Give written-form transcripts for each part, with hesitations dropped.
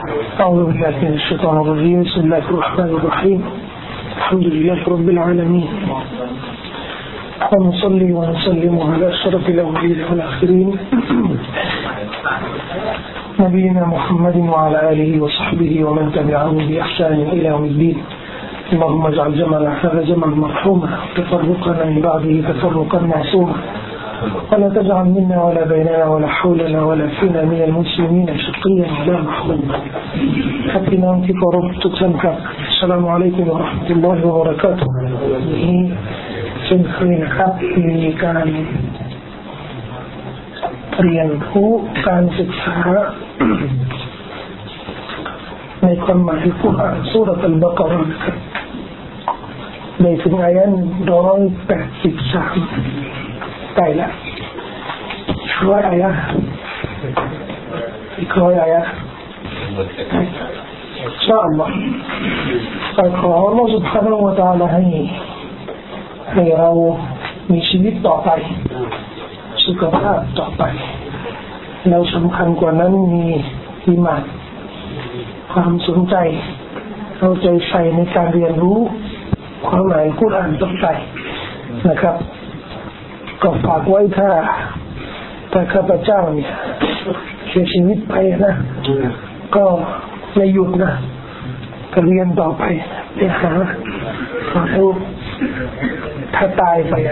أعوذ بالله من الشيطان الرجيم بسم الله الرحمن الرحيم الحمد لله رب العالمين ونصلي ونسلم على أشرف الأولين والآخرين نبينا محمد وعلى آله وصحبه ومن تبعهم بإحسان إلى يوم الدين اللهم اجعل جمعنا هذا جمعا مرحوما تفرقنا من بعده تفرقا معصوما ولا تجعل منا ولا بيننا ولا حولنا ولا فينا من المسلمين شقيا ولا محروما حبنا أنت فربت تنكر السلام عليكم ورحمة الله وبركاتهเช่นเคยนะครับมีการเรียนรู้การศึกษาในความหมายกุรอานซูเราะห์อัลบะเกาะเราะห์นะครับในถึงอายะห์183ใกล้แล้วร้อยอายะห์อีกร้อยอายะห์อินชาอัลลอฮ์ขออัลลอฮ์ سبحانه และ تعالى ให้เรามีชีวิตต่อไปสุขภาพต่อไปแล้วสำคัญกว่านั้นมีอีหม่านความสนใจเอาใจใส่ในการเรียนรู้ความหมายกุรอานต่อไปนะครับก็ฝากไว้ถ้าข้าพเจ้าเนี่ยเสียชีวิตไปนะก็ไม่หยุดนะก็เรียนต่อไปไปหาความรู้ถ้าตายไป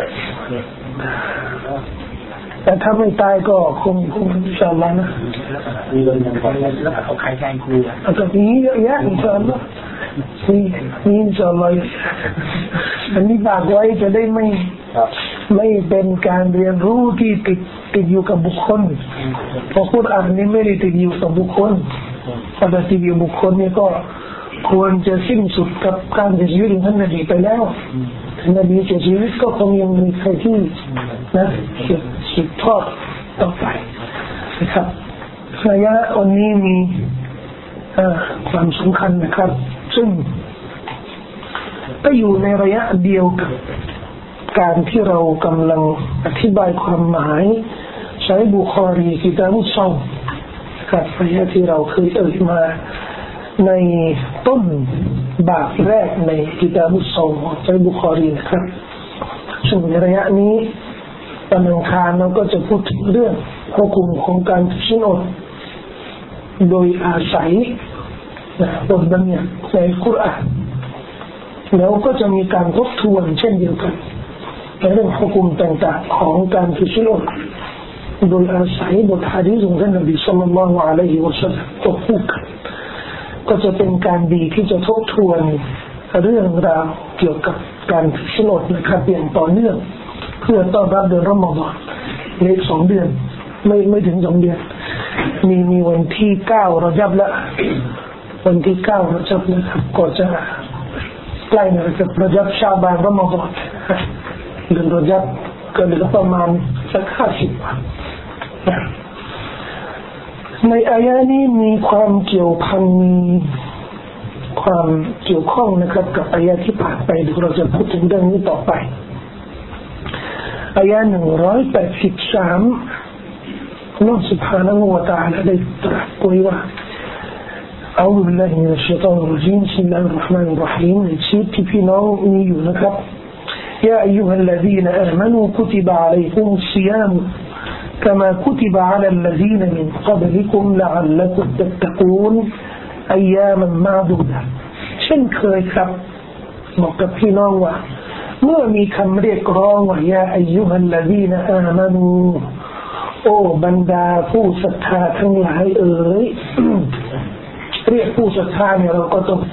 แต่ถ้าไม่ตายก็คงอินชาอัลลอฮ์นะมีเรื่องอย่างก่อนแล้วเอาใครแทนครูก็มีเยอะแยะอินชาอัลลอฮ์มีอินชาอัลลอฮ์อันนี้ฝากไว้จะได้ไม่เป็นการเรียนรู้ที่ติดอยู่กับบุคคลเพราะกุรอานนี้ไม่ได้ติดอยู่กับบุคคลถ้าติดอยู่บุคคลนี่ก็ควรจะสิ้นสุดกับการเสียชีวิตของท่านนบีไปแล้วท่านนบีเสียชีวิตก็คงยังมีใครที่นะสืบทอดต่อไปนะครับระยะวันนี้มีความสำคัญนะครับซึ่งก็อยู่ในระยะเดียวกับการที่เรากำลังอธิบายความหมายใช้บุคอรีกิตาบุซอมกับระยะที่เราเคยมาในต้นบาปแรกในกิตาบุซอมของใช้บุคอรีนะครับซึ่งในระยะนี้วันอังคารเราก็จะพูดถึงเรื่องข้อกลุ่มของการสิ้นอดโดยอาศัยบทบัญญัติในกุรอานแล้วก็จะมีการทบทวนเช่นเดียวกันในเรื่องข้อกลุ่มต่างๆของการสิ้นอดโดยอาศัยบทหะดีษของท่านนบีศ็อลลัลลอฮุอะลัยฮิวะซัลลัมควบคู่กันก็จะเป็นการดีที่จะทบทวนเรื่องราวเกี่ยวกับการสิ้นอดนะครับอย่างต่อเนื่องเพื่อต้อนรับเดือนรอมฎอนใน2 เดือนไม่ถึง2 เดือนมีวันที่9รอญับละวันที่9รอญับนะครับก็จะใกล้นะครับรอญับชาบานรอมฎอนเดือนรอญับก็เหลือประมาณสัก50 วันในอายะนี้มีความเกี่ยวพันมีความเกี่ยวข้องนะครับกับอายะที่ผ่านไปเดี๋ยวเราจะพูดถึงเรื่องนี้ต่อไปอายะ183อัลลอฮฺ سبحانه และ تعالى ได้ตรัสไว้ว่าأعوذ بالله من الشيطان الرجيم بسم الله الرحمن الرحيم ชีวิตที่พี่น้องมีอยู่นะครับ يا أيها الذين آمنوا كتب عليكم الصيام كما كتب على الذين من قبلكم لعلكم تتقون أياما معدودة เช่นเคยครับบอกกับพี่น้องว่าเมื่อมีคำเรียกร้องว่ายาอายุฮัลลซีนะอามานูโอ้บรรดาผู้ศรัทธาทั้งหลายเอ๋ยเรียกผู้ศรัทธาเนี่ยเราก็ต้อง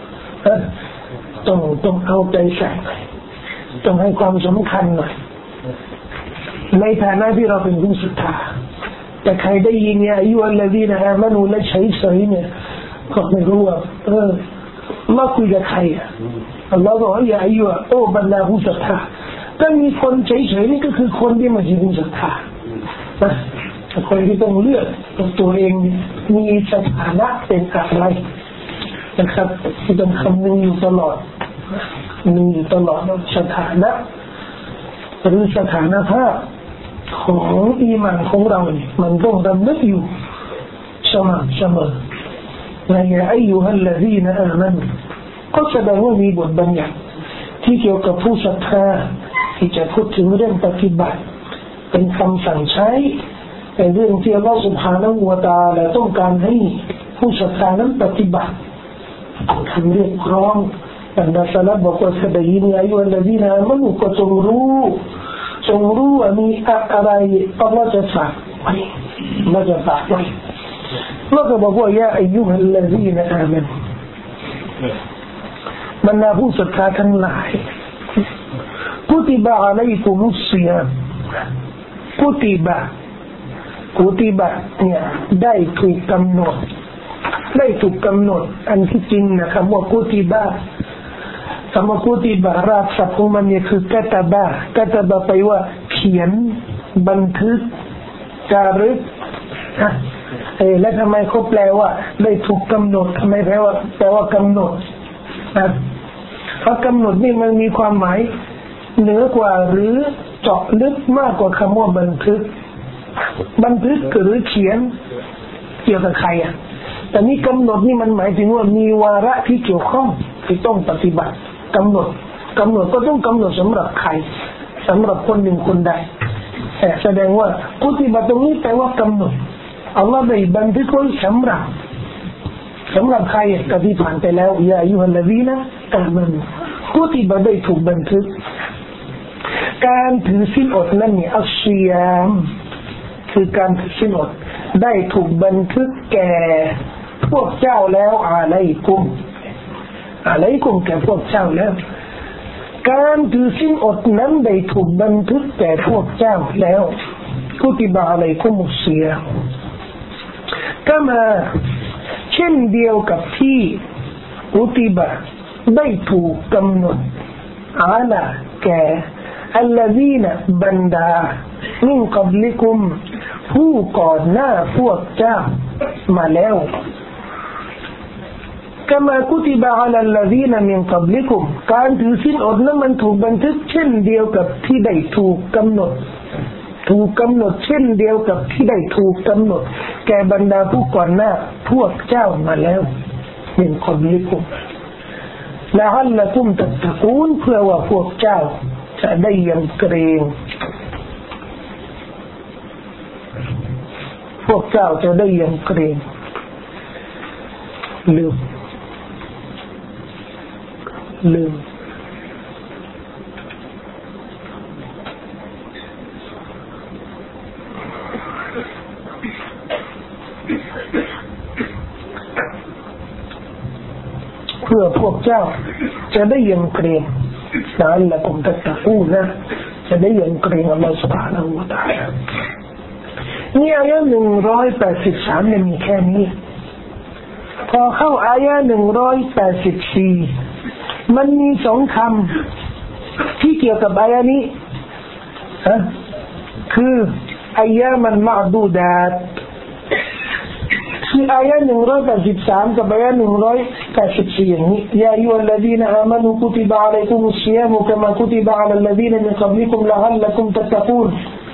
เอาใจใส่ต้องให้ความสำคัญหน่อยในฐานะที่เราเป็นผู้ศรัทธาแต่ใครได้ยินเนี่ยอายุฮัลลซีนะอามานูและเฉยๆเนี่ยก็ไม่รู้ว่ามาคุยกับใครอัลลอฮฺบอกว่าอย่าอายุโอ้บรรดาผู้ศรัทธาถ้ามีคนเฉยๆนี่ก็คือคนที่ไม่ใช่ผู้ศรัทธาคนที่ต้องเลือกตัวเองมีสถานะเป็นอะไรนะครับที่ต้องคำนึงอยู่ตลอดสถานะหรือสถานะภาพของอีหม่านของเราเนี่ยมันต้องดำเนินอยู่สม่ำเสมอยาอัยยูฮัลลซีนอามันูก็แสดงว่ามีบทบัญญัติที่เกี่ยวกับผู้ศรัทธาที่จะพูดถึงเรื่องปฏิบัติเป็นคำสั่งใช้เป็นเรื่องที่อัลเลาะห์ซุบฮานะฮูวะตะอาลาต้องการให้ผู้ศรัทธานั้นปฏิบัติคำเรียกร้องบรรดาสลับบอกว่าสบายนี่อายุอัลลอฮีนะมันก็จงรู้ว่ามีอะไรอัลเลาะห์จะฝากไว้มันจะฝากไว้แล้วก็บอกว่ายาอายุอัลลอฮีนะอามันบรรดาผู้ศรัทธาทั้งหลายกุติบะอะลัยกุมุสซิยามกุติบะเนี่ยได้ถูกกำหนดอันที่จริงนะคำว่ากุติบะคำว่ากุติบะรากศัพท์ของมันเนี่ยคือกะตะบะไปว่าเขียนบันทึกจารึกแล้วทำไมเขาแปลว่าได้ถูกกำหนดทำไมแปลว่ากำหนดนะเพราะกำหนดนี่มันมีความหมายเหนือกว่าหรือเจาะลึกมากกว่าคำว่าบันทึกหรือเขียนเกี่ยวกับใครแต่นี่กำหนดนี่มันหมายถึงว่ามีวาระที่เกี่ยวข้องที่ต้องปฏิบัติกำหนดก็ต้องกำหนดสำหรับใครสำหรับคนหนึ่งคนใดแสดงว่ากุติบะตรงนี้แปลว่ากำหนดอัลลอฮ์ได้บันทึกไว้สำหรับใครก็ที่ผ่านไปแล้วยาอายุฮัลลซีนะอามันูกุติบะได้ถูกบันทึกการถือศีลอดนั่นเนี่ยอัศยามคือการถือศีลอดได้ถูกบันทึกแก่พวกเจ้าแล้วอะลัยกุมแก่พวกเจ้าแล้วการถือศีลอดนั้นได้ถูกบันทึกแก่พวกเจ้าแล้วกุติบะอะลัยกุมุสซิยามก็มาเช่นเดียวกับที่กุติบะได้ถูกกำหนดอะลาแก่อัลลซีนะบรรดามินกับลิกุมผู้ก่อนหน้าพวกเจ้ามาแล้วกามากุติบะอะลัลลซีนะมินกับลิกุมการถือศีลอดนั้นมันถูกบันทึกเช่นเดียวกับที่ได้ถูกกำหนดเช่นเดียวกับที่ได้ถูกกำหนดแก่บรรดาผู้ก่อนหน้าพวกเจ้ามาแล้วมินกับลิกุมละอัลละกุมตัตตะกูนเพื่อว่าพวกเจ้าจะได้ยำเกรงพวกเจ้าจะได้ยำเกรงลืมเพื่อพวกเจ้าจะได้ยำเกรงนั่นแหละผมตัดตะกูนะจะได้ยำเกรงอัลลอฮฺ سبحانه และ تعالى นี่อายะ183เนี่ยมีแค่นี้พอเข้าอายะ184มันมี2คำที่เกี่ยวกับอายะนี้คืออายะมันมะดูดาตคืออายะ183กับอายะ184อย่างนี้ยาอัยยูฮัลลซีนะอามานูกุติบะอะลัยกุมุสซิยามุกะมากุติบะอะลัลลซีนะมินกับลิกุมละอัลละกุมตัตตะกูน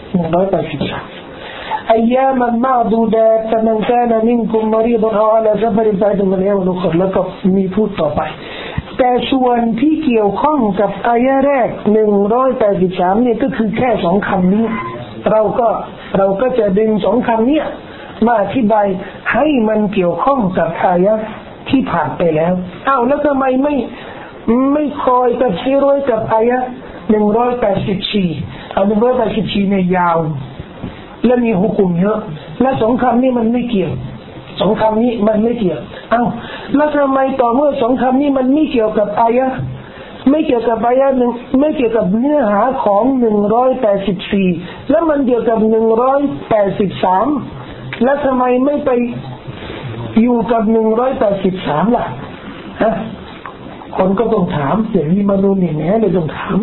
183 أياما معدودات فمن كان منكم مريضا أو على سفر فعدة من أيام أخرى แล้วก็มีพูดต่อไปแต่ส่วนที่เกี่ยวข้องกับอายะแรก183เนี่ยก็คือแค่2คำนี้เราก็จะดึง2คำนี้มาอธิบายให้มันเกี่ยวข้องกับอายะที่ผ่านไปแล้วแล้วทำไมไม่คอยกับซีร้อยกับอายะ184 184เนี่ยยาวและมีหุกุมเยอะและ2คำนี้มันไม่เกี่ยว2คำนี้มันไม่เกี่ยวแล้วทำไมต่อเมื่อ2คำนี้มันไม่เกี่ยวกับอายะไม่เกี่ยวกับอายะนึงไม่เกี่ยวกับเนื้อหาของ184แล้วมันเกี่ยวกับ183แล้วทำไมไม่ไปอยู่กับ183ล่ะคนก็ต้องถามอย่างนี้มาดูนี่แน่เลยต้องถาม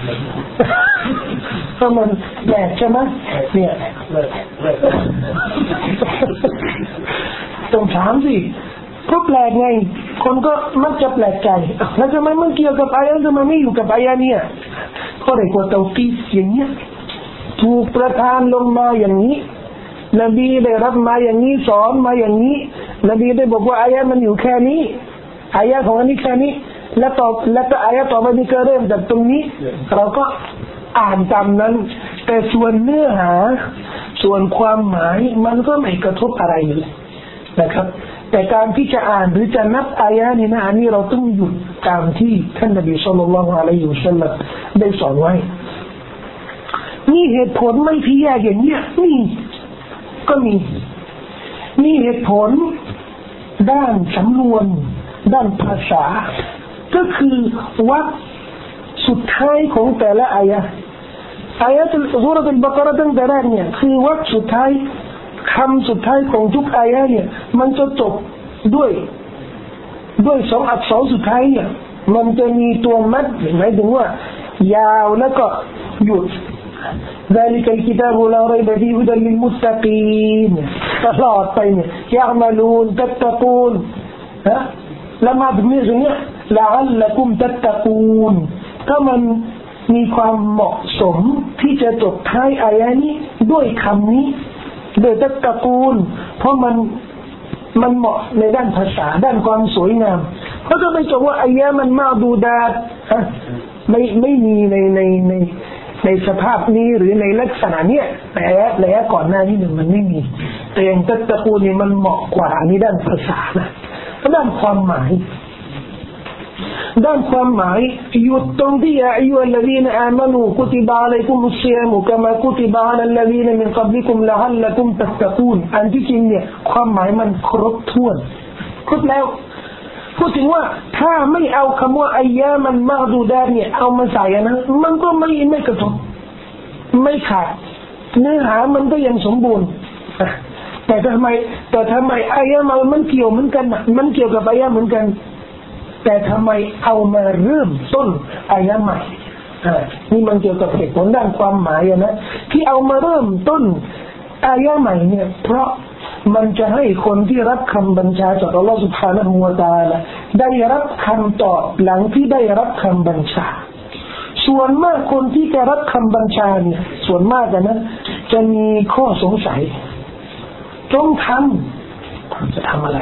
เพราะมันแปลกใช่ไหมเนี่ยต้องถามสิเพราะแปลกไงคนก็มักจะแปลกใจแล้วทำไมมันเกี่ยวกับอายะทำไมไม่อยู่กับอายะเนี่ยก็เรียกว่าเตากีดอย่างเงี้ยถูกประทานลงมาอย่างนี้นบีได้รับมาอย่างนี้สอนมาอย่างนี้นบีได้บอกว่าอายะมันอยู่แค่นี้อายะของอันนี้แค่นี้แล้วก็อายะต่อไปนี้ก็เริ่มจากตรงนี้เราก็อ่านตามนั้นแต่ส่วนเนื้อหาส่วนความหมายมันก็ไม่กระทบอะไรเลยนะครับแต่การที่จะอ่านหรือจะนับอายะนี้นะอันนี้เราต้องหยุดตามที่ท่านนบีศ็อลลัลลอฮุอะลัยฮิวะซัลลัมได้สอนไว้นี่เหตุผลไม่ที่แยกอย่างเนี้ยนี่ก็มีเหตุผลด้านสำนวนด้านภาษาก็คือวรรคสุดท้ายของแต่ละอายะอายะซูเราะตุลบะเกาะเราะห์ตั้งแต่แรกเนี่ยคือวรรคสุดท้ายคำสุดท้ายของทุกอายะเนี่ยมันจะจบด้วยสองอักษรสุดท้ายเนี่ยมันจะมีตัวมัดหมายถึงว่ายาวแล้วก็หยุดذلك الكتاب لا ريب فيه هدى للمتقين ตลอดไปเนี่ย يعملون تتقون แล้วมาถึงเนี่ย لعلكم تتقون ถ้ามันมีความเหมาะสมที่จะจบท้ายอายะนี้ด้วยคำนี้โดยตัตะกูลเพราะมันเหมาะในด้านภาษาด้านความสวยงามเขาจะไม่จบว่าอายะมันมาดูดาไม่มีในสภาพนี้หรือในลักษณะเนี้ยในอายะก่อนหน้านี้มันไม่มีแต่อย่างตัตะกูลนี่มันเหมาะกว่าอันนี้ด้านภาษานะด้านความหมายหยุดตรงที่ยาอัยยูฮัลลซีนอามานูกุติบะอะลัยกุมุศซิยามุกะมากุติบะอะลัลลซีนมินกับลิกุมละฮัลลักุมตัตตะกูนอันที่จริงเนี่ยความหมายมันครบถ้วนครบแล้วพูดถึงว่าถ้าไม่เอาคำว่าอายะมันมาดูดาเนี่ยเอามาใส่นะมันก็ไม่กระทบไม่ขาดเนื้อหามันก็ยังสมบูรณ์แต่ทำไมอายะมันเกี่ยวเหมือนกันมันเกี่ยวกับอายะเหมือนกันแต่ทำไมเอามาเริ่มต้นอายะใหม่นี่มันเกี่ยวกับเหตุผลด้านความหมายนะที่เอามาเริ่มต้นอายะใหม่เนี่ยเพราะมันจะให้คนที่รับคำบัญชาจากอัลลอฮฺ سبحانه และ تعالى ได้รับคำตอบหลังที่ได้รับคำบัญชาส่วนมากคนที่จะรับคำบัญชาเนี่ยส่วนมากนะจะมีข้อสงสัยจงทำจะทำอะไร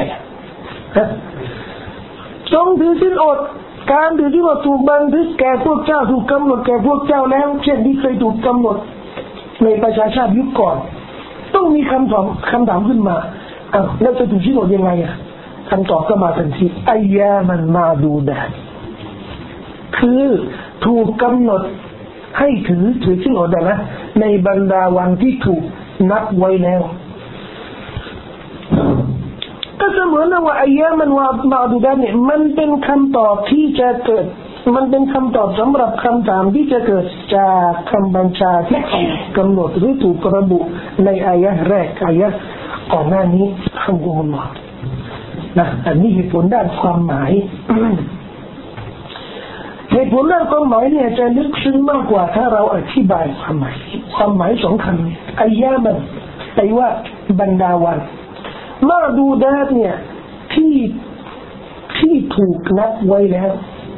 จงถือศีลอดการถือที่ว่าถูกบันทึกแก่พวกเจ้าถูกกำหนดแก่พวกเจ้าแล้วเช่นที่เคยถูกกำหนดในประชาชาติยุคก่อนต้องมีคำถามขึ้นมาแล้วจะถือศีลอดยังไงคำตอบก็มาทันทีอายะมันมาดูดาคือถูกกำหนดให้ถือศีลอดนะในบรรดาวันที่ถูกนับไว้แล้วก็เสมือนว่าอายะมันว่ามาดูดาเนี่ยมันเป็นคำตอบที่จะเกิดมันเป็นคำตอบสำหรับคำถามที่จะเกิดจากคำบัญชาที่กำหนดหรือถูกระบุในอายะแรกอายะก่อนหน้านี้ฮัมดุลิลลาห์นะอันนี้เหตุผลด้านความหมายเหตุผลด้านความหมายเนี่ยจะลึกซึ้งมากกว่าถ้าเราอธิบายความหมายสองคำอายะมันแปลว่าบรรดาวันมาดูดาเนี่ยที่ถูกนับไว้แล้ว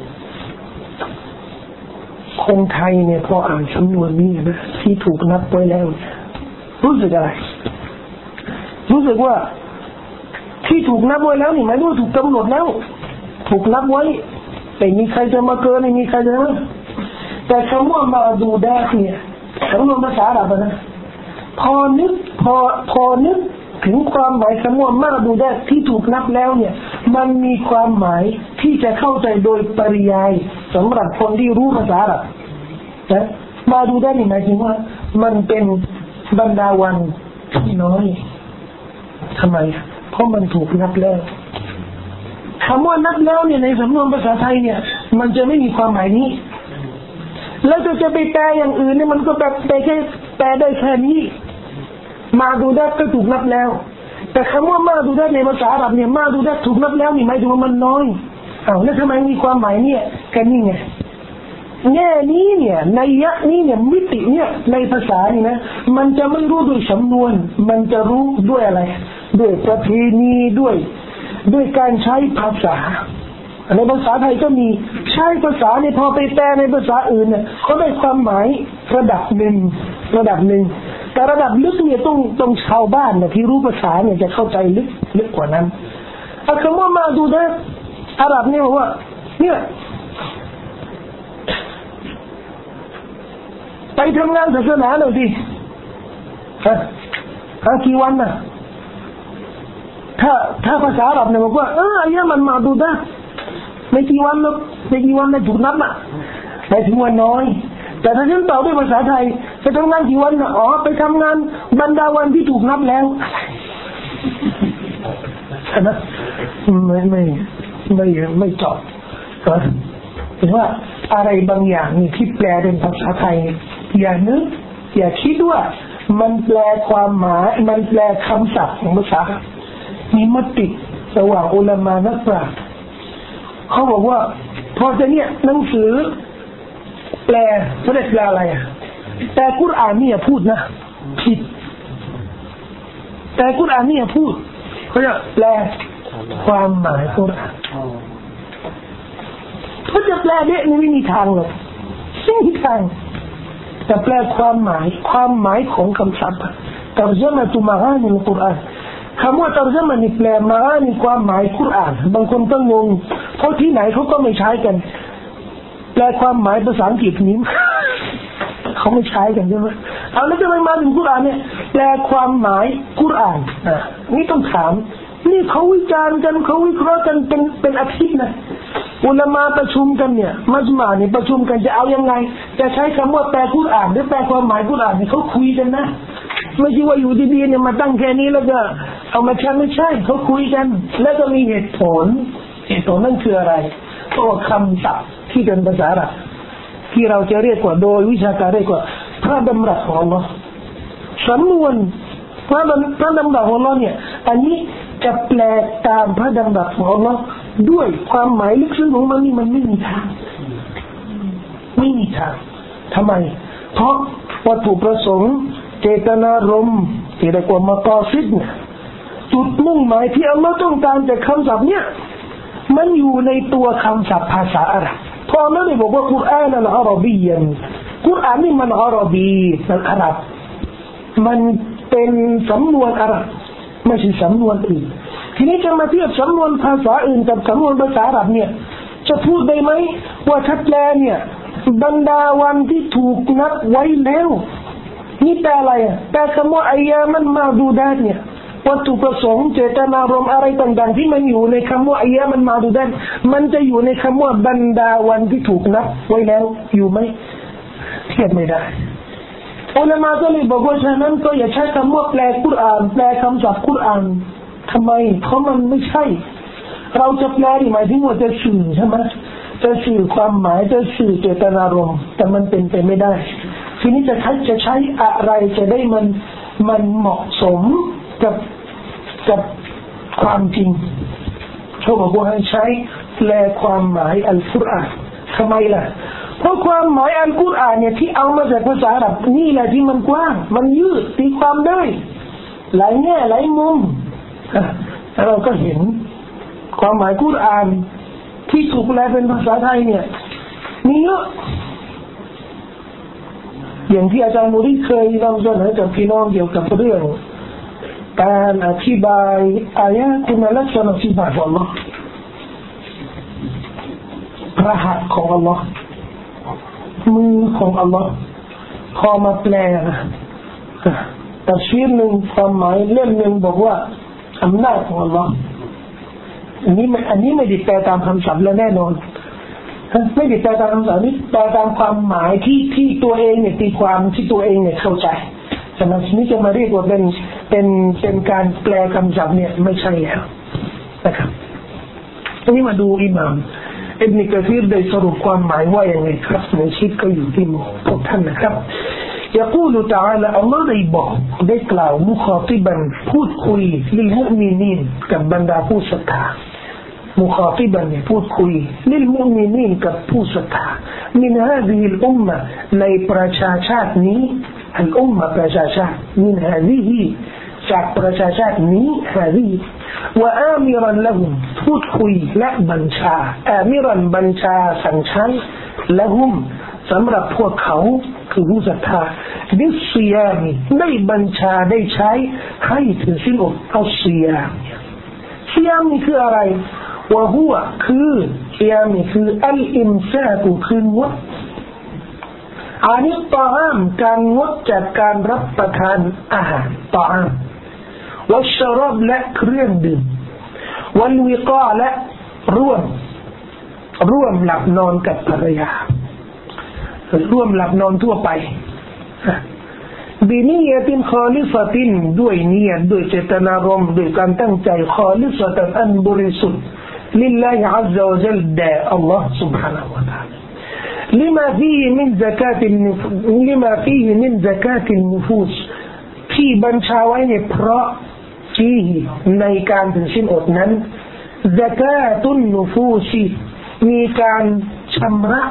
คนไทยเนี่ยพออ่านสำนวนนี้นะที่ถูกนับไว้แล้วรู้สึกอะไรรู้สึกว่าที่ถูกนับไว้แล้วนี่หมายถึงถูกกำหนดแล้วถูกนับไว้แต่มีใครจะมาเกินไม่มีใครจะแต่คำว่ามาดูดาเนี่ยคำว่าภาษาอาหรับนะพอนึกถึงความหมายคำว่ามาดูดาที่ถูกนับแล้วเนี่ยมันมีความหมายที่จะเข้าใจโดยปริยายสำหรับคนที่รู้ภาษาอาหรับนะมาดูดานี่หมายถึงว่ามันเป็นบรรดาวันที่น้อยทำไมเพราะมันถูกนับแล้วคำว่านับแล้วเนี่ยในสำนวนภาษาไทยเนี่ยมันจะไม่มีความหมายนี้แล้วจะไปแปลอย่างอื่นเนี่ยมันก็แปลได้แค่นี้มาดูดาก็ถูกนับแล้วแต่คำว่ามาดูดาในภาษาอาหรับเนี่ยมาดูดาถูกนับแล้วนี่หมายถึงว่ามันน้อยแล้วทำไมมีความหมายเนี่ยกันนี่ไงแง่นี้เนี่ยในยะนี้เนี่ยมิติเนี่ยในภาษานี่นะมันจะไม่รู้ด้วยสำนวนมันจะรู้ด้วยอะไรด้วยประเพณีด้วยการใช้ภาษาในภาษาไทยก็มีใช้ภาษาเนี่ยพอไปแปลในภาษาอื่นเนี่ยเขาได้ความหมายระดับหนึ่งแต่ระดับลึกเนี่ยต้องชาวบ้านเนี่ยที่รู้ภาษาเนี่ยจะเข้าใจลึกกว่านั้นคำว่ามาดูนะอาหรับเนี่ยบอกว่าเนี่ยไปทำงานศาสนาหน่อยดิกี่วันน่ะถ้าภาษาอาหรับเนี่ยบอกว่าอันนี้มันมาดูนะไม่กี่วันหรอกไม่กี่วันนะถูกนับอ่ะแต่ถึงวันน้อยแต่ถ้าฉันตอบด้วยภาษาไทยไปทำงานกี่วันน่ะไปทำงานบรรดาวันที่ถูกนับแล้วนะไม่จบเห็นว่าอะไรบางอย่างนี่ที่แปลเป็นภาษาไทยอย่านึกอย่าคิดว่ามันแปลความหมายมันแปลคำศัพท์ของภาษามีมติระหว่างอุลามะนักปราชญ์เขาบอกว่าพอจะเนี่ยหนังสือแปลไม่ได้แปลอะไรแต่กุรอานนี่อย่าพูดนะผิดแต่กุรอานนี่อย่าพูดเขาจะแปลความหมายกุรอานเขาจะแปลเด็กนี่ไม่มีทางหรอกไม่มีทางแต่แปลความหมายของคำศัพท์ตรจมะตุมาอานีในกุรอานคำว่าตรจมะนี่แปลมาอานีความหมายกุรอานบางคนก็งงเพราะที่ไหนเขาก็ไม่ใช้กันแปลความหมายภาษาอังกฤษนี้เขาไม่ใช้กันใช่ไหมเอาแล้วจะไปมาถึงกุรอานเนี่ยแปลความหมายกุรอานนี่ต้องถามนี่เขาวิจารณ์กันเขาวิเคราะห์กันเป็นอาทิตย์นะอุลามะประชุมกันเนี่ยมัจมาเนี่ยประชุมกันจะเอายังไงจะใช้คำว่าแปลกุรอานหรือแปลความหมายกุรอานเนี่ยเขาคุยกันนะไม่ใช่ว่าอยู่ดีๆเนี่ยมาตั้งแค่นี้แล้วก็เอามาใช้ไม่ใช่เขาคุยกันแล้วก็มีเหตุผลนั่นคืออะไรเพราะคำศัพท์ที่เป็นภาษาอาหรับที่เราจะเรียกว่าโดยวิชาการเรียกว่าพระดำรัสของอัลลอฮ์สำนวนพระดำรัสของอัลลอฮ์เนี่ยอันนี้จะแปลตามพระดำรัสของอัลลอฮ์ด้วยความหมายลึกซึ้งของมันนี่มันไม่มีทางทำไมเพราะวัตถุประสงค์เจตนารมณ์ที่เรียกว่ามากอซิดเนี่ยจุดมุ่งหมายที่อัลลอฮ์ต้องการจากคำศัพท์เนี่ยมันอยู่ในตัวคำศัพท์ภาษาอาหรับพอไม่ได้บอกว่ากุรอานอัลอาหรับียันกุรอานนี่มันอาหรับีมันอาหรับมันเป็นสำนวนอาหรับไม่ใช่สำนวนอื่นทีนี้จะมาเทียบสำนวนภาษาอื่นกับสำนวนภาษาอาหรับเนี่ยจะพูดได้ไหมว่าทัดแลเนี่ยบรรดาวันที่ถูกนับไว้แล้วนี่แปลอะไรแปลคำว่าอัยยามันมาดูดาตเนี่ยวัตถุประสงค์เจตนารมณ์อะไรต่างๆที่มันอยู่ในคำว่าอัยยามันมาดูดาตมันจะอยู่ในคำว่าบรรดาวันที่ถูกนับไว้แล้วอยู่ไหมเทียบไม่ได้อุลามะก็เลยบอกว่าฉะนั้นก็อย่าใช้คำว่าแปลกุรอานแปลคำศัพท์กุรอานทำไมเพราะมันไม่ใช่เราจะแปลนี่หมายถึงว่าจะสื่อใช่ไหมจะสื่อความหมายจะสื่อเจตนารมณ์แต่มันเป็นไปไม่ได้ทีนี้จะใช้อะไรจะได้มันเหมาะสมกับความจริงเขาบอกว่าให้ใช้แปลความหมายอัลกุรอานทำไมล่ะเพราะความหมายอัลกุรอานเนี่ยที่เอามาจากภาษาอาหรับนี่แหละที่มันกว้างมันยืดตีความได้หลายแง่หลายมุมแล้วเราก็เห็นความหมายกุรอานที่ถูกแปลเป็นภาษาไทยเนี่ยมีเยอะอย่างที่อาจารย์มูริเคยนำเสนอกับพี่น้องเกี่ยวกับเรื่องการอธิบายอายะห์คุณลักษณะสิบของอัลลอฮ์พระหัตถ์ของอัลลอฮ์มือของอัลลอฮ์พอมาแปลตัฟซีรหนึ่งความหมายเล่มหนึ่งบอกว่าอำนาจของอัลลอฮ์อันนี้ไม่ได้แปลตามคำศัพท์แล้วแน่นอนไม่ได้แปลตามคำศัพท์นี่แปลตามความหมายที่ตัวเองเนี่ยตีความที่ตัวเองเนี่ยเข้าใจฉะนั้นนี่จะมาเรียกว่าเป็นการแปลคำศัพท์เนี่ยไม่ใช่แล้วนะครับทีนี้มาดูอิหม่ามอิบนุกะซีรได้สรุปความหมายว่าอย่างไรครับในชีตก็อยู่ที่พวกท่านนะครับ يقول تعالى الله ได้กล่าวมุคอติบันพูดคุยลิลมุมินีนกับบรรดาผู้ศรัทธามุคอติบันเนี่ยพูดคุยลิลมุมินีนกับผู้ศรัทธามินฮาซิฮิลอุมมะในประชาชาตินี้อัลอุมมะประชาชาติมินฮาซิฮิจากประชาชาตินี้ฮาซิฮิวะอามิรันละฮุมพูดคุยและบัญชาอามิรันบัญชาสั่งใช้ละฮุมสำหรับพวกเขาคือผู้ศรัทธาบิศซิยามิได้บัญชาได้ใช้ให้ถือศีลอดเอาซิยามซิยามนี่คืออะไรวะฮุวะคือซิยามนี่คืออัลอิมซากุคืองดอานิตอามการงดจากการรับประทานอาหารตอามวัชรับและเครื่องดื่มวัลวิกาและร่วมหลับนอนกับภรรยาร่วมหลับนอนทั่วไปบินียะตินคอลิฟะตินด้วยเนียดด้วยเจตนารมณ์ด้วยการตั้งใจคอลิฟะตันอันบริสุทธิ์ลิลลาฮิอัซซะวะจัลแด่อัลลอฮ์ سبحانه และ تعالى لما فيه من زكاة النفوس ที่บัญชาไว้เนี่ยเพราะที่ในการถือศีลอดนั้น زكاة النفوس มีการชำระ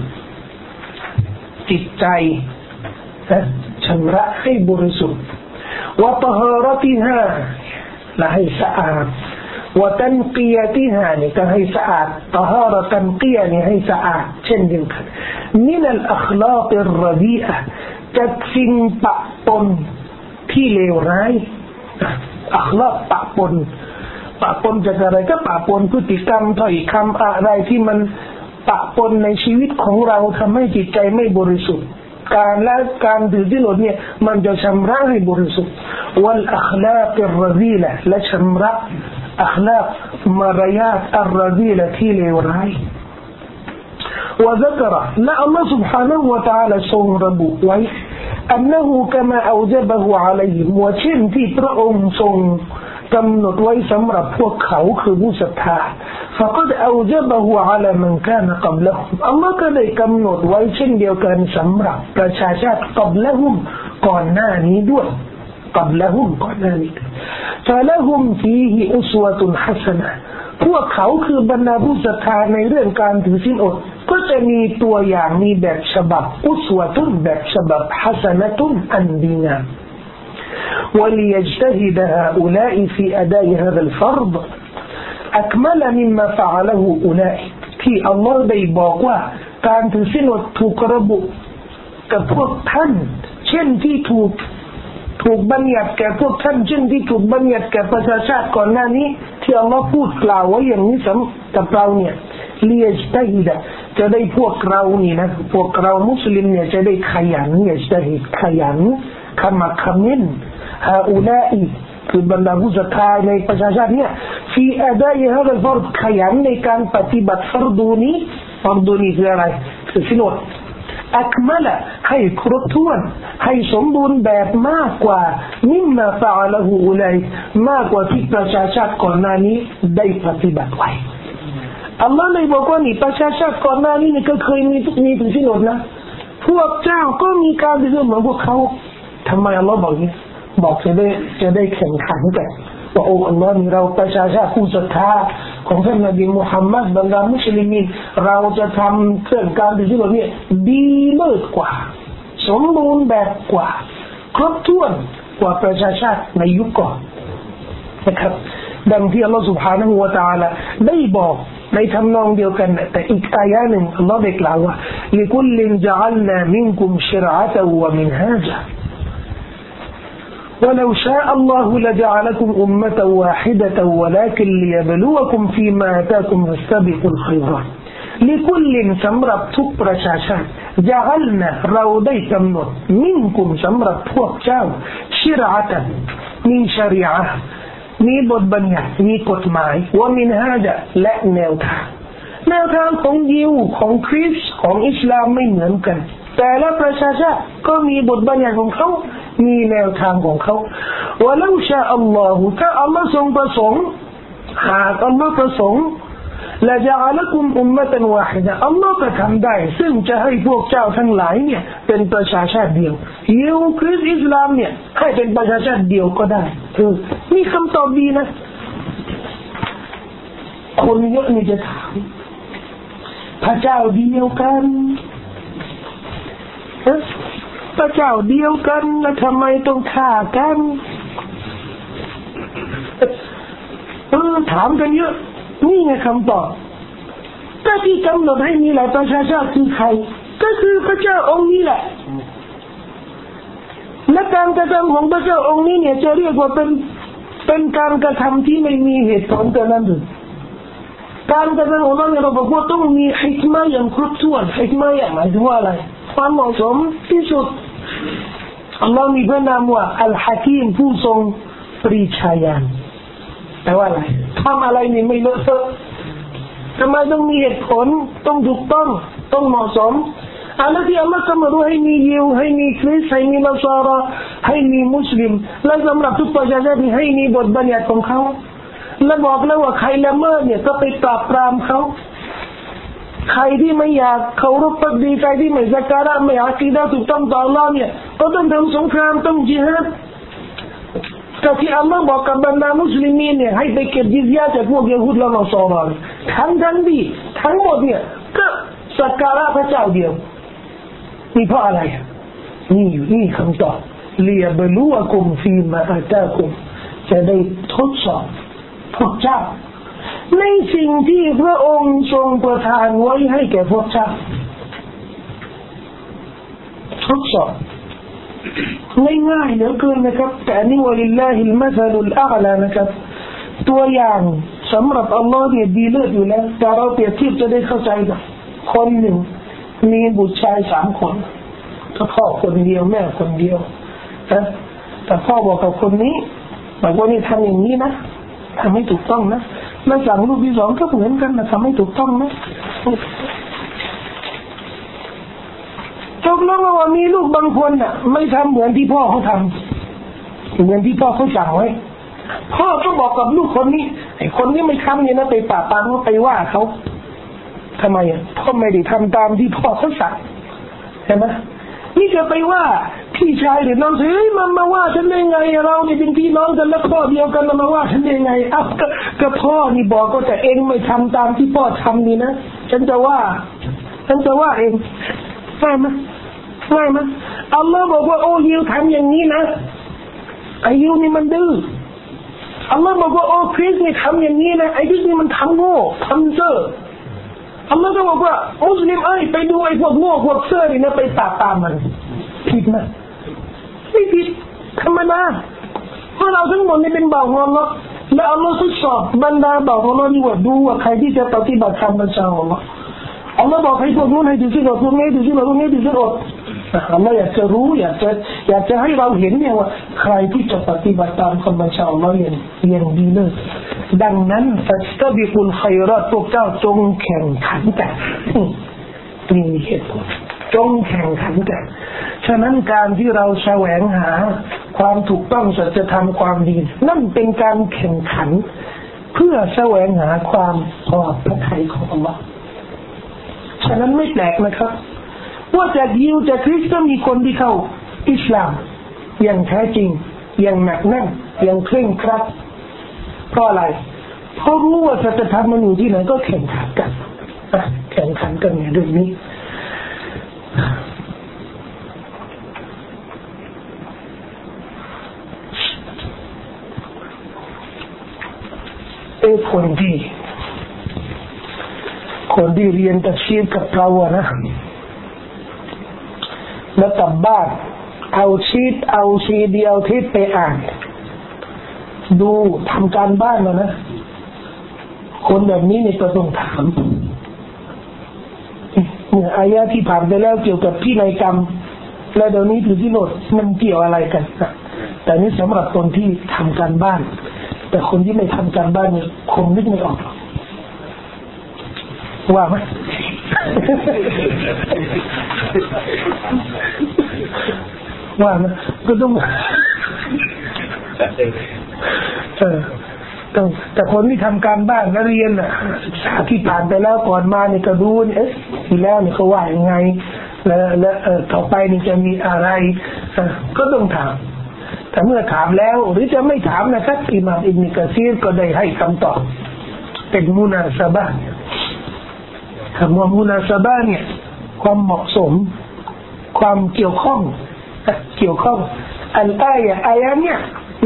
จิตใจชำระให้บริสุทธิ์วะตะฮารติฮาและให้สะอาดวะตันกียะติฮาเนี่ยก็ให้สะอาดตะฮารตันกียะเนี่ยให้สะอาดเช่นเดียวกันมินัลอัคลากิรรดีอะจากสิ่งปะปนที่เลวร้ายอัคลาปะปนจากอะไรก็ปะปนพฤติกรรมถ้อยคำอะไรที่มันปะปนในชีวิตของเราทำให้จิตใจไม่บริสุทธิ์การถือศีลอดเนี่ยมันจะชำระให้บริสุทธิ์วัลอัคลากิรรดีละและชำระอัคลากมารยาทอัรรดีละที่เลวร้ายวะซักระและอัลลอฮฺ سبحانه และ تعالى ทรงระบุไว้อันนั้นกมาเอาจบะฮูอะลัยฮิมว่าเช่นที่พระองค์ทรงกำหนดไว้สำหรับพวกเขาคือผู้ศรัทธา فقد أوجبه على من كان قبلهم อัลลอฮฺก็ได้กำหนดไว้เช่นเดียวกันสำหรับประชาชาติقبلهمก่อนหน้านี้ด้วยقبلهمก่อนหน้านี้ فلهم فيه أسوة حسنة พวกเขาคือบรรดาผู้ศรัทธาในเรื่องการถือศีลอดก็จะมีตัวอย่างมีแบบฉบับอุสวะตุนแบบฉบับฮัสนะตุนอันดีงาม وليجتهد هؤلاء في أداء هذا الفرض أكمل مما فعله أولئك ที่อัลลอฮฺได้บอกว่าการถือศีลอดถูกระบุกับพวกท่านเช่นที่ถูกบัญญัติแก่พวกท่านเช่นที่ถูกบัญญัติแก่ประชาชาติก่อนหน้านี้ที่อัลลอฮฺพูดกล่าวไว้อย่างนี้สำหรับเราเนี่ยเลียจตะฮิดะจะได้พวกเรานี่นะพวกเรามุสลิมเนี่ยจะได้ขยันเนี่ยจะได้ขยันขมักเขม้นฮาอุลาอิคือบรรดาผู้ศรัทธาในประชาชาติเนี่ยฟีอาดายฮะดัลฟัรดขยันในการปฏิบัติฟัรดูนี้คืออะไรคือศีลอดอักมะละให้ครบถ้วนให้สมบูรณ์แบบมากกว่ามิมมาฟะอะละฮูอุลัยมากกว่าที่ประชาชาติก่อนหน้านี้ได้ปฏิบัติไว้อัลลอฮ์เลยบอกว่านี่ประชาชาติก่อนหน้านี้นี่ก็เคยมีถือศีลอดนะพวกเจ้าก็มีการถือศีลเหมือนพวกเขาทำไมอัลลอฮ์บอกนี้บอกจะได้แข่งขันกันว่าโอ้อัลลอฮ์นี่เราประชาชาติผู้ศรัทธาของท่านนบีมุฮัมมัดบรรดามุสลิมินเราจะทำเรื่องการถือศีลอดเนี่ยดีเลิศกว่าสมบูรณ์แบบกว่าครบถ้วนกว่าประชาชาติในยุคก่อนนะครับดังที่อัลลอฮฺ سبحانه และ تعالى ได้บอกในทำนองเดียวกันแต่อีกอายะหนึ่งอัลลอฮฺได้กล่าวว่า لكل جعلنا منكم شرعة ومنهاجا ولو شاء الله لجعلكم أمة واحدة ولكن ليبلوكم فيما آتاكم فاستبقوا الخيرات لكل สำหรับทุกประชาชาติجعلناเราได้กำหนด منكم สำหรับพวกเจ้า شرعة มีชะรีอะห์มีบทบัญญัติมีกฎหมายว่ามินฮาจและแนวทางของยิวของคริสต์ของอิสลามไม่เหมือนกันแต่ละประชาชาติก็มีบทบัญญัติของเขามีแนวทางของเขาว่าแล้วชาอัลลอฮฺถ้าอัลลอฮฺทรงประสงค์หากอัลลอฮฺประสงค์ละจะอาลักุมอุมมะตันวาฮิดะอัลลอฮฺก็ทำได้ซึ่งจะให้พวกเจ้าทั้งหลายเนี่ยเป็นประชาชาติเดียวยิวคริสต์อิสลามเนี่ยให้เป็นประชาชาติเดียวก็ได้นี่คำตอบดีนะคนเยอะนี่จะถามพระเจ้าเดียวกันพระเจ้าเดียวกันแล้วทำไมต้องฆ่ากันถามกันเยอะนี่ไงคำตอบแต่ที่กำหนดให้มีหลายประชาชาติคือใครก็คือพระเจ้าองค์นี้แหละและการกระทำของพระเจ้าองค์นี้เนี่ยจะเรียกว่าเป็นเป็นการกระทำที่ไม่มีเหตุผลแต่นั้นหรือการกระทำของเราเนี่ยเราบอกว่าต้องมีฮิกมะห์อย่างครบถ้วนฮิกมะห์อย่างหมายถึงว่าอะไรความเหมาะสมที่สุดอัลลอฮ์มีพระนามว่าอัลฮะกีมผู้ทรงปรีชาญาณแปลว่าอะไรทำอะไรนี่ไม่เลอะเทอะทำไมต้องมีเหตุผลต้องถูกต้องเหมาะสมอะไรที่อัลลอฮ์กำหนดให้มียิวให้มีคริสต์ให้มีนัสรอให้มีมุสลิมและสำหรับทุกประชาชนให้มีบทบัญญัติของเขาและบอกแล้วว่าใครละเมิดเนี่ยก็ไปปราบปรามเขาใครที่ไม่อยากเคารพภักดีใครที่ไม่สักการะไม่อากีดะห์ถูกต้องต่ออัลเลาะห์เนี่ยก็ต้องทำสงครามต้องญิฮาดแต่ที่อัลลอฮ์บอกกับบรรดามุสลิมีเนี่ยให้ไปเก็บญิซยะห์จากพวกยิวและนอสอราทั้งที่ทั้งหมดเนี่ยก็สักการะพระเจ้าเดียวนี่เพราะอะไรนี่คำตอบลิยบลูวะกุมฟีมาอาตากุมจะได้ทดสอบพวกเจ้าในสิ่งที่พระองค์ทรงประทานไว้ให้แก่พวกเจ้าทดสอบง่ายๆเหลือเกินนะครับแต่นี่วะลิลลาฮิลมัซลุลอาลานะครับตัวอย่างสำหรับอัลลอฮ์เนี่ยดีเลิศอยู่แล้วแต่เราเปรียบเทียบจะได้เข้าใจกันคนหนึ่งมีบุตรชาย3 คนก็พ่อคนเดียวแม่คนเดียวนะแต่พ่อบอกกับคนนี้บอกว่านี่ทำอย่างนี้นะทำให้ถูกต้องนะแล้วสั่งลูกที่2ก็เหมือนกันนะทำให้ถูกต้องนะจบแล้วว่ามีลูกบางคนน่ะไม่ทำเหมือนที่พ่อเขาทำเหมือนที่พ่อเขาสั่งไว้พ่อก็บอกกับลูกคนนี้ไอ้คนนี้ไม่ทำเนี่ยนะไปปราบปรามเขาไปว่าเขาทำไมอ่ะพ่อไม่ได้ทำตามที่พ่อเขาสั่งเห็นไหมนี่จะไปว่าพี่ชายหรือน้องเฮ้ยมาว่าฉันได้ไงเราเนี่ยเป็นพี่น้องกันแล้วพ่อเดียวกันมาว่าฉันได้ไงอ้าวก็พ่อนี่บอกก็แต่เองไม่ทำตามที่พ่อทำนี่นะฉันจะว่าเองง่ายไหมอัลลอฮ์บอกว่าโอ้ยิวทำอย่างนี้นะไอ้ยิวนี่มันดื้ออัลลอฮ์บอกว่าโอ้คริสนี่ทำอย่างนี้นะไอ้คริสนี่มันทำโง่ทำเซ่ออัลลอฮ์ก็บอกว่ามุสลิมไปดูไอ้พวกโง่พวกเซ่อนี่นะไปปราบปรามมันผิดไหมไม่ผิดธรรมดาเพราะเราทั้งหมดนี่เป็นบ่าวของอัลลอฮ์และอัลลอฮ์ทดสอบบรรดาบ่าวของอัลลอฮ์นี่ว่าดูว่าใครที่จะปฏิบัติธรรมบัญชาของอัลลอฮ์อัลลอฮ์บอกให้พวกนู้นให้ดูสิพวกนี้ดูสิพวกนี้ดูสิอดอัลลอฮ์อยากจะรู้อยากจะให้เราเห็นเนี่ยว่าใครที่จะปฏิบัติตามคำบัญชาอัลลอฮ์อย่างดีเลยดังนั้นฟัสตับิกุลค็อยรอตพวกเจ้าจงแข่งขันกันมีเหตุผลจงแข่งขันกันฉะนั้นการที่เราแสวงหาความถูกต้องสัจธรรมความดีนั่นเป็นการแข่งขันเพื่อแสวงหาความพอพระทัยของอัลลอฮ์ฉะนั้นไม่แปลกนะครับว่าจากยิวจากคริสต์ก็มีคนที่เข้าอิสลามอย่างแท้จริงอย่างหนักแน่นอย่างเคร่งครัดเพราะอะไรเพราะรู้ว่าสัจธรรมมันอยู่ที่ไหนก็แข่งขันกันในเรื่องนี้คนที่เรียนตัฟซีรกับเราอะนะแล้วกลับบ้านเอาซีดีเอาเทปไปอ่านดูทำการบ้านนะคนแบบนี้เนี่ยก็ต้องถามเนี่ยอายะที่ผ่านไปแล้วเกี่ยวกับพินัยกรรมและเดี๋ยวนี้ถือที่โนดมันเกี่ยวอะไรกันแต่นี่สำหรับคนที่ทำการบ้านแต่คนที่ไม่ทำการบ้านเนี่ยคงนึกไม่ออกว่าไหมว่านะก็ต้องแต่คนที่ทำการบ้านและเรียนน่ะศึกษาที่ผ่านไปแล้วก่อนมาเนี่ยก็ดูเนี่ยทีแล้วเนี่ยเขาว่ายังไงและต่อไปนี่จะมีอะไรก็ต้องถามแต่เมื่อถามแล้วหรือจะไม่ถามนะครับอิหม่ามอิบนุกะซีรก็ได้ให้คำตอบเป็นมุนาซะบะห์คำว่ามุนาซะบะห์เนี่ยความเหมาะสมความเกี่ยวข้องอันอายะเนี่ย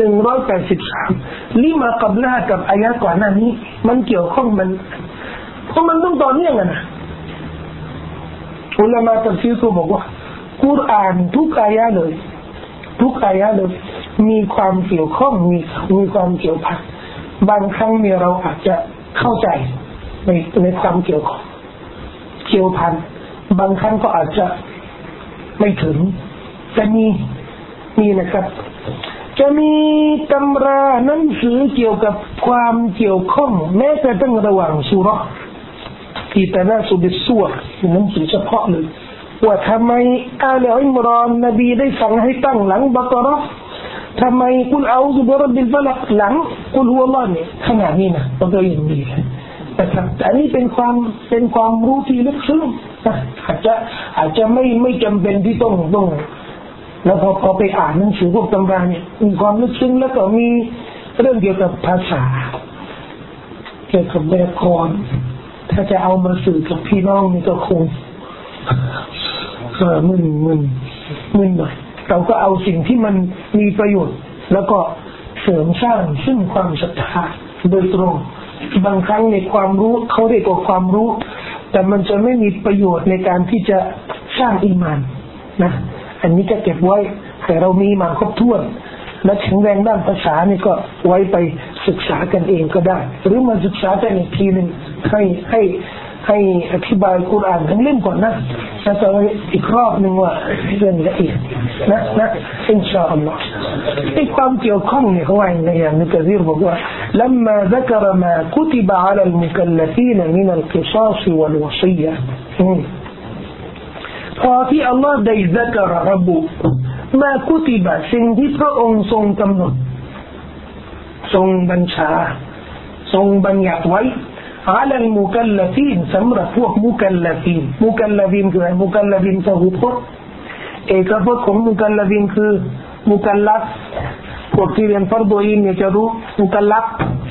183ลิมากับลากับอายะก่อนหน้านี้มันเกี่ยวข้องมันเพราะมันต้องต่อเนื่องกันนะอุลามะตัฟซีรก็บอกว่ากุรอานทุกอายะเลยมีความเกี่ยวข้องมีความเกี่ยวพันบางครั้งเนี่ยเราอาจจะเข้าใจในความเกี่ยวพันบางครั้งก็อาจจะไม่ถึงจะมีนะครับจะมีตำราหนังสือเกี่ยวกับความเกี่ยวข้องแม้แต่ตั้งระหว่างซูเราะห์ที่ตะนาซุบิสซัวร์หนังสือเฉพาะเลยว่าทำไมอาลีอิมรอนนบีได้สั่งให้ตั้งหลังบักเราะห์ทำไมกุลเอาซุบิรับบิลฟะลักหลังกุลฮุวัลลอฮ์เนี่ยขนาดนี้นะก็ตัวอย่างนี้นะครับแต่อันนี้เป็นความรู้ที่ลึกซึ้งอาจจะไม่จำเป็นที่ต้องแล้วพอไปอ่านหนังสือพวกตำราเนี่ยมีความลึกซึ้งแล้วก็มีเรื่องเกี่ยวกับภาษาเกี่ยวกับไวยากรณ์ถ้าจะเอามาสื่อกับพี่น้องนี่ก็คงมึนหน่อยเราก็เอาสิ่งที่มันมีประโยชน์แล้วก็เสริมสร้างซึ่งความศรัทธาโดยตรงบางครั้งในความรู้เขาเรียกว่าความรู้แต่มันจะไม่มีประโยชน์ในการที่จะสร้างอีหม่านนะอันนี้ก็เก็บไว้แต่เรามีมาครบถ้วนและแข็งแรงด้านภาษานี่ก็ไว้ไปศึกษากันเองก็ได้หรือมาศึกษากันอีกทีนึงให้อธิบายกุรอานทั้งเล่มก่อนนะแล้วจะอีกรอบนึงว่าเรื่องละเอียดนะอินชาอัลลอฮ์ไอ้ความเกี่ยวข้องเนี่ยเขาว่าอย่างไรอย่างนึกซีรบอกว่า لما ذكر ما كتب على المكلفين من القصاص والوصية พอที่อัลลอฮ์ได้ ذكر ระบุมากุติบะสิ่งที่พระองค์ทรงกำหนดทรงบัญชาทรงบัญญัติไว้على المكلفين สำหรับพวกมุกัลลฟีนคืออะไรมุกัลลฟีนสหุพจน์เอกพจน์ของมุกัลลฟีนคือมุกัลลัฟพวกที่เรียนฟัรฎออีนเนี่ยจะรู้มุกัลลัฟ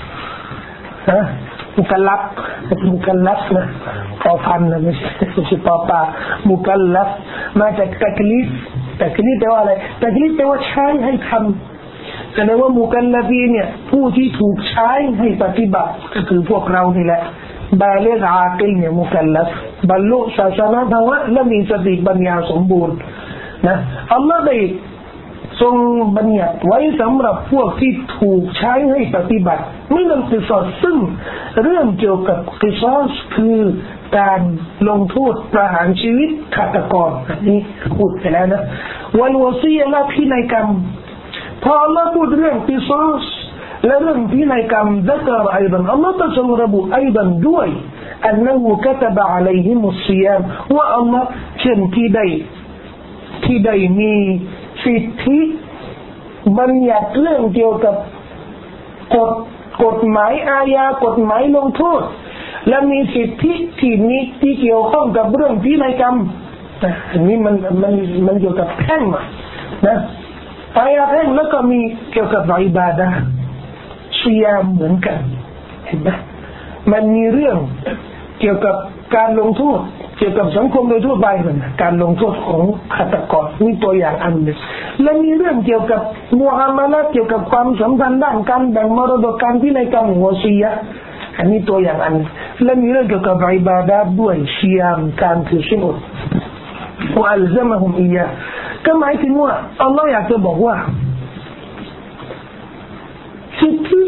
มุกัลลัฟนะพอพันนะไม่ใช่ปอปามุกัลลัฟมาจากตักลีฟแปลว่าอะไรตักลีฟแปลว่าใช้ให้ทำแสดงว่ามุกัลลฟีนเนี่ยผู้ที่ถูกใช้ให้ปฏิบัติก็คือพวกเรานี่แหละบาลิกอากิลเนี่ยมุกัลลัฟบรรลุศาสนาธรรมและมีสติปัญญาสมบูรณ์นะอัลลอฮ์ได้ทรงบัญญัติไว้สำหรับพวกที่ถูกใช้ให้ปฏิบัติไม่นำกิซอสซึ่งเรื่องเกี่ยวกับกิซอสคือการลงโทษประหารชีวิตฆาตกรนี่พูดไปแล้วนะวัลวะซียะและพินัยกรรมพออัลลอฮ์พูดเรื่องกิซอสและเรื่องพินัยกรรมذكر أيضاอัลลอฮ์ทรงระบุأيضاด้วย أنه كتب عليهم الصيام ว่าอัลลอฮ์เช่นที่ได้มีสิทธิบัญญัติเรื่องเกี่ยวกับกฎหมายอาญากฎหมายลงโทษและมีสิทธิที่เกี่ยวข้องกับเรื่องพินัยกรรมอันนี้มันเกี่ยวกับแพ่งนะอายะแพ่งแล้วก็มีเกี่ยวกับอิบาดะห์ซิยามเหมือนกันเห็นไหมมันมีเรื่องเกี่ยวกับการลงโทษเกี่ยวกับสังคมโดยทั่วไปเหมือนการลงโทษของฆาตกรนี่ตัวอย่างอันหนึ่งและมีเรื่องเกี่ยวกับมุอามาละห์เกี่ยวกับความสัมพันธ์ด้านการแบ่งมรดกการพินัยกรรมวะซียะห์อันนี้ตัวอย่างอันและมีเรื่องเกี่ยวกับอิบาดะห์ด้วยซิยามการถือศีลอดวะอัลซะมะฮุมอียะห์ก็หมายถึงว่าอัลลอฮ์อยากจะบอกว่าสิทธิ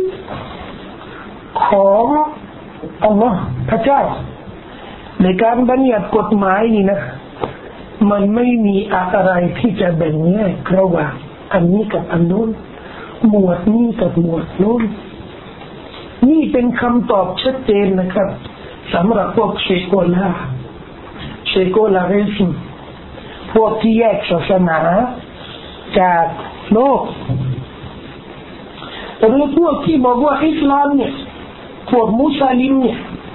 ของอัลลอฮ์พระเจ้าในการบัญญัติกฎหมายนี่นะมันไม่มีอะไรที่จะแบ่งแยกระหว่างอันนี้กับอันโน้นหมวดนี้กับหมวดโน้นนี่เป็นคำตอบชัดเจนนะครับสำหรับพวกเชโกลาเรซิมพวกที่แยกศาสนาจากโลกหรือพวกที่บอกว่าอิสลามเนี่ยพวกมุสลิมเนี่ย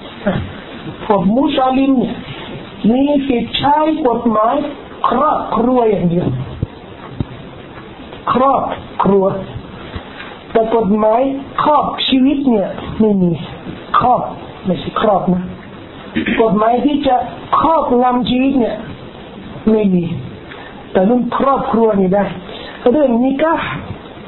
มีสิทธิ์ใช้กฎหมายครอบครัวอย่างเดียวครอบครัวแต่กฎหมายครอบชีวิตเนี่ยไม่มีครอบไม่ใช่ครอบนะกฎหมายที่จะครอบงำชีวิตเนี่ยไม่มีแต่เรื่องครอบครัวนี่ได้เรื่องนิกะห์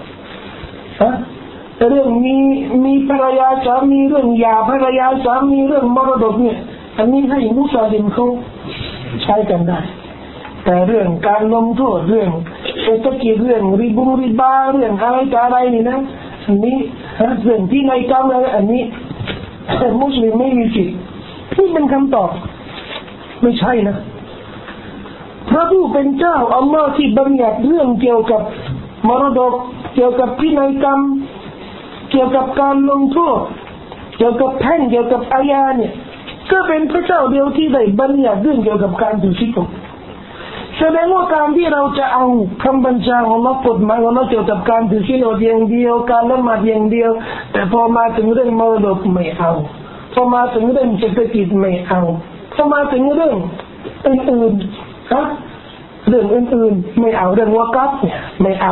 เรื่องมีภรรยาสามีเรื่องหย่าภรรยาสามีเรื่องมรดกเนี่ยอันนี้ให้มุสลิมเขาใช้กันได้แต่เรื่องการลงโทษเรื่องเศรษฐกิจเรื่องริบาเรื่องอะไรนี่นะอันนี้เรื่องที่ในกรรมอะไรอันนี้มุสลิมไม่มีสิทธิ์นี่เป็นคำตอบไม่ใช่นะพระผู้เป็นเจ้าอัลลอฮ์ที่บัญญัติเรื่องเกี่ยวกับมรดกเกี่ยวกับพินัยกรรมเกี่ยวกับการลงโทษเกี่ยวกับแพ่งเกี่ยวกับอาญาเนี่ยก็เป็นพระเจ้าเดียวที่ได้บัญญัติเรื่องเกี่ยวกับการถือศีลแสดงว่าการที่เราจะเอาคำบัญชาของเรากฎหมายของเราเกี่ยวกับการถือศีลอย่างเดียวการละหมาดอย่างเดียวแต่พอมาถึงเรื่องมรดกไม่เอาพอมาถึงเรื่องเศรษฐกิจไม่เอาพอมาถึงเรื่องอื่นๆเรื่องอื่นๆไม่เอาเรื่องวะกัฟเนี่ยไม่เอา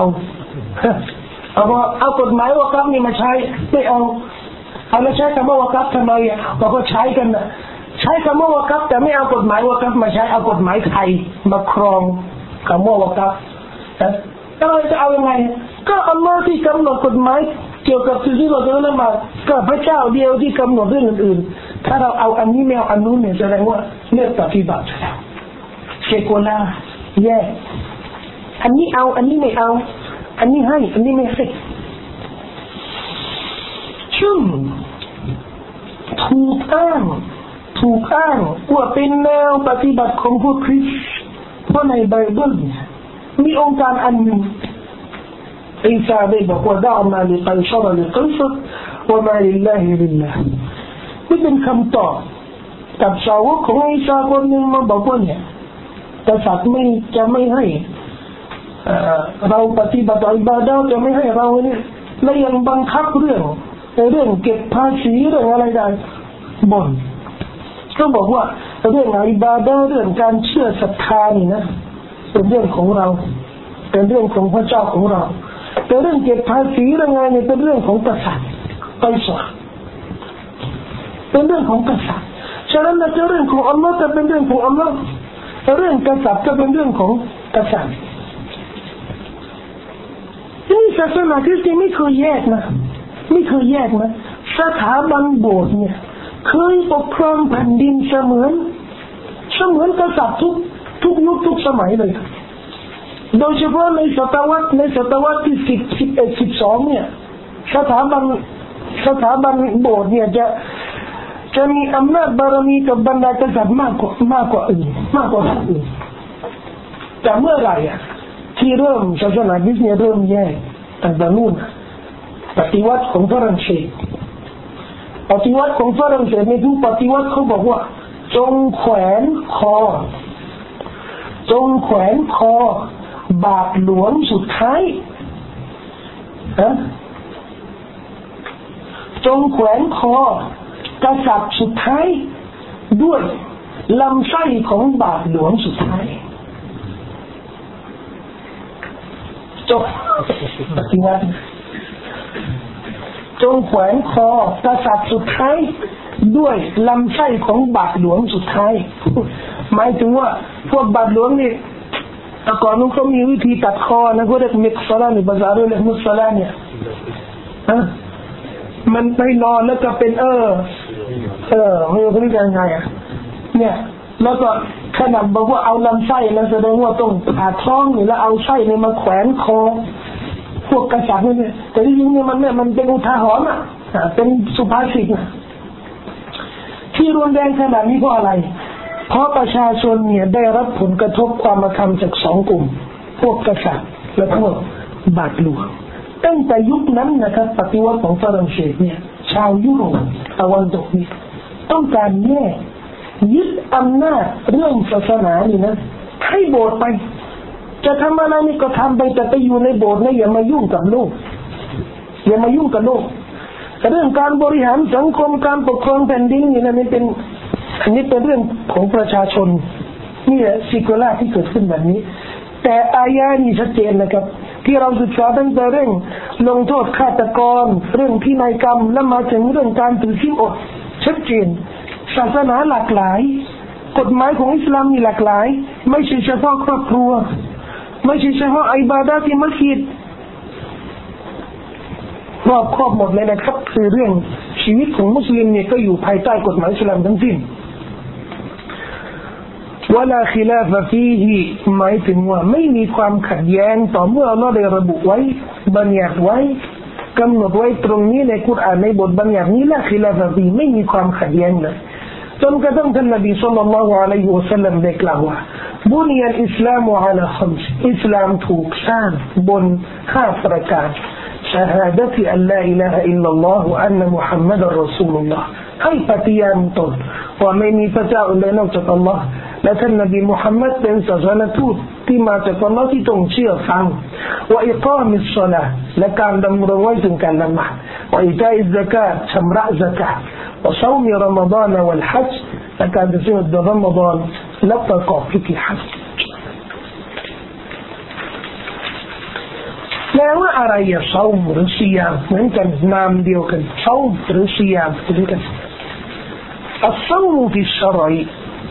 เอากฎหมายวะกัฟนี่มาใช้ไม่เอาแล้วใช้คำว่าวะกัฟทำไมเราก็ใช้กันนะใช้คำว่าวะกัฟแต่ไม่เอากฎหมายวะกัฟมาใช้เอากฎหมายไทยมาครองคำว่าวะกัฟแล้วเราจะเอายังไงก็อัลลอฮ์ที่กำหนดกฎหมายเกี่ยวกับสิ่งที่เราจะละหมาดก็พระเจ้าเดียวที่กำหนดเรื่องอื่นๆถ้าเราเอาอันนี้ไม่เอาอันนู้นเนี่ยแสดงว่าเลือกปฏิบัติเซกุลาร์แย่อันนี้เอาอันนี้ไม่เอาอันนี้ให้อันนี้ไม่ให้ซึ่งถูกอ้างว่าเป็นแนวปฏิบัติของพวกคริสต์เพราะในไบเบิลมีองค์การอันหนึ่งอีสาได้บอกว่าดามาลิไกชรลิกิสวะมาลิลลาฮิบิลลาห์นี่เป็นคำตอบกับชาวของอีสาคนหนึ่งมาบอกว่าเนี่ยกษัตริย์จะไม่ให้เราปฏิบัติอิบาดะห์จะไม่ให้เราเนี่ยและยังบังคับเรื่องเก็บภาษีเรื่องอะไรได้บ่นก็บอกว่าเรื่องอิบาดะห์เรื่องการเชื่อศรัทธานี่นะเป็นเรื่องของเราเป็นเรื่องของพระเจ้าของเราแต่เรื่องเก็บภาษีเรื่องอะไรเนี่ยเป็นเรื่องของกษัตริย์ไกษัตริย์เป็นเรื่องของกษัตริย์ฉะนั้นเรื่องของอัลลอฮ์จะเป็นเรื่องของอัลลอฮ์เรื่องกษัตริย์ก็เป็นเรื่องของกษัตริย์นี่ศาสนาคริสต์ไม่เคยแยกนะสถาบันโบสถ์เนี่ยเคยปกครองแผ่นดินเสมือนกษัตริย์ทุกยุคทุกสมัยเลยโดยเฉพาะในศตวรรษที่10 11 12เนี่ยสถาบันโบสถ์เนี่ยจะมีอำนาจบารมีกับบรรดากษัตริย์มากกว่าอื่นแต่เมื่อไหร่ที่เริ่มศาสนาคริสต์เนี่ยเริ่มแย่ตั้งแต่นู่นปฏิวัติของฝรั่งเศสในทุกปฏิวัติเขาบอกว่าจงแขวนคอบาทหลวงสุดท้ายจงแขวนคอกษัตริย์สุดท้ายด้วยลำไส้ของบาทหลวงสุดท้ายจบปฏิวัติจงแขวนคอกษัตริย์สุดท้ายด้วยลำไส้ของบาทหลวงสุดท้ายหมายถึงว่าพวกบาทหลวงนี่แต่ก่อนนู้นเขามีวิธีตัดคอนะเขาเรียกมิกซาลาในภาษาเรียกมุสลาเนี่ยมันไปนอนแล้วก็เป็นไม่รู้จะยังไงเนี่ยแล้วก็ขนาดบอกว่าเอาลำไส้นะแสดงว่าต้องผ่าท้องนี่แล้วเอาไส้เนี่ยมาแขวนคอพวกกษัตริย์เนี่ยแต่ที่จริงเนี่ยมันเป็นอุทาหรณ์เป็นสุภาษิตที่รุนแรงขนาดนี้เพราะอะไรเพราะประชาชนเนี่ยได้รับผลกระทบความอาธรรมจากสองกลุ่มพวกกษัตริย์และพวกบาทหลวงตั้งแต่ยุคนั้นนะครับปฏิวัติของฝรั่งเศสเนี่ยชาวยุโรปตะวันตกนี่ต้องการยึดอำนาจเรื่องศาสนานี่นะให้โบสถ์ไปจะทำอะไรนี่ก็ทำไปแต่ไปอยู่ในโบสถ์นะอย่ามายุ่งกับโลกเรื่องการบริหารสังคมการปกครองแผ่นดินนี่นะนี่เป็นอันนี้เป็นเรื่องของประชาชนนี่แหละซิโกล่าที่เกิดขึ้นแบบนี้แต่อายะนี้ชัดเจนนะครับที่เราศึกษาตั้งแต่เรื่องลงโทษฆาตกรเรื่องพินัยกรรมแล้วมาถึงเรื่องการถือศีลอดชัดเจนศาสนาหลากหลายกฎหมายของอิสลามมีหลากหลายไม่ใช่เฉพาะครอบครัวไม่ใช่เฉพาะอิบาดะห์ที่มัสยิดรอบครอบหมดเลยนะครับคือเรื่องชีวิตของมุสลิมเนี่ยก็อยู่ภายใต้กฎหมายอิสลามทั้งสิ้นวะลาคิลาฟะฟีฮิหมายถึงว่าไม่มีความขัดแย้งต่อเมื่ออัลเลาะห์ได้ระบุไว้บัญญัติไว้กำหนดไว้ตรงนี้ในกุรอานในบทบัญญัตินี้ละคิลาฟะฟีไม่มีความขัดแย้งเลยจนกระทั่งท่านนบีศ็อลลัลลอฮุอะลัยฮิวะซัลลัมได้กล่าวว่าบุนียัลอิสลามุอะลาคัมซอิสลามถูกสร้างบน5ประการชะฮาดะตุอัลลาอิลาฮะอิลลัลลอฮุอันนะมุฮัมมัดอัรรอซูลุลลอฮ์ให้ปฏิญาณตนว่าไม่มีพระเจ้าอื่นใดนอกจากอัลลอฮ์และท่านนบีมุฮัมมัดเป็นศาสนทูตที่มาจากอัลลอฮ์ที่ต้องเชื่อฟังว่าอิกามิศศอลาห์และการดำรงไว้ถึงการละหมาดว่าอิตาอิซซะกาตชำระซะกาตว่าศอมรอมฎานวัลฮัจญ์และการถือศีลเดือนรอมฎานและประกอบพิธีฮัจญ์แล้วว่าอะไรอะซอมหรือซิยามเหมือนกันนามเดียวกันซอมหรือซิยามเหมือนกันอัศซอมฟิชรอย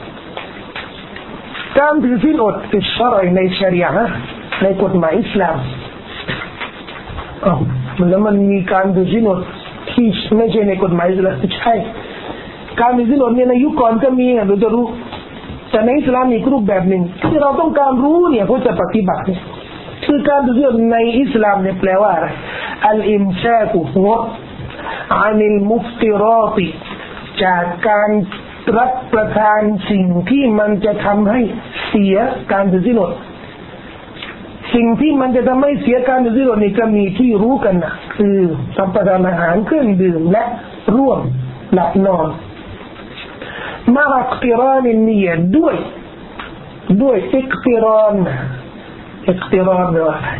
การถือศีลอดฟิชรอยในชะรีอะห์ในกฎหมายอิสลามแล้วมันมีการถือศีลอดที่ไม่ใช่ในกฎหมายอิสลามใช่การถือศีลอดเนี่ยในยุคก่อนก็มีเราจะรู้แต่ในอิสลามมีรูปแบบหนึ่งที่เราต้องการรู้เนี่ยเพื่อจะปฏิบัติเนี่ยคือการถือศีลอดในอิสลามเนี่ยแปลว่าอะไรอัลอิมซากุงดอานิลมุฟติราติจากการรับประทานสิ่งที่มันจะทำให้เสียการถือศีลอดสิ่งที่มันจะทำให้เสียการถือศีลอดนี่ก็มีที่รู้กันนะคือรับประทานอาหารเครื่องดื่มและร่วมหลับนอนมาอักติรานนียะด้วยอิกติรานหรืออะไร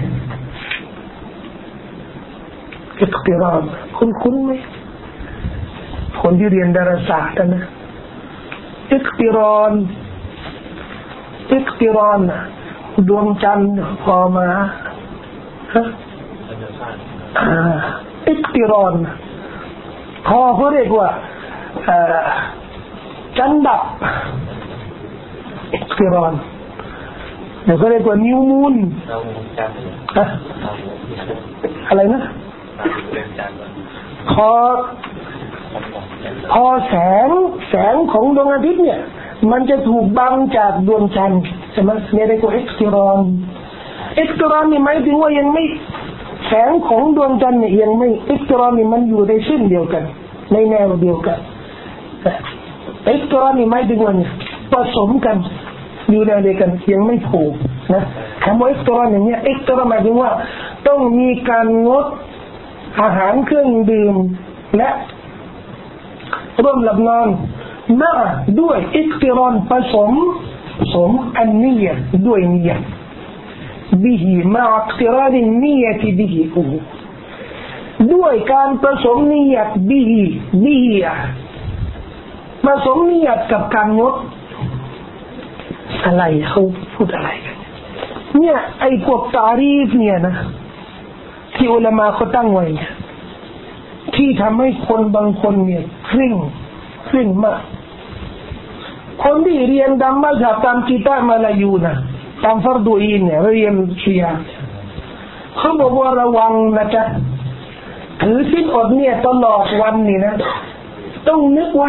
อิกติรานคุ้นไหมคนที่เรียนดาราศาสตร์นะอิกติรานดวงจันทร์พอมาอิกติรานพอเขาเรียกว่าจันดับอิกติรานเดี๋ยวเขาเรียกว่านิวมูนอะไรนะพอแสงของดวงอาทิตย์เนี่ยมันจะถูกบังจากดวงจันทร์ใช่ไหมเนี่ยเรียกว่าอิกติรานนี่หมายถึงว่ายังไม่แสงของดวงจันทร์เนี่ยยังไม่อิกติรานนี่มันอยู่ในเส้นเดียวกันในแนวเดียวกันอิกติรานนี่หมายถึงว่าผสมกันอยู่ในเดียวกันยังไม่ถูกนะคำว่าอิกติรานอย่างเงี้ยอิกติรานหมายถึงว่าต้องมีการงดอาหารเครื่องดื่มและร่วมหลับนอนมาด้วยอิกติรานผสมอันนียะด้วยนียะบิฮิมาอิกติรานนียะบิฮิด้วยการผสมนียะบิฮิผสมนียะกับการงดอะไรเขาพูดอะไรกันเนี่ยไอ้พวกตารีฟเนี่ยนะที่อุลามะเขาตั้งไว้ที่ทำให้คนบางคนเนี่ยเคร่งมากคนที่เรียนตามมัซฮับตามกิตาบมาลายูนะตามฟัรดูอีนเนี่ยเรียนชีอะห์เขาบอกว่าระวังนะจ๊ะถือศีลอดเนี่ยตลอดวันนี่นะต้องนึกไว้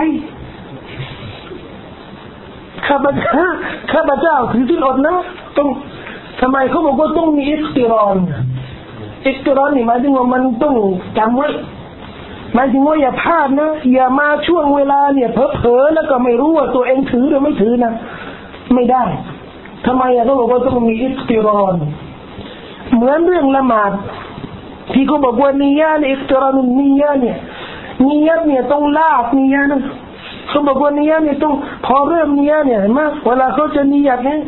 ข้าพเจ้าถือศีลอดนะต้องทำไมเขาบอกว่าต้องมีอิกติรานนี่หมายถึงว่ามันต้องจำไว้หมายถึงว่าอย่าพลาดนะอย่ามาช่วงเวลาเนี่ยเผลอๆแล้วก็ไม่รู้ว่าตัวเองถือหรือไม่ถือนะไม่ได้ทำไมเขาบอกว่าต้องมีอิกติรานเหมือนเรื่องละหมาดที่เขาบอกว่านียะห์อิกติรานนียะห์เนี่ยต้องลากนียะห์นะเขาบอกว่านียะห์เนี่ยต้องพอเริ่มนียะห์เนี่ยเห็นไหมเวลาเขาจะนียะห์เนี่ย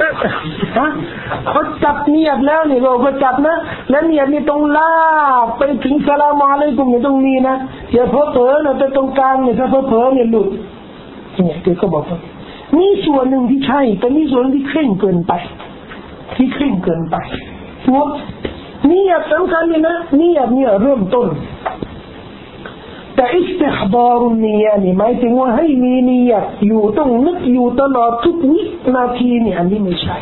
เขาจับนียะห์แล้วเนี่ยเราก็จับนะแล้วนียะห์นี่ต้องลากไปถึงสลามอะลัยกุมเนี่ยต้องมีนะอย่าเผลอๆนะแต่ตรงกลางเนี่ยถ้าเผลอๆเนี่ยหลุดเนี่ยที่เขาบอกว่ามีส่วนหนึ่งที่ใช่แต่มีส่วนที่เคร่งเกินไปนียะห์สำคัญเลยนะนียะห์เนี่ยเริ่มต้นแต่อิสติฮฎารุนนียะห์นี่หมายถึงว่าให้มีนียะห์อยู่ต้องนึกอยู่ตลอดทุกวินาทีเนี่ยอันนี้ไม่ใช่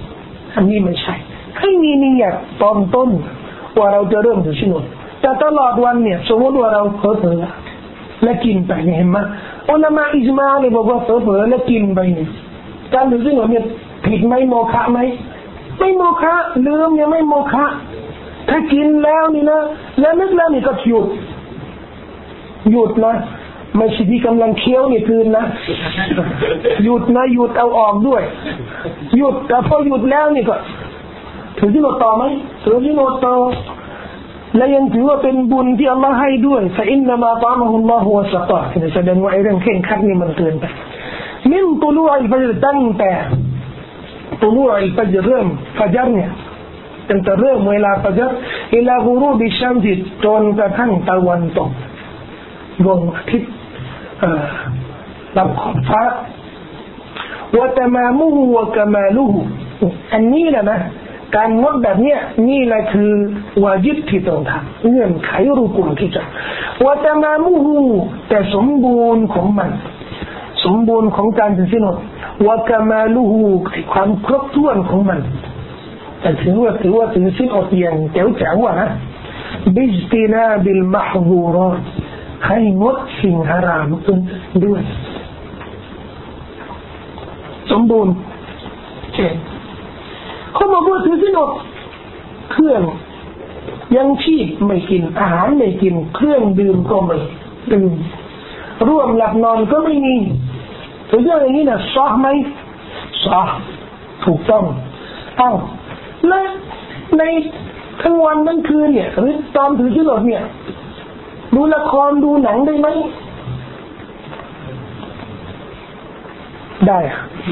ให้มีนียะห์ตอนต้นว่าเราจะเริ่มถือศีลอดแต่ตลอดวันเนี่ยสมมติว่าเราเผลอและกินไปเห็นไหมอุลามะอิจมาเลยบอกว่าเผลอและกินไปเนี่ยการถือศีลอดเนี่ยผิดไหมโมฆะไหมไม่โมฆะลืมยังไม่โมฆะถ้ากินแล้วนี่นะแล้วนึกแล้วนี่ก็หยุดนะไม่ใช่ที่กำลังเคี้ยวนี่คืนนะหยุดนะหยุดเอาออกด้วยหยุดแต่พอหยุดแล้วนี่ก็ถือศีลอดต่อไหมถือศีลอดต่อและยังถือว่าเป็นบุญที่อัลลอฮ์ให้ด้วยฟะอินนะมาตะมะฮุลลอฮุวะซะกะแสดงว่าไอ้เรื่องเข่งขัดนี่มันเกินไปมินตุลูอัลฟัจรตั้งแต่ตุลูอัลฟัจรเริ่มฟัจรเนี่ยตั้งแต่เริ่มเวลาฟัจรอิลากุรูบิชัมซิจนกระทั่งตะวันตกดวงอาทิตย์รับขอบฟ้าวะตะมามุฮุวะกะมาลุฮุอันนี้แหละนะการงดแบบเนี้ยนี่แหละคือวาญิบที่ต้องทำเงื่อนไขรุกุนที่จะวะตะมามุฮุแต่สมบูรณ์ของมันสมบูรณ์ของการถือศีลอดวะกะมาลุฮุความครบถ้วนของมันแต่ถือว่าถือศีลอดอย่างแจ๋วๆนะบิจตินาบิลมะฮซูรอตให้งดสิ่งฮารามด้วยสมบูรณ์เช่นเขาบอกว่าถือศีลอดเครื่องยังชีพไม่กินอาหารไม่กินเครื่องดื่มก็ไม่ดื่มร่วมหลับนอนก็ไม่มีถือเรื่องอย่างนี้นะซอไหมซอถูกต้องและในทั้งวันทั้งคืนเนี่ยหรือตอนถือศีลอดเนี่ยดูละครดูหนังได้ไหมได้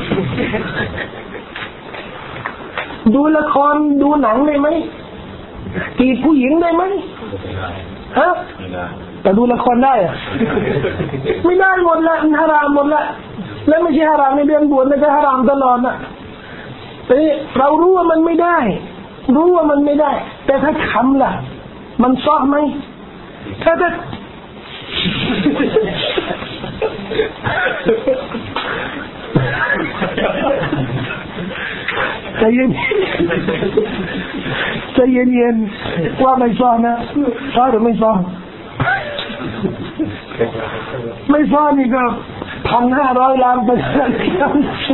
ดูละครดูหนังได้ไหมจีบผู้หญิงได้ไหมฮะแต่ดูละครได้อะไม่ได้หมดละฮารามหมดละแล้วไม่ใช่ฮารามในเดือนบวชนะจะฮารามตลอดนะแต่เรารู้ว่ามันไม่ได้แต่ถ้าทำล่ะมันซอกไหมถ้าใจเย็นว่าไม่ซ้อนนะซ้อนหรือไม่ซ้อนไม่ซ้อนนี่ก็1,500 ล้านไปแล้ว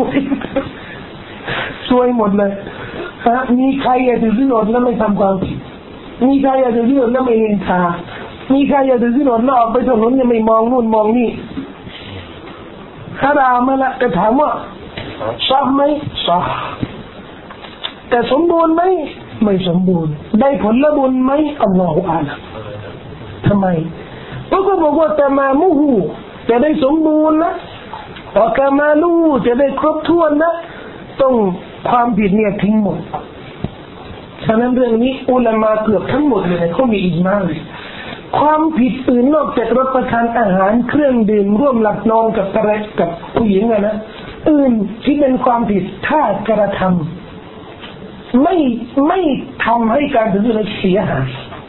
สวยหมดเลยมีใครอยากถือศีลอดแล้วไม่ทำความผิดมีใครอยากถือศีลอดแล้วไม่นินทามีใครอยากถือศีลอดแล้วออกไปถนนยังไม่มองนู่นมองนี่ฮารามละแต่ถามว่าซอไหมซอแต่สมบูรณ์ไหมไม่สมบูรณ์ได้ผลบุญไหมอัลลอฮฺอาลัมทำไมเพราะเขาบอกว่าแต่มามุฮูจะได้สมบูรณ์นะแล้วกามาลูจะได้ครบถ้วนนะต้องความผิดเนี่ยทิ้งหมดฉะนั้นเรื่องนี้อุลามะเกือบทั้งหมดเลยเขามีอิจมาเลยความผิดอื่นนอกจากรับประทานอาหารเครื่องดื่มร่วมหลับนอนกับผู้หญิงนะอื่นที่เป็นความผิดถ้ากระทำไม่ทำให้การถือศีลเสียหาย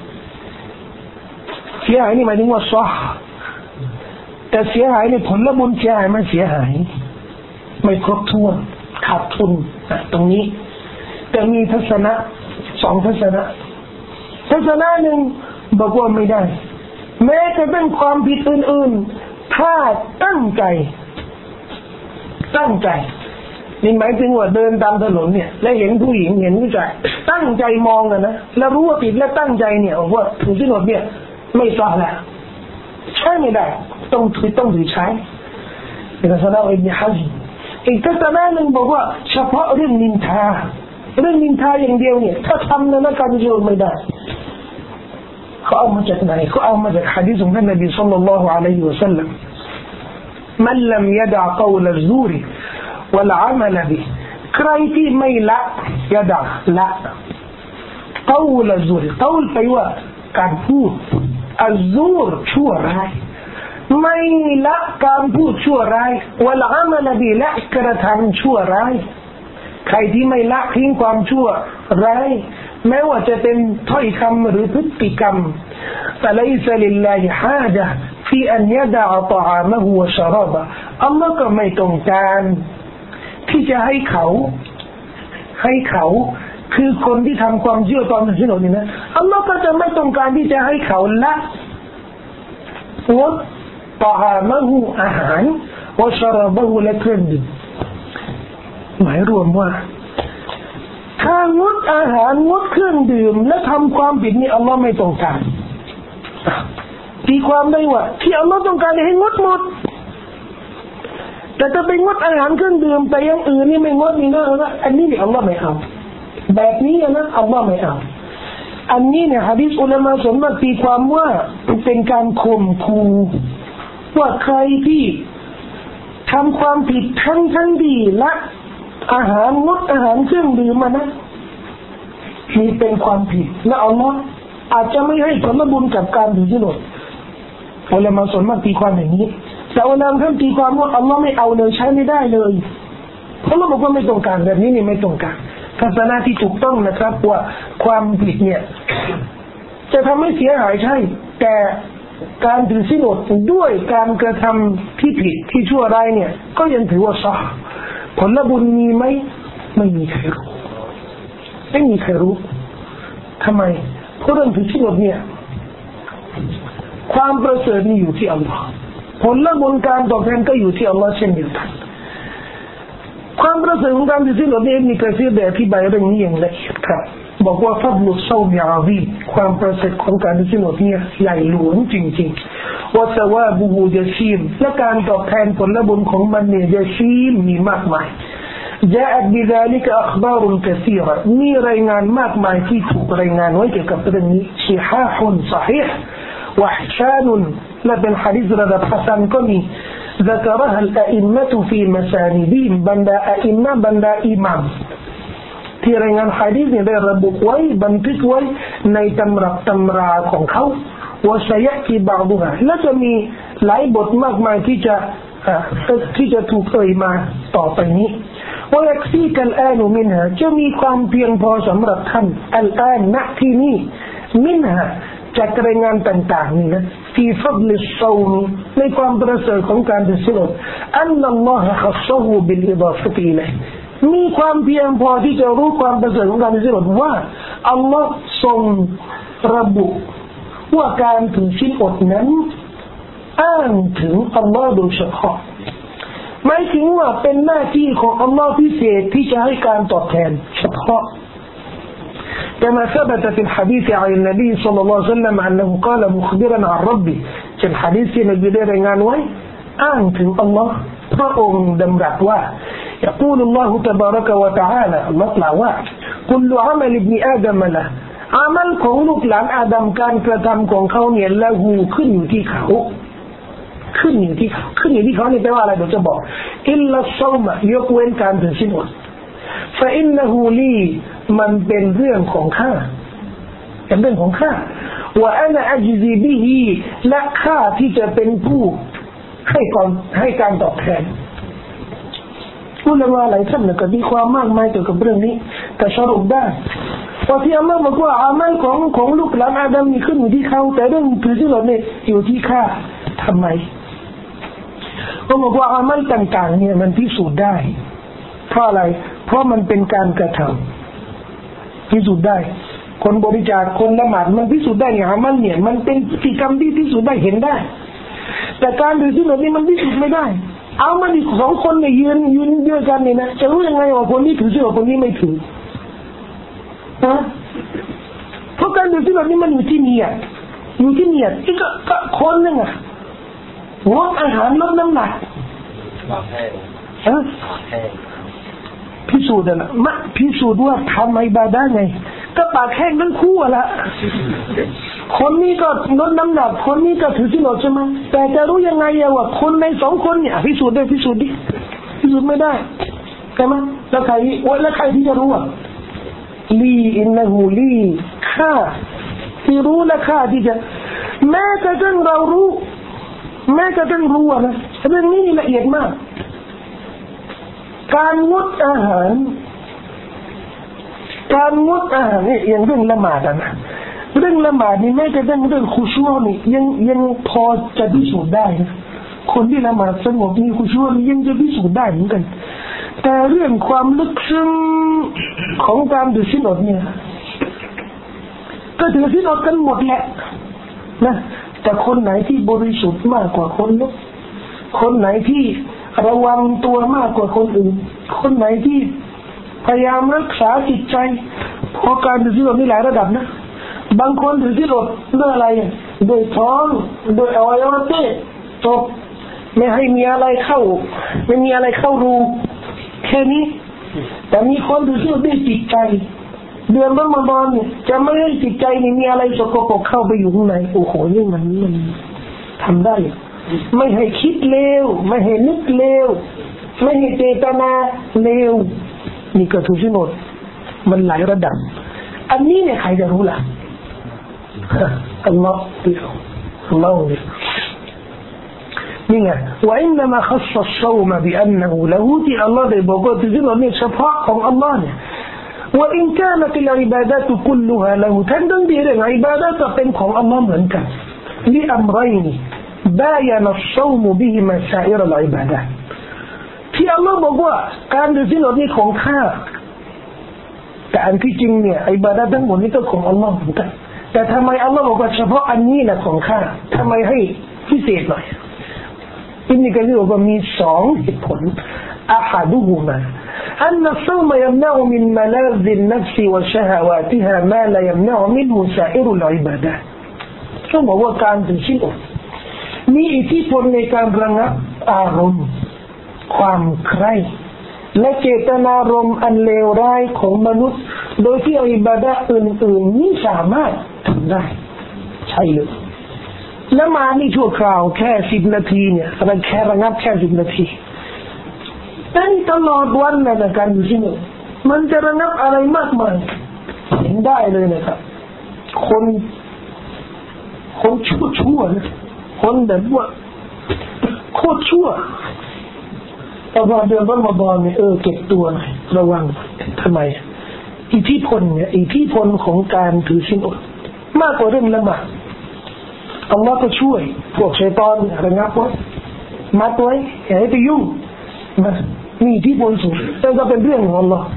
นี่หมายถึงว่าซอแต่เสียหายในผลบุญเสียหายมันเสียหายไม่ครบถ้วนขาดทุนตรงนี้แต่มีทัศนะ2ทัศนะหนึ่งบอกว่าไม่ได้แม้จะเป็นความผิดอื่นๆถ้าตั้งใจนี่หมายถึงว่าเดินตามถนนเนี่ยแล้วเห็นผู้หญิงเห็นผู้ชายตั้งใจมองกันนะแล้วรู้ว่าผิดและตั้งใจเนี่ยว่าถือศีลอดเนี่ยไม่ซอละใช่ไม่ได้ต้องถือใช้เป็นทัศนะอิบนุฮัจญ์อีกทัศนะหนึ่งบอกว่าเฉพาะเรื่องนินทาอย่างเดียวเนี่ยถ้าทำแล้วการถือศีลไม่ได้เขาเอามาจากไหนเขาเอามาจากหะดีษของท่านนบีศ็อลลัลลอฮุอะลัยฮิวะซัลลัมมันลัมยะดะกอลซูรวัลอามัลบิใครที่ไม่ละยะดะละกอลซูรกอลแปลว่าการพูดอัลซูรชั่วร้ายไม่ละการพูดชั่วร้ายวัลอามัลบิละกระทำชั่วร้ายใครที่ไม่ละทิ้งความชั่วร้ายแม้ว่าจะเป็นถ้อยคำหรือพฤติกรรมفليس لله حاجة في أن يدع طعامه وشرابه อัลลอฮ์ก็ไม่ต้องการที่จะให้เขาคือคนที่ทำความเชื่อตอนถือศีลอดนี่นะอัลลอฮ์ก็จะไม่ต้องการที่จะให้เขาละطعامه อาหาร وشرابه และเครื่องดื่มหมายรวมว่าถ้างดอาหารงดเครื่องดื่มและทำความผิดนี่อัลลอฮ์ไม่ต้องการตีความได้ว่าที่อัลลอฮ์ต้องการให้งดหมดแต่ถ้าไปงดอาหารเครื่องดื่มแต่อย่างอื่นนี่ไม่งดนี่นะอันนี้เนี่ยอัลลอฮ์ไม่เอาแบบนี้นะอัลลอฮ์ไม่เอาอันนี้เนี่ยหะดีษอุลามะส่วนมากตีความว่าเป็นการข่มขู่ว่าใครที่ทำความผิดทั้งดีและอาหารงดอาหารเครื่องดื่มมานะนี่เป็นความผิดและอัลลอฮ์อาจจะไม่ให้ผลบุญกับการถือศีลอดอุลามะส่วนมากตีความอย่างนี้แต่อุลามะท่านตีความว่าอัลลอฮ์ไม่เอาเลยใช้ไม่ได้เลยเพราะเราบอกว่าไม่ต้องการแบบนี้นี่ไม่ต้องการทัศนะที่ถูกต้องนะครับว่าความผิดเนี่ยจะทำให้เสียหายใช่แต่การถือศีลอดด้วยการกระทำที่ผิดที่ชั่วร้ายเนี่ยก็ยังถือว่าซอฮ์ผลบุญมีไหมไม่มีใครรู้ไม่มีใครรู้ทำไมเพราะเรื่องถือศีลอดเนี่ยความประเสริฐนี่อยู่ที่อัลลอฮ์ผลบุญการตอบแทนก็อยู่ที่อัลลอฮ์เช่นเดียวกันความประเสริฐของการถือศีลอดนี่มีกระซิบอธิบายเรื่องนี้อย่างละเอียดครับบอกว่าฟัดลุซอมีอาซีความประเสริฐของการถือศีลอดเนี่ยใหญ่หลวงจริงๆว่าซะวาบุฮูญะซีมและการตอบแทนผลบุญของมันเนี่ยญะซีมมีมากมาย جاءت بذلك أخبار كثيرة มีรายงานมากมายที่ถูกรายงานไว้เกี่ยวกับเรื่องนี้ชิฮาฮุนซอฮีห์วะฮิชานุนและเป็นหะดีษระดับฮัสซันก็มีذكرها الأئمة في مساندهم บรรดาอิมามบรรดาอิหม่ามที่รายงานหะดีษเนี่ยได้ระบุไว้บันทึกไว้ในตำรับตำราของเขาว่าسيأتي بعضهاและจะมีหลายบทมากมายที่จะถูกเอ่ยมาต่อไปนี้ويكفيك الآن منها จะมีความเพียงพอสำหรับท่าน الآن ณที่นี้ منها จากรายงานต่างๆนี่นะ في فضل الصوم ในความประเสริฐของการถือศีลอด أن الله خصه بالإضافة إليه มีความเพียงพอที่จะรู้ความประเสริฐของการถือศีลอดว่าอัลลอฮ์ทรงระบุว่าการถือศีลอดนั้นอ้างถึงอัลลอฮ์โดยเฉพาะหมายถึงว่าเป็นหน้าที่ของอัลลอฮ์พิเศษที่จะให้การตอบแทนเฉพาะكما ثبت في الحديث عن النبي صلى الله عليه وسلم أنه قال مخبرا عن ربه เช่นหะดีษที่นบีได้รายงานไว้อ้างถึงอัลลอฮ์พระองค์ดำรัสว่า يقول الله تبارك وتعالى อัลลอฮ์กล่าวว่า كل عمل ابن آدم له อามัลของลูกหลานอาดัมการกระทำของเขาเนี่ยละหูขึ้นอยู่ที่เขาขึ้นอยู่ที่เขานี่แปลว่าอะไรเดี๋ยวจะบอกอิลลัสซอมยกเว้นการถือศีลอดฟะอินนะฮูลีมันเป็นเรื่องของข้าเป็นเรื่องของข้าว่าอะนะอัจซีบิฮีและข้าที่จะเป็นผู้ให้การตอบแทนอุลามะหลายท่านก็มีความมากมายเกี่ยวกับเรื่องนี้แต่สรุปได้ว่าที่อัลลอฮ์บอกว่าอามัลของลูกหลานอาดัมนี่ขึ้นอยู่ที่เขาแต่เรื่องถือศีลอดเนี่ยอยู่ที่ข้าทำไมเขาบอกว่าอามัลต่างๆเนี่ยมันพิสูจน์ได้เพราะอะไรเพราะมันเป็นการกระทำพิสูจน์ได้คนบริจาคคนละหมาดมันพิสูจน์ได้เนี่ยอามัลเนี่ยมันเป็นพฤติกรรมที่พิสูจน์ได้เห็นได้แต่การถือศีลอดนี่มันพิสูจน์ไม่ได้เอามันอีกสองคนเนี่ยยืนด้วยกันนี่นะจะรู้ยังไงว่าคนนี้ถือศีลอดคนนี้ไม่ถือเพราะการถือศีลอดนี่มันอยู่ที่เนียดที่ก็คนนึงอ่ะงดอาหารลดน้ำหนักพิสูจน์นะมาพิสูจน์ว่าทำอิบาดะห์ไงก็ปากแห้งทั้งคู่ละคนนี้ก็ลดน้ำหนักคนนี้ก็ถือศีลอดใช่ไหมแต่จะรู้ยังไงว่าคนในสองคนเนี่ยพิสูจน์ได้พิสูจน์ไม่ได้ใช่ไหมแล้วใครที่จะรู้ลีอินนะฮูลีข้าที่รู้และข้าที่จะแม้กระทั่งเรารู้แม้กระทั่งรู้นะเรื่องนี้ละเอียดมากการงดอาหารนี่อย่างเรื่องละหมาดนะเรื่องละหมาดนี่แม้กระทั่งเรื่องคุชูนี่ยังพอจะพิสูจน์ได้นะคนที่ละหมาดสงบมีคุชูนี่ยังจะพิสูจน์ได้เหมือนกันแต่เรื่องความลึกซึ้งของการถือศีลอดเนี่ยก็ถือศีลอดกันหมดแหละนะแต่คนไหนที่บริสุทธิ์มากกว่าคนไหนที่ระวังตัวมากกว่าคนอื่นคนไหนที่พยายามรักษาจิตใจเพราะการถือศีลอดมีหลายระดับนะบางคนถือศีลอดด้วยอะไรด้วยท้องด้วยอวัยวะเพศจบไม่ให้มีอะไรเข้าไม่มีอะไรเข้ารูแค่นี้แต่มีคนถือศีลอดด้วยจิตใจเดือนรอมฎอนเนี่ยจะไม่ให้จิตใจนี่มีอะไรสกปรกเข้าไปอยู่ข้างในโอ้โหนี่มันทำได้ไม่ให้คิดเลวไม่ให้นึกเลวไม่ให้เจตนาเลวนี่ก็ถือศีลอดมันหลายระดับอันนี้เนี่ยใครจะรู้ล่ะอัลลอฮ์เดียวอัลลอฮ์เดียวนี่ไงว่าอินนามาขัสซัศวมบิอันนะฮูละฮูที่อัลลอฮ์ได้บอกว่าถือศีลอดนี่เฉพาะของอัลลอฮ์เนี่ยوإن كانت العبادات كلها له ทั้งที่เรื่องอิบาดะห์เป็นของอัลลอฮ์เหมือนกันلأمرين باين الصوم بهما سائر العبادات ที่อัลลอฮ์บอกว่าการถือศีลอดนี่ของข้าแต่อันที่จริงเนี่ยอิบาดะห์ทั้งหมดนี่ก็ของอัลลอฮ์เหมือนกันแต่ทำไมอัลลอฮ์บอกว่าเฉพาะอันนี้แหละของข้าทำไมให้พิเศษหน่อยอิบนุกะซีรบอกว่ามี2เหตุผลอะฮัดุฮุมาأن الصوم يمنع من ملاذ النفس وشهواتها ما لا يمنع منه سائر العبادات เขาบอกว่าการถือศีลอดมีอิทธิพลในการระงับอารมณ์ความใคร่และเจตนารมณ์อันเลวร้ายของมนุษย์โดยที่อิบาดะห์อื่นๆไม่สามารถทำได้ใช่เลยและมานี่ชั่วคราวแค่10 นาทีเนี่ยแค่ระงับแค่10 นาทีแต่ตลอดวันในการอยู่ที่นี่มันจะระงับอะไรมากมายเห็นได้เลยนะครับคนชั่วนะคนแบบว่าโคตรชั่วแต่พอเดือนรอมฎอนเนี่ยเก็บตัวหน่อยระวังทำไมอิทธิพลเนี่ยอิทธิพลของการถือศีลอดมากกว่าเรื่องละหมาดอัลลอฮ์ก็ช่วยพวกชัยฏอนระงับไว้มัดไว้อย่าให้ไปยุ่งนะมีอิทธิพลสูงแต่ก็เป็นเรื่องของอัลลอฮ์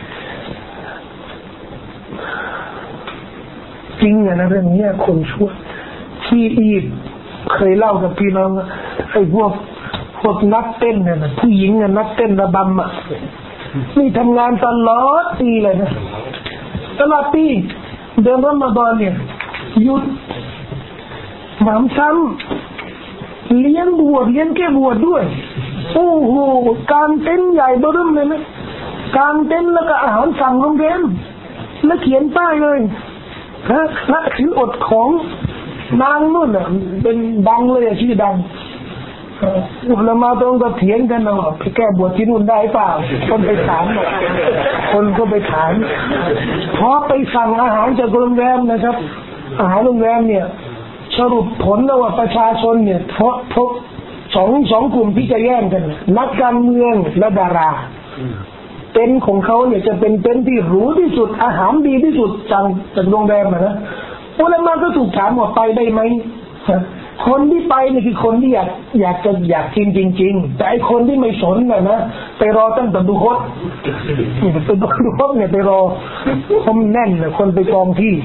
จริงนะเรื่องนี้คนชั่วที่อียิปต์เคยเล่ากับพี่น้องไอ้พวกนักเต้นเนี่ยนะผู้หญิงนักเต้นระบำอ่ะนี่ทำงานตลอดปีเลยนะตลอดปีเดือนรอมฎอนเนี่ยหยุดหนำซ้ำเลี้ยงบวชเลี้ยงแก้บวชด้วยโอ้โหการเต้นใหญ่เบิ่มเลยนะการเต้นแล้วก็อาหารสั่งโรงแรมแล้วเขียนป้ายเลยนักศีลอดของนางนู่นน่ะเป็นดังเลยชื่อดังอุลามะต้องก็เถียงกันนะว่าพี่แก้บวชที่นู่นได้เปล่าคนไปถามคนก็ไปถามพอไปสั่งอาหารจากโรงแรมนะครับอาหารโรงแรมเนี่ยสรุปผลแล้วว่าประชาชนเนี่ยพบสองกลุ่มที่จะแย่งกันนักการเมืองและดาราเต็นท์ของเขาเนี่ยจะเป็นเต็นท์ที่หรูที่สุดอาหารดีที่สุดจากโรงแรมนะอุลามะก็ถูกถามว่าไปได้ไหมคนที่ไปนี่คือคนที่อยากกินจริงๆแต่ไอ้คนที่ไม่สนนะไปรอตั้งแต่ดูฮดไปดูฮดเนี่ยไปรอคนแน่นเลยคนไปกองที่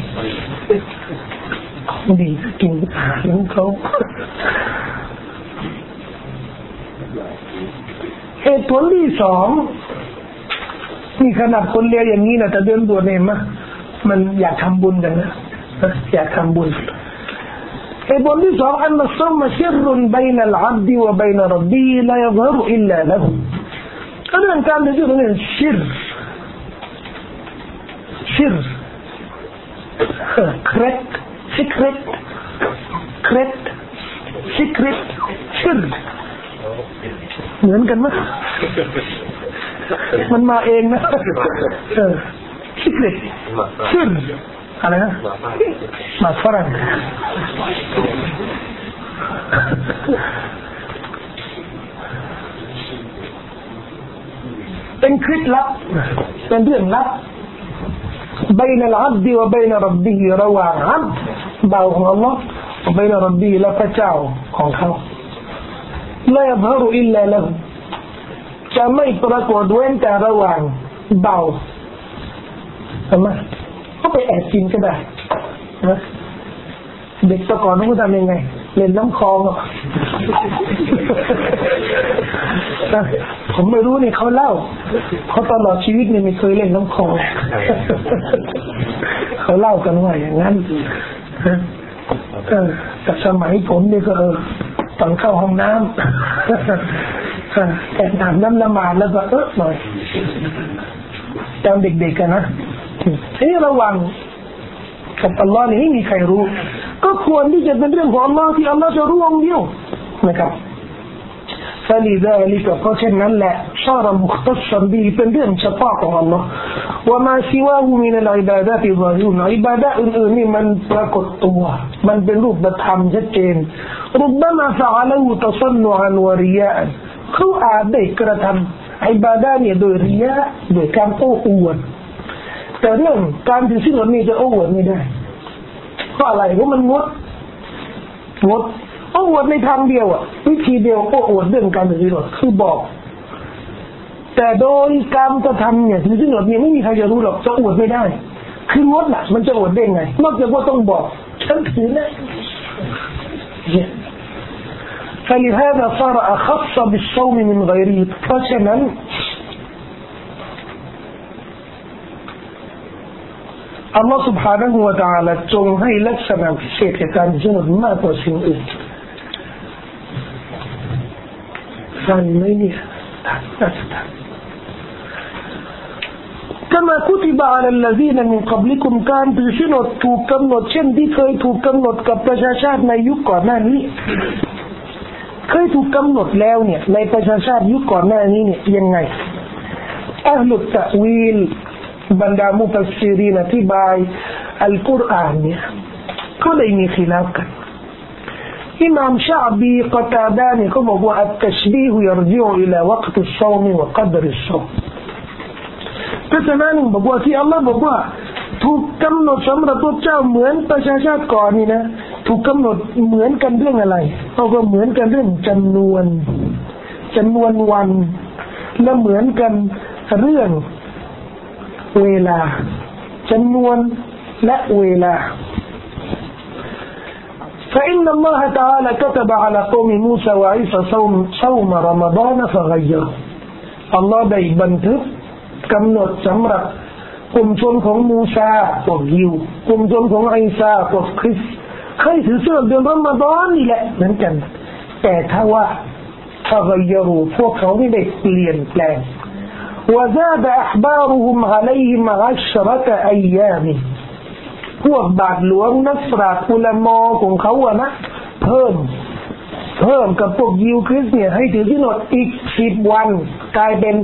ดีกินอาหารของเขาเหตุผลที่2นี่ขนาดคนเรียนอย่างนี้นะแต่เดินบวชเนี่ยมันอยากทำบุญกันนะอยากทำบุญเหตุผลที่2อันนั้นสมชิรุนบายนัลอับดีวะบายนัลรับบีลายัظهرอิลลาละฮูเรื่องการที่เราเนี่ยชิรsecretชิรเหมือนกันไหมมันมาเองนะsecret ชิรอะไรนะมาฝรั่งเป็นเคล็ดลับเป็นเรื่องลับبين العبد وبين ربه ระหว่างอับด์บ่าวของอัลลอฮ์وبين ربه และพระเจ้าของเขาلا يظهر إلا له จะไม่ปรากฏเว้นแต่ระหว่างบ่าวทำไมก็ไปแอบกินก็ได้นะเด็กตะก่อนต้องทำยังไงเล่นน้ำคลองอ่ะผมไม่รู้นี่เขาเล่าเพราะตลอดชีวิตนี่ไม่เคยเล่นน้ำคลองเขาเล่ากันว่าอย่างนั้นแต่สมัยผมนี่ก็ตอนเข้าห้องน้ำแต่อาบน้ำละหมาดแล้วก็หน่อยจำเด็กๆกันนะให้ระวังกับอัลลอฮ์นี่ไม่มีใครรู้ก็ควรที่จะเป็นเรื่องของอัลลอฮ์ที่อัลลอฮ์จะรู้องเดียวนะครับفلذلك เพราะฉะนั้นแหละصار مختصا بهเป็นเรื่องเฉพาะของอัลลอฮ์وما سواه من العبادات ظاهرون عباداتอื่นๆนี่มันปรากฏตัวมันเป็นรูปธรรมชัดเจน ربما فعله تصنعا ورياء เขาอาจได้กระทำอิบาดะห์เนี่ยโดยริยะโดยการโอ้อวดแต่เรื่องการถือศีลนี่จะโอ้อวดไม่ได้เพราะอะไรเพราะมันงดโอ้อวดในทางเดียววิธีเดียวโอ้อวดเรื่องการถือศีลคือบอกแต่โดยการกระทำเนี่ยถือศีลเนี่ยไม่มีใครจะรู้หรอกจะอวดไม่ได้คืองดน่ะมันจะอวดได้ไงนอกจากว่าต้องบอกฉันถือนะفلهذا صار أخص بالصوم من غيره เพราะฉะนั้นอัลลอฮฺ سبحانه และ تعالى จงให้ลักษณะพิเศษแก่การถือศีลมากกว่าสิ่งอื่นฟังไหมเนี่ยكما كتب على الذين من قبلكم การถือศีลถูกกำหนดเช่นที่เคยถูกกำหนดกับประชาชาติในยุคก่อนหน้านี้เคยถูกกำหนดแล้วเนี่ยในประชาชาติยุคก่อนหน้านี้เนี่ยยังไงอัลลุตตะวีลบรรดามุฟัสซิรีนอธิบายอัลกุรอานเนี่ยก็เลยมีขีลาฟกันอิหม่ามชะอ์บีกะตาดานี่เขาบอกว่าอัตตัชบีฮ์ยัรญิออิลาวะกตุศศอมวะกดริศศอมก็ฉะนั้นบอกว่าที่อัลเลาะห์บอกว่าถูกกำหนดสำหรับพวกเจ้าเหมือนประชาชาติก่อนนี่นะถูกกำหนดเหมือนกันเรื่องอะไรเขาก็เหมือนกันเรื่องจำนวนวันและเหมือนกันเรื่องเวลาจำนวนและเวลา فإن الله تعالى كتب على قوم موسى وعيسى صوم رمضان فغيره อัลลอฮ์ได้บันทึกกำหนดสำหรับกลุ่มชนของมูซาพวกยิวกลุ่มชนของอีซาพวกคริสต์เคยถือศีลเดือนรอมฎอนนี่แหละเหมือนกันแต่ถ้าว่าفغيرواพวกเขาไม่ได้เปลี่ยนแปลงوزاد أحبارهم عليهم 10 أيام พวกบาทหลวงนักปราชญ์อุลามะของเขานะเพิ่มกับพวกยิวคริสต์เนี่ยให้ถือศีลอีก10 วันกลายเป็น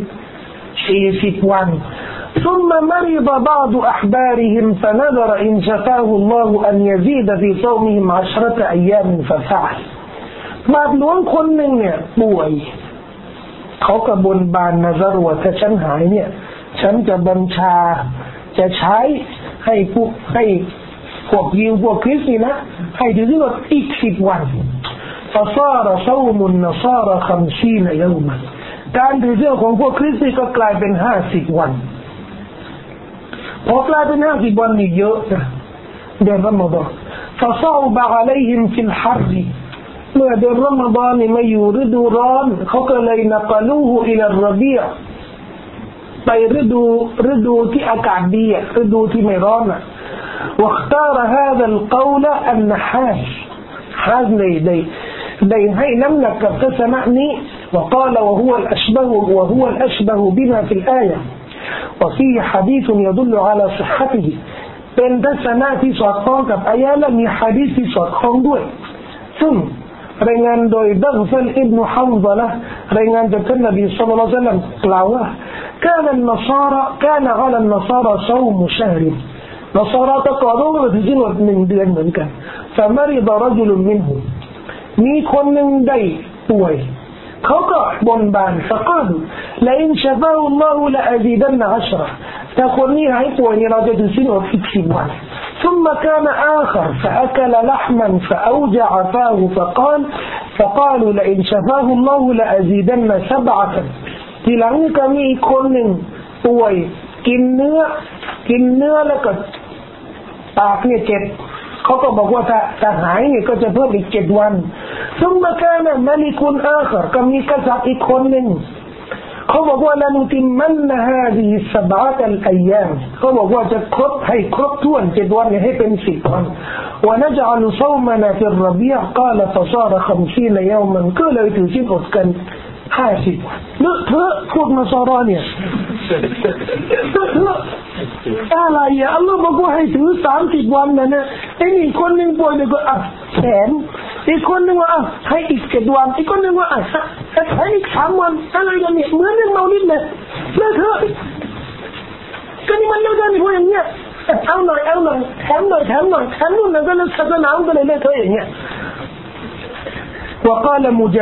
40 วันثم مرض بعض أحبارهم فنذر إن شفاه الله أن يزيد في صومهم 10 أيام ففعل บาทหลวงคนหนึ่งเนี่ยป่วยเขาก็บนบานนะซะว่าถ้าฉันหายเนี่ยฉันจะบัญชาจะใช้ให้พวกยิวพวกคริสต์นี่นะให้ถือศีลอีก10 วันفصار صوم النصارى 50 يوما การถือศีลของพวกคริสต์ก็กลายเป็น50 วันพอกลายเป็น50 วันนี่เยอะนะเดือนรอมฎอน فصعب عليهم في الحر เมื่อเดือนรอมฎอนนี่มาอยู่ฤดูร้อนเขาก็เลยนกลูฮูอิลารรบีอ์ไปฤดูที่อากาศดีฤดูที่ไม่ร้อนواختار هذا القول النحاس هذاได้ให้น้ำหนักกับทัศนะนี้ وقال وهو الأشبه بما في الآية وفيه حديث يدل على صحته เป็นทัศนะที่สอดคล้องกับอายะและมีหะดีษที่สอดคล้องด้วยซึ่งรายงานโดยบัฆฟัลอิบนุฮัมซะละห์รายงานจากท่านนบีศ็อลลัลลอฮุอะลัยฮิวะซัลลัมกล่าวว่าكان على النصارى صوم شهر นสารตะกอต้องถือศีล1 เดือนเหมือนกัน فمرض رجل منهم มีคนหนึ่งได้ป่วยเขาก็บนบานفقالوا لئن شفاه الله لأزيدن 10ถ้าคนนี้หายป่วยนี่เราจะถือศีลอีก10 วันثم كان آخر فأكل لحما فأوجع فاه فقالوا لئن شفاه الله لأزيدن 7ทีหลังก็มีอีกคนหนึ่งป่วยกินเนื้อแล้วก็ปากเนี่ยเจ็บเขาก็บอกว่าถ้าหายเนี่ยก็จะเพิ่มอีก7 วัน ثم كان ملك آخر ก็มีกษัตริย์อีกคนนึงเขาบอกว่าละนุติมันนะฮาดี7อัยยามเขาบอกว่าจะครบให้ครบถ้วน7วันให้เป็น10วันونجعل صومنا في الربيع قال فصار 50 يوما ก็เลยถือศีลอดกัน50วันเลอะเทอะพวกนสรเนี่ยอะไรอ่ะอัลลอฮ์บอกว่าให้ถือ30วันนะไอ้นี่คนนึงป่วยเลยก็แสนอีกคนนึงว่าให้อีก7วันอีกคนนึงว่าให้อีก3วันอะไรกันเนี่ยเหมือนเรื่องเมาลิดเลยเลอะเทอะก็นี่มันเลอะเทอะนี่พวกอย่างเงี้ยเอาหน่อยแถมหน่อยนู่นนั่นก็เลยศาสนาก็เลยเลอะเทอะอย่างเงี้ยوقال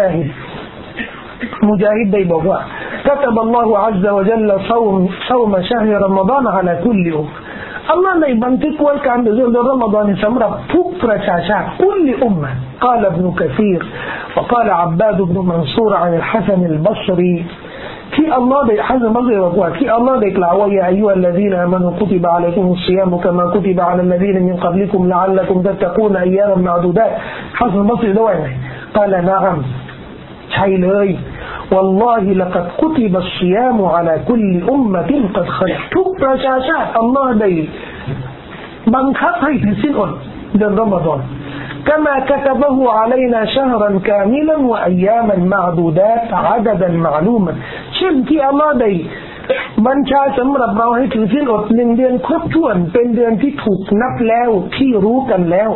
مجاهدได้บอกว่า كتب الله عز وجل صوم شهر رمضان على كل أمة อัลลอฮ์ได้บันทึกไว้การถือศีลเดือนรอมฎอนสำหรับทุกประชาชาติ كل أمة قال ابن كثير وقال عباد بن منصور عن الحسن البصري ที่อัลลอฮ์ได้ฮัสซันบัซรีบอกว่าที่อัลลอฮ์ได้กล่าวว่า يا أيها الذين آمنوا كتب عليكم الصيام كما كتب على الذين من قبلكم لعلكم تتقون أياما معدودات ฮัสซันบัซรีได้ว่าไง قال نعم ใช่เลย والله لقد كتب الصيام على كل أمة قد خلت ทุกประชาชาติอัลลอฮ์ได้บังคับให้ถือศีลอดเดือนรอมฎอน كما كتبه علينا شهرا كاملا وأياما معدودات عددا معلوما เช่นที่อัลลอฮ์ได้บัญชาสำหรับเราให้ถือศีลอด1เดือนครบถ้วนเป็นเดือนที่ถูกนับแล้วที่รู้กันแล้ว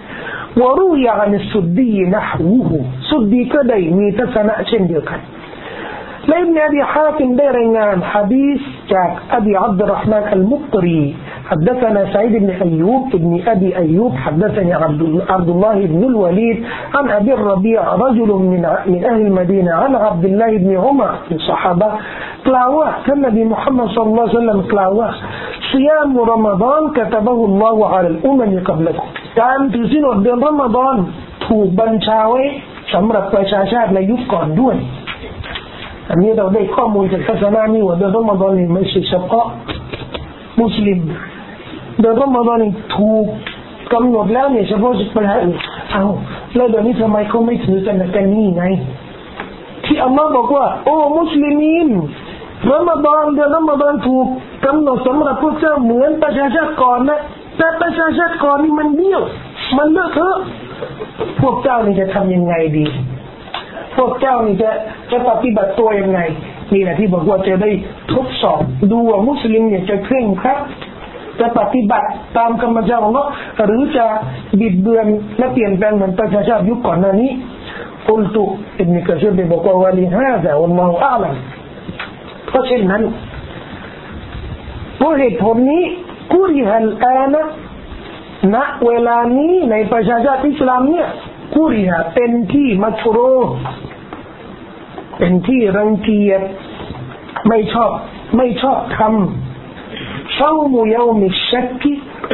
وروي عن السدي نحوه สุดดีก็ได้มีทัศนะเช่นเดียวกันและอิบนุอบีฮาติมได้รายงานหะดีษจากอบีอับดุลเราะห์มานอัลมุกรี حدثنا سعيد بن أيوب ابن أبي أيوب حدثني عبد الله بن الوليد عن أبي الربيع رجل من أهل المدينة عن عبد الله بن عمر من الصحابة กล่าวว่าท่านนบีมุฮัมมัดศ็อลลัลลอฮุอะลัยฮิวะซัลลัมกล่าวว่า صيام رمضان كتبه الله على الأمم قبلكم การถือศีลอดเดือนรอมฎอนถูกบัญชาไว้สำหรับประชาชาติในยุคก่อนด้วยอันนี้เราได้ข้อมูลจากศาสนานี้ว่าเดือนรอมฎอนนี่ไม่ใช่เฉพาะมุสลิมเดือนรอมฎอนนี่ถูกกำหนดแล้วเนี่ยเฉพาะประชาชนแล้วเดี๋ยวนี้ทำไมเขาไม่ถือกันนี่ไงที่อัลลอฮ์บอกว่าโอ้มุสลิมีนรอมฎอนเดือนรอมฎอนถูกกำหนดสำหรับพวกเจ้าเหมือนประชาชาติก่อนนะแต่ประชาชาติก่อนนี่มันเบี้ยวมันเลอะเทอะพวกเจ้านี่จะทำยังไงดีพวกเจ้านี่จะปฏิบัติตัวยังไงนี่แหละที่บอกว่าจะได้ทดสอบดูว่ามุสลิมเนี่ยจะเคร่งครัดจะปฏิบัติตามคำบัญชาของอัลเลาะห์หรือจะบิดเบือนและเปลี่ยนแปลงเหมือนประชาชาติยุคก่อนหน้านี้กุลตุอิบนุกะซีรได้บอกว่าวะลิฮาซาวัลลอฮุอาลัมเพราะเช่นนั้นเพราะเหตุผลนี้กุริฮัลอานะณเวลานี้ในประชาชาติอิสลามเนี่ยกุริฮะเป็นที่มักรูฮ์เป็นที่รังเกียจไม่ชอบทำصوم يوم الشك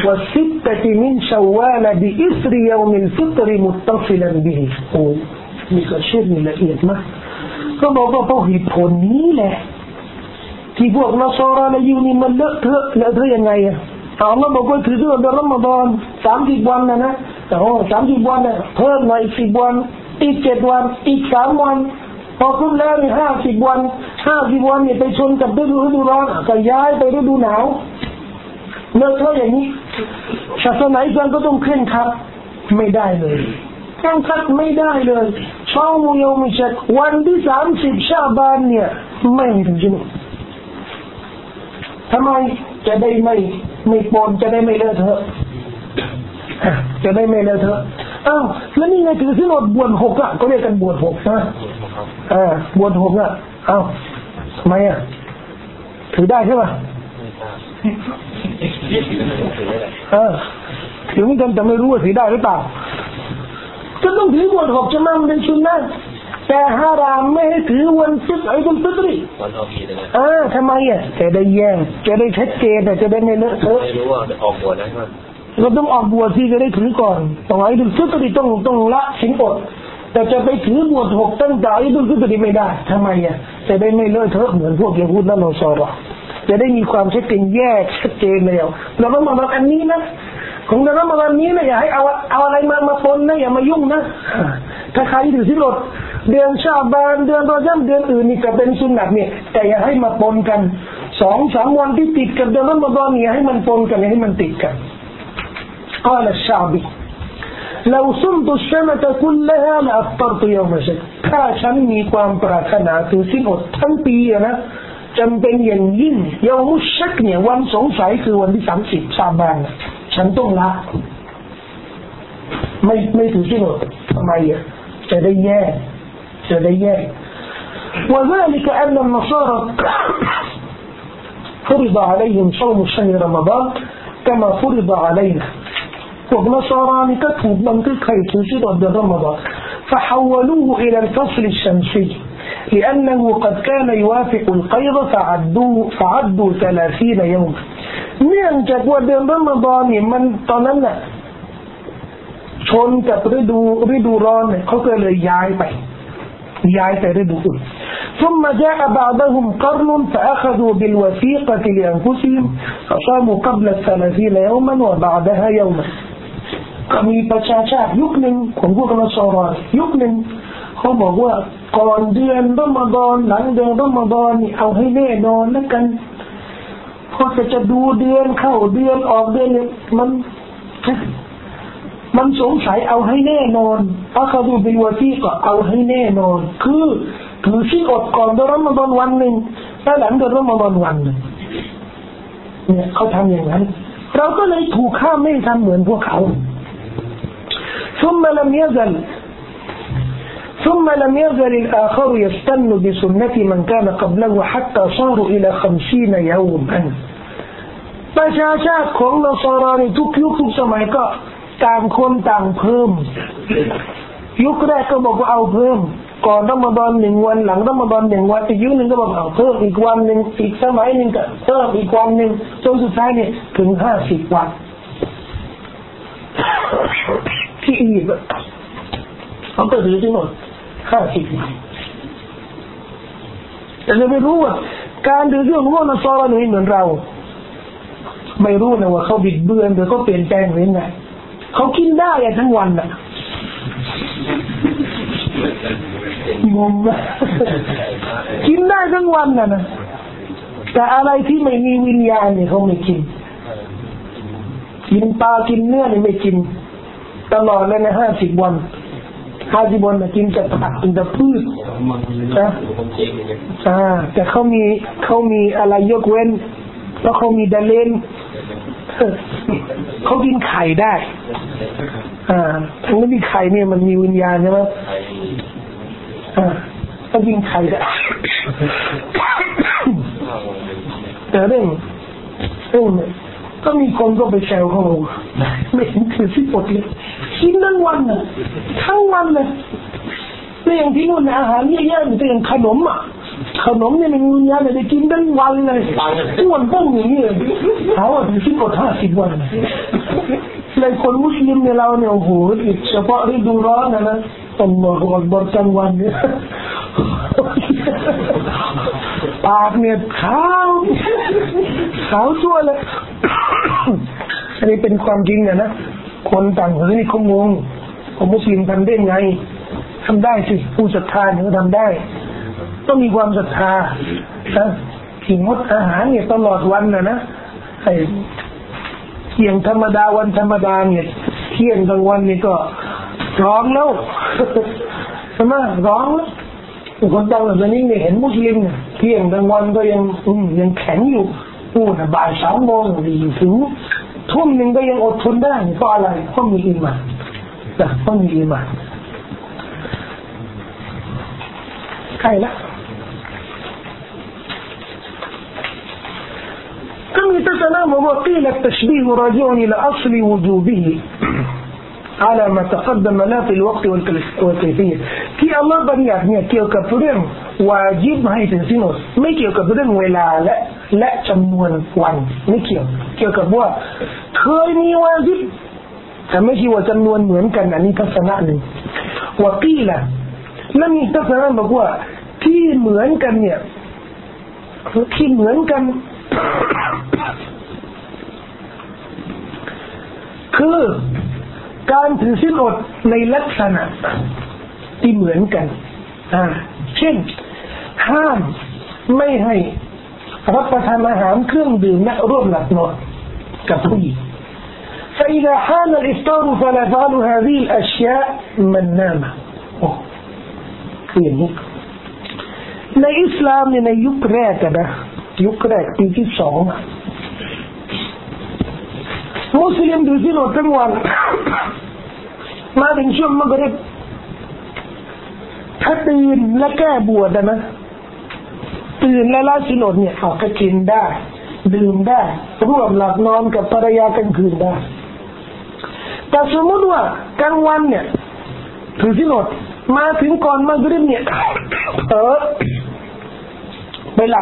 والستة من شوال بإثر يوم الفطر متصلا به โอ้นี่ก็เชื่อนี่ละเอียดมากก็บอกว่าเพราะเหตุผลนี้แหละที่พวกนสรและยิวนี่มันเลอะเทอะยังไงอ่ะอัลลอฮ์บอกว่าถือเดือนรอมฎอน30วันนะแต่30วันน่ะเพิ่มมาอีก10วันอีก7วันอีก3วันพอครบแล้วนี่50วันเนี่ยไปชนกับฤดูร้อนก็ย้ายไปฤดูหนาวเลิกแล้วอย่างนี้ศาสนาอิสลามก็ต้องเคร่งครัดไม่ได้เลยเคร่งครัดไม่ได้เลยช่องมุยมิชักวันที่30ชาบานเนี่ยไม่ถึงจริงทำไมจะได้ไม่ปนจะได้ไม่เลอะเทอะจะได้ไม่เลอะเทอะแล้วนี่ไงถือศีลอดบวช6อ่ะก็เรียกกันบวช6นะบวช6อ่ะทำไมอ่ะถือได้ใช่ป่ะถือไม่กันแต่ไม่รู้ว่าถือได้หรือเปล่าก็ต้องถือบวช6จะมามันเป็นสุนนะแต่ฮารามไม่ให้ถือวันฟิตรอิดุลฟิตรีวันออกกีเลยทำไมอ่ะจะได้แย่งจะได้ชัดเจนแต่จะได้ไม่เลอะเทอะไม่รู้ว่าออกบวชได้ไหมเราต้องออกบวชที่จะได้ถือก่อนต้องอิดุลฟิตรีต้องละศีลอดแต่จะไปถือบวช6ตั้งแต่อิดุลฟิตรีไม่ได้ทำไมอ่ะจะได้ไม่เลอะเทอะเหมือนพวกยิวและนอซอรอจะได้มีความชัดเจนแยกชัดเจนเลยเราต้องมาอันนี้นะของเรามาวันนี้นะอย่าให้เอาอะไรมาปนนะอย่ามายุ่งนะถ้าใครถือศีลอดเดือนชาบานเดือนรอญัมเดือนอื่นนี่ก็เป็นสุนนะเนี่ยแต่อย่าให้มาปนกัน2-3 วันที่ติดกับเดือนรอมฎอนเนี่ยให้มันปนกันให้มันติดกันقال الشعبي لو صمت السنة كلها لأفطرت يوم السبت ถ้าฉันมีความปรารถนาถือศีลอดทั้งปีนะจำเป็นอย่างยิ่งยามุชักเนี่ยวันสงสัยคือวันที่30ชาบานฉันต้องละไม่ถือศีลอดทำไมจะได้แย่وذلك أن النصارى فرض عليهم صوم شهر رمضان كما فرض علينا พวกนสารานี่ก็ถูกบันทึกให้ถือศีลอดเดือนรอมฎอน فحولوه إلى الفصل الشمسي لأنه قد كان يوافق القيض فعدوا 30 يوم เนื่องจากว่าเดือนรอมฎอนนี่มันตอนนั้นน่ะชนกับฤดูร้อนเนี่ยเขาก็เลยย้ายไปฤดูอุ่น ثم جاء بعدهم قرن فأخذوا بالوثيقة لأنفسهم فصاموا قبل 30 يوما وبعدها يوما ก็มีประชาชาติยุคหนึ่งของพวกนสารายุคหนึ่งเขาบอกว่าก่อนเดือนรอมฎอนหลังเดือนรอมฎอนนี่เอาให้แน่นอนแล้วกันพอจะดูเดือนเข้าเดือนออกเดือนมันสงสัยเอาให้แน่นอนถ้าเขาดูบิลวาตีก็เอาให้แน่นอนคือถือศีลอดก่อนเดือนรอมฎอนวันหนึ่งแล้วหลังเดือนรอมฎอนวันหนึ่งเนี่ยเขาทำอย่างนั้นเราก็เลยถูกห้ามไม่ทำเหมือนพวกเขาثم لم يزل الآخر يستن بسنة من كان قبله حتى صاروا إلى 50 يوما ประชาชาติของนสาราในทุกยุคทุกสมัยก็ต่างคนต่างเพิ่มยุคแรกก็บอกว่าเอาเพิ่มก่อนรอมฎอน1 วันหลังรอมฎอน1 วันอีกยุคนึงก็บอกเอาเพิ่มอีกวันนึงอีกสมัยนึงก็เพิ่มอีกวันนึงจนสุดท้ายเนี่ยถึง50 วันที่อียิปต์เขาก็ถือที่หมด50 วันแต่จะไม่รู้ว่าการถือเรื่องของนสารานี่เหมือนเราไม่รู้นะว่าเขาบิดเบือนหรือเขาเปลี่ยนแปลงหรือไงเขากินได้ทั้งวันน่ะงงไหมกินได้ทั้งวันน่ะนะแต่อะไรที่ไม่มีวิญญาณเนี่ยเขาไม่กินปลากินเนื้อนี่ไม่กินตลอดเลยนะ50 วันนะกินแต่ผักกินแต่พืชนะแต่เขามีอะไรยกเว้นเพราะเขามีดาเลนเขากินไข่ได้ทั้งที่ไข่เนี่ยมันมีวิญญาณใช่ไหมเขากินไข่ได้แต่เรื่องก็มีคนก็ไปแซวเขาไม่เห็นถือศีลอดเลยกินทั้งวันเลยแต่อย่างที่นู่นอาหารเยอะๆแต่อย่างขนมเนี่ยมันมีอะไรได้กินทั้งวันเลยอ้วนต้องอย่างนี้เลยเขาถือศีลอด50 วันเลยคนมุสลิมเนี่ยเราเนี่ยโอ้โหเฉพาะฤดูร้อนนะอัลลอฮฺอักบัรกลางวันเนี่ยปากเนี่ยขาวชั่วเลยอันนี้เป็นความจริงนะคนต่างศาสนาเขางงว่ามุสลิมทำได้ไงทำได้สิผู้ศรัทธาเนี่ยทำได้ต้องมีความศรัทธาที่งดอาหารเนี่ยตลอดวันนะไอ้เที่ยงธรรมดาวันธรรมดาเนี่ยเที่ยงกลางวันนี่ก็ร้องแล้วใช่ไหมร้องแล้วคนต่างศาสนาเนี่ยเห็นมุสลิมเนี่ยเที่ยงกลางวันก็ยังแข็งอยู่พูดบ่าย3 โมงถึงทุ่มหนึ่งก็ยังอดทนได้เพราะอะไรเพราะมีอีหม่านใครละก็มีทัศนะว่าقيل التشبيه راجع إلى أصل وجوبه على ما تقدم لا في الوقت والكيفية ที่อัลเลาะห์บัญญัติเนี่ยเกี่ยวกับเรื่องวาญิบให้ถือศีลอดไม่เกี่ยวกับเรื่องเวลาและจำนวนวันไม่เกี่ยวกับว่าเคยมีวาญิบแต่ไม่ใช่ว่าจำนวนเหมือนกันอันนี้ทัศนะหนึ่งว่ากีละและมีทัศนะบอกว่าที่เหมือนกันเนี่ยที่เหมือนกันคือการถือศีลอดในลักษณะที่เหมือนกันเช่นห้ามไม่ให้รับประทานอาหารเครื่องดื่มและร่วมหลับนอนกับผู้หญิง فإذا حان الإفطار فلا يفعل هذه الأشياء من نام คืออย่างนี้ในอิสลามในยุคแรกนะยุคแรกปีที่2มุสลิมดูสิโนทั้งวันมาถึงช่วงมักริบถ้าตื่นและแก้บวชนะตื่นและละสิโนเนี่ยก็กินได้ดื่มได้ร่วมหลับนอนกับภรรยากลางคืนได้แต่สมมติว่ากลางวันเนี่ยถือสิโนมาถึงก่อนมักริบเนี่ยไปหลับ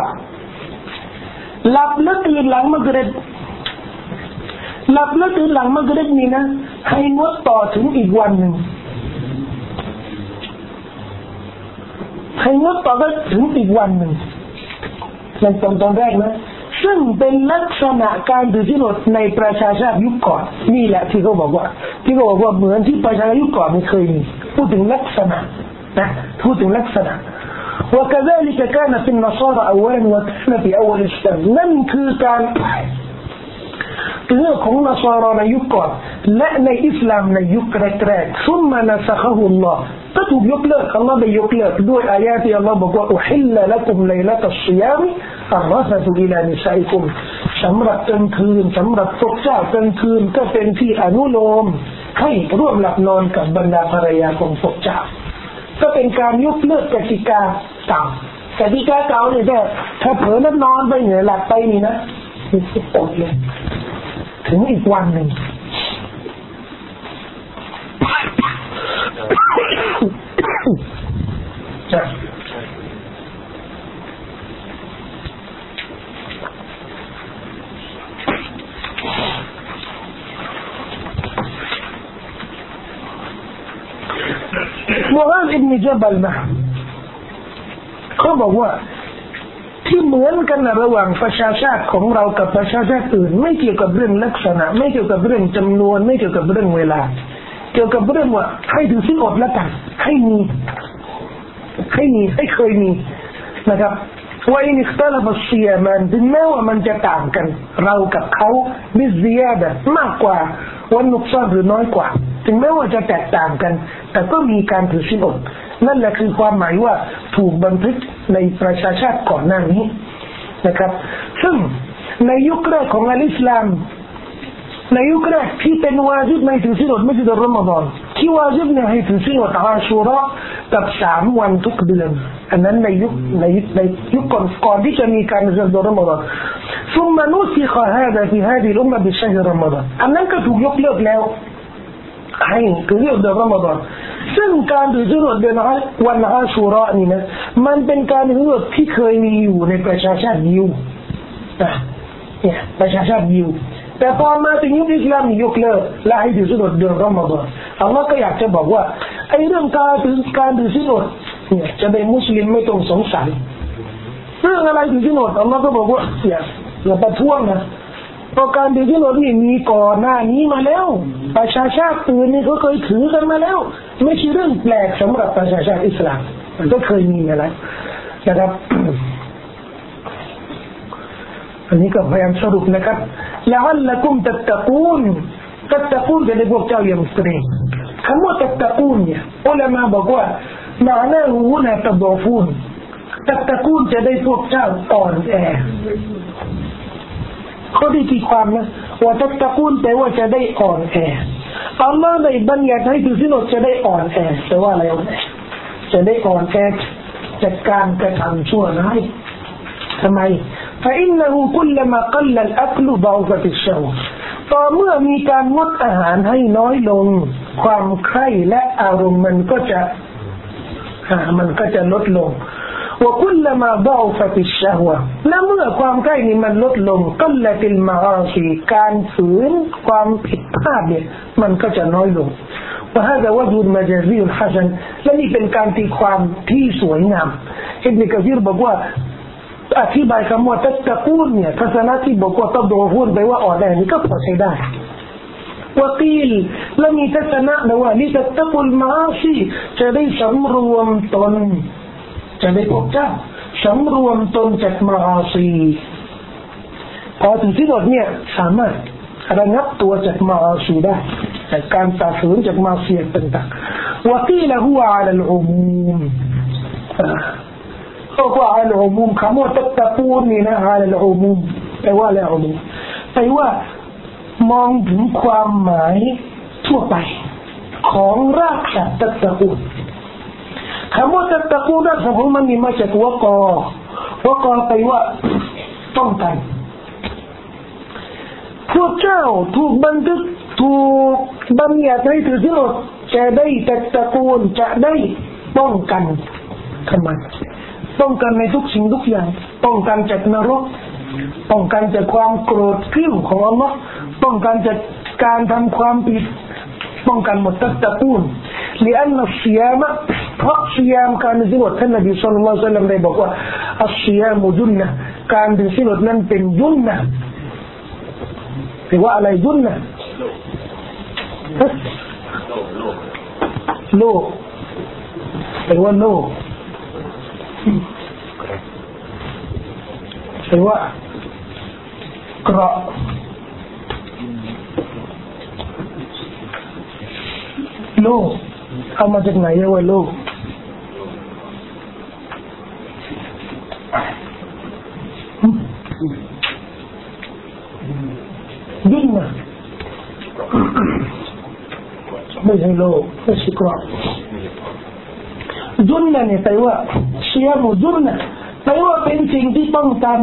แล้วตื่นหลังมักริบหลับแล้วตื่นหลังมักริบนี่นะให้งดต่อถึงอีกวันหนึ่งให้งดต่อก็ถึงอีกวันหนึ่งนั่นตอนแรกนะซึ่งเป็นลักษณะการถือศีลอดในประชาชาติยุคก่อนนี่แหละที่เขาบอกว่าเหมือนที่ประชาชาติยุคก่อนไม่เคยมีพูดถึงลักษณะนะพูดถึงลักษณะوكذلك كان في النصارى أولا وكان في أول الإسلام นั่นคือการเรื่องของนสารในยุคก่อนและในอิสลามในยุคแรกๆซุมมานะซะฮะฮุลลอฮ์ก็ถูกยกเลิกอัลลอฮ์ได้ยกเลิกด้วยอายะที่อัลลอฮ์บอกว่าอุฮิลละละกุมไลละตัศศิยามอัรรฟะตุอิลานิซาอิกุมสำหรับกลางคืนสำหรับพวกเจ้ากลางคืนก็เป็นที่อนุโลมให้ร่วมหลับนอนกับบรรดาภรรยาของพวกเจ้าก็เป็นการยกเลิกกติกาเก่ากติกาเก่าเนี่ยถ้าเผลอนอนไปเนี่ยหลับไปนี่นะมันจะอดเลยถึงอีกวันหนึ่งมูฮัมหมัด อิบนุ ญะบัลนะเขาบอกว่าที่เหมือนกันระหว่างประชาชาติของเรากับประชาชาติอื่นไม่เกี่ยวกับเรื่องลักษณะไม่เกี่ยวกับเรื่องจำนวนไม่เกี่ยวกับเรื่องเวลาเกี่ยวกับเรื่องว่าให้ถือศีลอดแล้วกันให้เคยมีนะครับว่าอินอิคตาลฟัสซิยามันถึงแม้ว่ามันจะต่างกันเรากับเขาบิซิยาดะมากกว่าวันนุกซานหรือน้อยกว่าถึงแม้ว่าจะแตกต่างกันแต่ก็มีการถือศีลอดนั่นแหละคือความหมายว่าถูกบันทึกในประชาชาติก่อนหน้านี้นะครับซึ่งในยุคแรกของอิสลามในยุคแรกที่เป็นวาญิบในถือศีลอดไม่ใช่เดือนรอมฎอนที่วาญิบเนี่ยให้ถือศีลอดอาชูเราะห์กับ3วันทุกเดือนอันนั้นในยุคก่อนที่จะมีการถือศีลอดเดือนรอมฎอน ثم نسخ هذا في هذه الأمة بشهر رمضان อันนั้นก็ถูกยกเลิกแล้วให้ถือศีลอดเดือนรอมฎอนซึ่งการถือศีลอดเดือนวันอาชูเราะห์นี่นะมันเป็นการถือศีลอดที่เคยมีอยู่ในประชาชาติยิวเนี่ยประชาชาติยิวแต่พอมาถึงยุคอิสลามยกเลิกและให้ถือศีลอดเดือนรอมฎอนอัลลอฮ์ก็อยากจะบอกว่าไอ้เรื่องการถือศีลอดเนี่ยจะเป็นมุสลิมไม่ต้องสงสัยเรื่องอะไรถือศีลอดอัลลอฮ์ก็บอกว่าอย่าประท้วงนะเพราะการถือศีลอดนี่มีก่อนหน้านี้มาแล้วประชาชาติอื่นนี่เขาเคยถือกันมาแล้วไม่ใช่เรื่องแปลกสำหรับประชาชาติอิสลามมันก็เคยมีมาแล้วนะครับอันนี้ก็พยายามสรุปนะครับละอัลละกุมตัตตะกูนจะได้พวกเจ้าอย่างมุสลิมคำว่าตัตตะกูนเนี่ยอุลามะบอกว่าหมายถึงว่านะตัดดอฟูนตัตตะกูนจะได้พวกเจ้าอ่อนแอเขาได้ตีความนะว่าตัตตะกูนแปลว่าจะได้อ่อนแออัลลอฮ์ได้บัญญัติให้ถือศีลอดจะได้อ่อนแอแปลว่าอะไรอ่อนแอจะได้อ่อนแอจากการกระทำชั่วร้ายทำไมفإنه كلما قل الأكل ضعفت الشهوة ต่อเมื่อมีการงดอาหารให้น้อยลงความใคร่และอารมณ์มันก็จะลดลงوكلما ضعفت الشهوة และเมื่อความใคร่นี้มันลดลงقلت المعاصي การฝืนความผิดพลาดเนี่ยมันก็จะน้อยลงوهذا وجه المجازي الحسن และนี่เป็นการตีความที่สวยงามอิบนุกะซีรบอกว่าอธิบายคำว่าตัตตะกูนเนี่ยทัศนะที่บอกว่าตัดดอฟูนไปว่าอ่อนแอนี่ก็พอใช้ได้วะกีลและมีทัศนะว่าลิตัตกุลมาซีจะได้สำรวมตนจะได้พวกเจ้าสำรวมตนจากมาซีพอถึงที่สุดเนี่ยสามารถระงับตัวจากมาซีได้จากการฝ่าฝืนจากมาซีต่างๆวะกีลฮุวะอะลัลอุมูมก็ว่าอะลัลอุมูมคำว่าตัตกูนนี่นะอะลัลอุมูมแปลว่าอะไรอุมูมแปลว่ามองถึงความหมายทั่วไปของรากศัพท์ตัตกูนคำว่าตัตกูนรากศัพท์ของมันนี่มาจากวะกอแปลว่าป้องกันพวกเจ้าถูกบันทึกถูกบัญญัติให้ถือศีลอดจะได้ตัตกูนจะได้ป้องกันทำไมป้องกันในทุกสิ่งทุกอย่างป้องกันจากนรกป้องกันจากความโกรธเกรี้ยวของอัลลอฮ์ป้องกันจากการทำความผิดป้องกันหมดตัตกูนلأن الصيام เพราะศยามการถือศีลอดท่านนบีศ็อลลัลลอฮุอะลัยฮิวะซัลลัมได้บอกว่าอัศยามจุนนะการถือศีลอดนั้นเป็นจุนนะแปลว่าอะไรจุนนะโลกแปลว่าโลกแปลว่าเกราะโลกเอามาจากไหนว่าโลกยุ่งนะไม่ใช่โลกไม่ใช่เกราะยุ่งนะเนี่ยแปลว่าเชียร์หมูยุ่งนะแปลว่าเป็นสิ่งที่ป้องกัน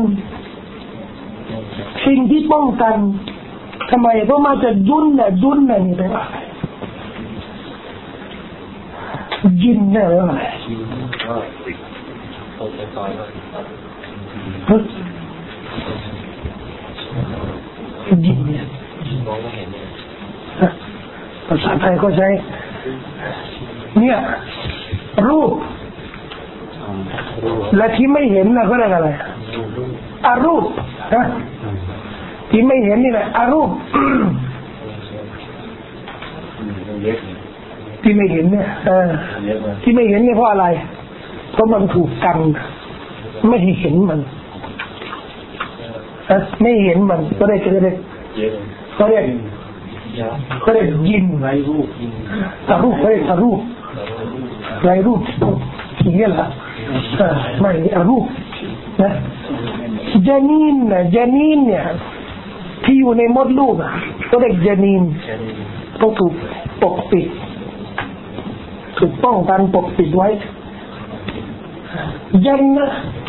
สิ่งที่ป้องกันทำไมเพราะมาจากยุ่งนะนี่แปลว่ายินเนี่ยอะไรยินเนี่ยภาษาไทยก็ใช้เนี่ยรูปและที่ไม่เห็นนะก็เรียกอะไรอารูปนะที่ไม่เห็นนี่แหละอารูปที่ไม่เห็นเนี่ยที่ไม่เห็นเนี่ยเพราะอะไรเพราะมันถูกกันไม่เห็นมันไม่เห็นมันก็ได้เขาเรียกยินไรรูปตารูปตารูปไรรูปอย่างนี้แหละไม่อารูปนะจานีนเนี่ยที่อยู่ในมดลูกก็เรียกจานีนต้องถูกปกปิดถูกป้องกันปกปิดไว้ยันนะ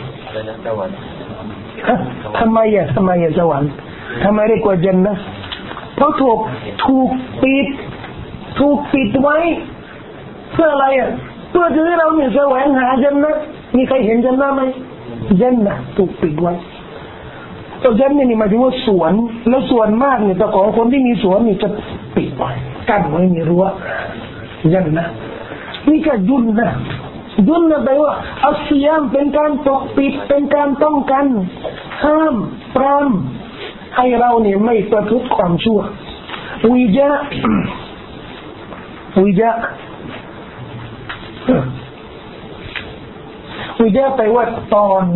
ทำไมสวรรค์ทำไมเรียกว่ายันนะเพราะถูกปิดไว้เพื่ออะไรเพื่อจะให้เราเนี่ยแสวงหายันนะมีใครเห็นยันนะไหมยันนะถูกปิดไว้ตัวยันนี่หมายถึงว่าสวนแล้วส่วนมากเนี่ยแต่ของคนที่มีสวนนี่จะปิดไว้กั้นไว้มีรั้วยันนะนี่ก็ยุ่นนะแปลว่าอัศยามเป็นการปกปิดเป็นการป้องกันห้ามปรามให้เราเนี่ยไม่ประพฤติความชั่ววิจาแปลว่าตอน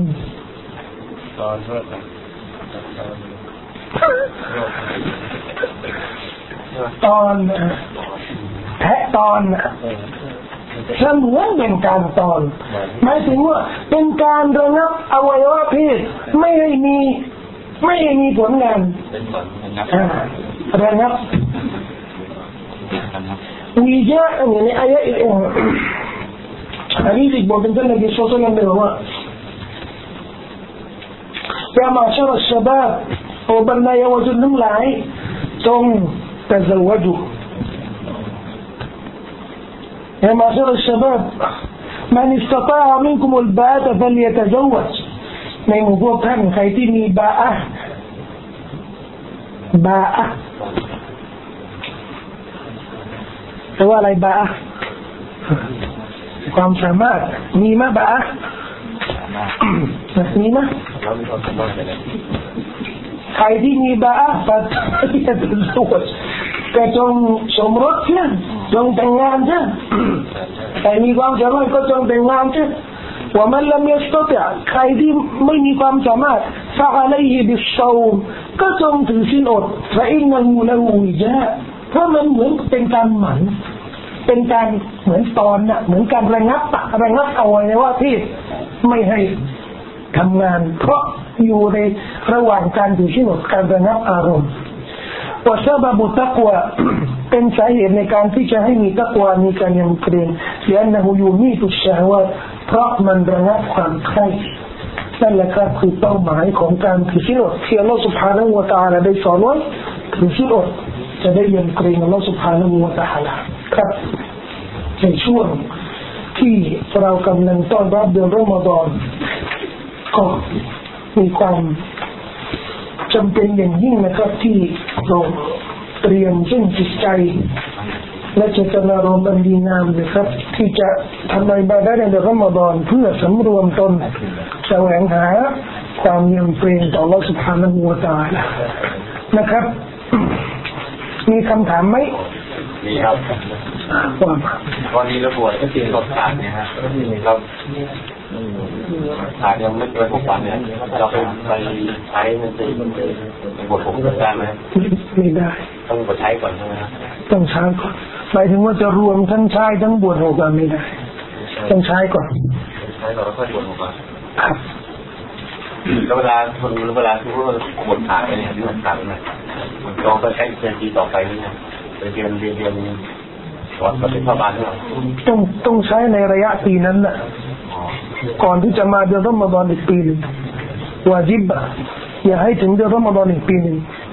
แทะตอนเสมือนเป็นการตอนหมายถึงว่าเป็นการระงับอวัยวะเพศไม่ให้มีผลงานระงับวิจาอย่างนี้อายะอีกอันนี้ที่บอกเป็นท่านนบีศ็อลลัลลอฮุอะลัยฮิวะซัลลัมบอกว่าอย่ามาชรชบาบโอบรรดาเยาวชนทั้งหลายจงตะซะวะจุيا معشر الشباب من استطاع منكم الباءة فليتزوج ในหมู่พวกท่านใครที่มีบาอะแปลว่าอะไรบาอะความสามารถมีมั้ยบาอะมีมั้ยใครที่มีบาอะفليتزوج ก็ก็จงสมรสเช่นจงแต่งงานเช่นแต่มีความสามารถก็จงแต่งงานเช่นว่ามันลำยัสตติใครที่ไม่มีความสามารถฟะอะลัยฮิบิศอมก็จงถือศีลอดฟะอินนะฮูละฮูวิญาเพราะมันเหมือนเป็นการหมั่นเป็นการเหมือนตอนน่ะเหมือนการระงับเอาไว้ว่าที่ไม่ให้ทำงานเพราะอยู่ในระหว่างการถือศีลอดการระงับอารมณ์ว่าซะบะบุตักวะเป็นสาเหตุในการที่จะให้มีตักวามีการยำเกรงเพราะนั่นหูยูมีตุชะฮวะเพราะมันระงับความใคร่นั่นแหละครับคือเป้าหมายของการถือศีลอดที่อัลลอฮฺ سبحانه และ تعالى ได้สอนไว้ถือศีลอดจะได้ยำเกรงอัลลอฮฺ سبحانه และ تعالى ครับในช่วงที่เรากำลังต้อนรับเดือนรอมฎอนก็มีความจำเป็นอย่างยิ่งนะครับที่เราเตรียมซึ่งจิตใจและเจตนารมณ์อันดีงามนะครับที่จะทำอิบาดะห์ในเดือนรอมฎอนเพื่อสำรวมตนแสวงหาความยำเกรงต่ออัลเลาะห์ سبحانه และ تعالى นะครับมีคำถามไหมมีครับวันนี้เราบวชก็จริงเราขาดเนี่ยฮะเราขาดยังไม่เกิน6 วันเนี่ยเราไปใช้มันจะบวช6 ได้ไหมไม่ได้ต้องบวชใช้ก่อนใช่ไหมต้องใช้ก่อนหมายถึงว่าจะรวมทั้งใช้ทั้งบวช6 วันไม่ได้ต้องใช้ก่อนใช้ก่อนแล้วค่อยบวช6 วันครับแล้วเวลาที่ว่าบวชขาดไปเนี่ยที่มันขาดไปเนี่ยมันต้องไปใช้เดือนปีต่อไปนี่ไปเรียนก่อนเป็นพระบาลต้องใช้ในระยะปีนั้นน่ะก่อนที่จะมาเดือนรอมฎอนอีกปีนึงวาญิบะอย่าให้ถึงเดือนรอมฎอนอีกปีนึง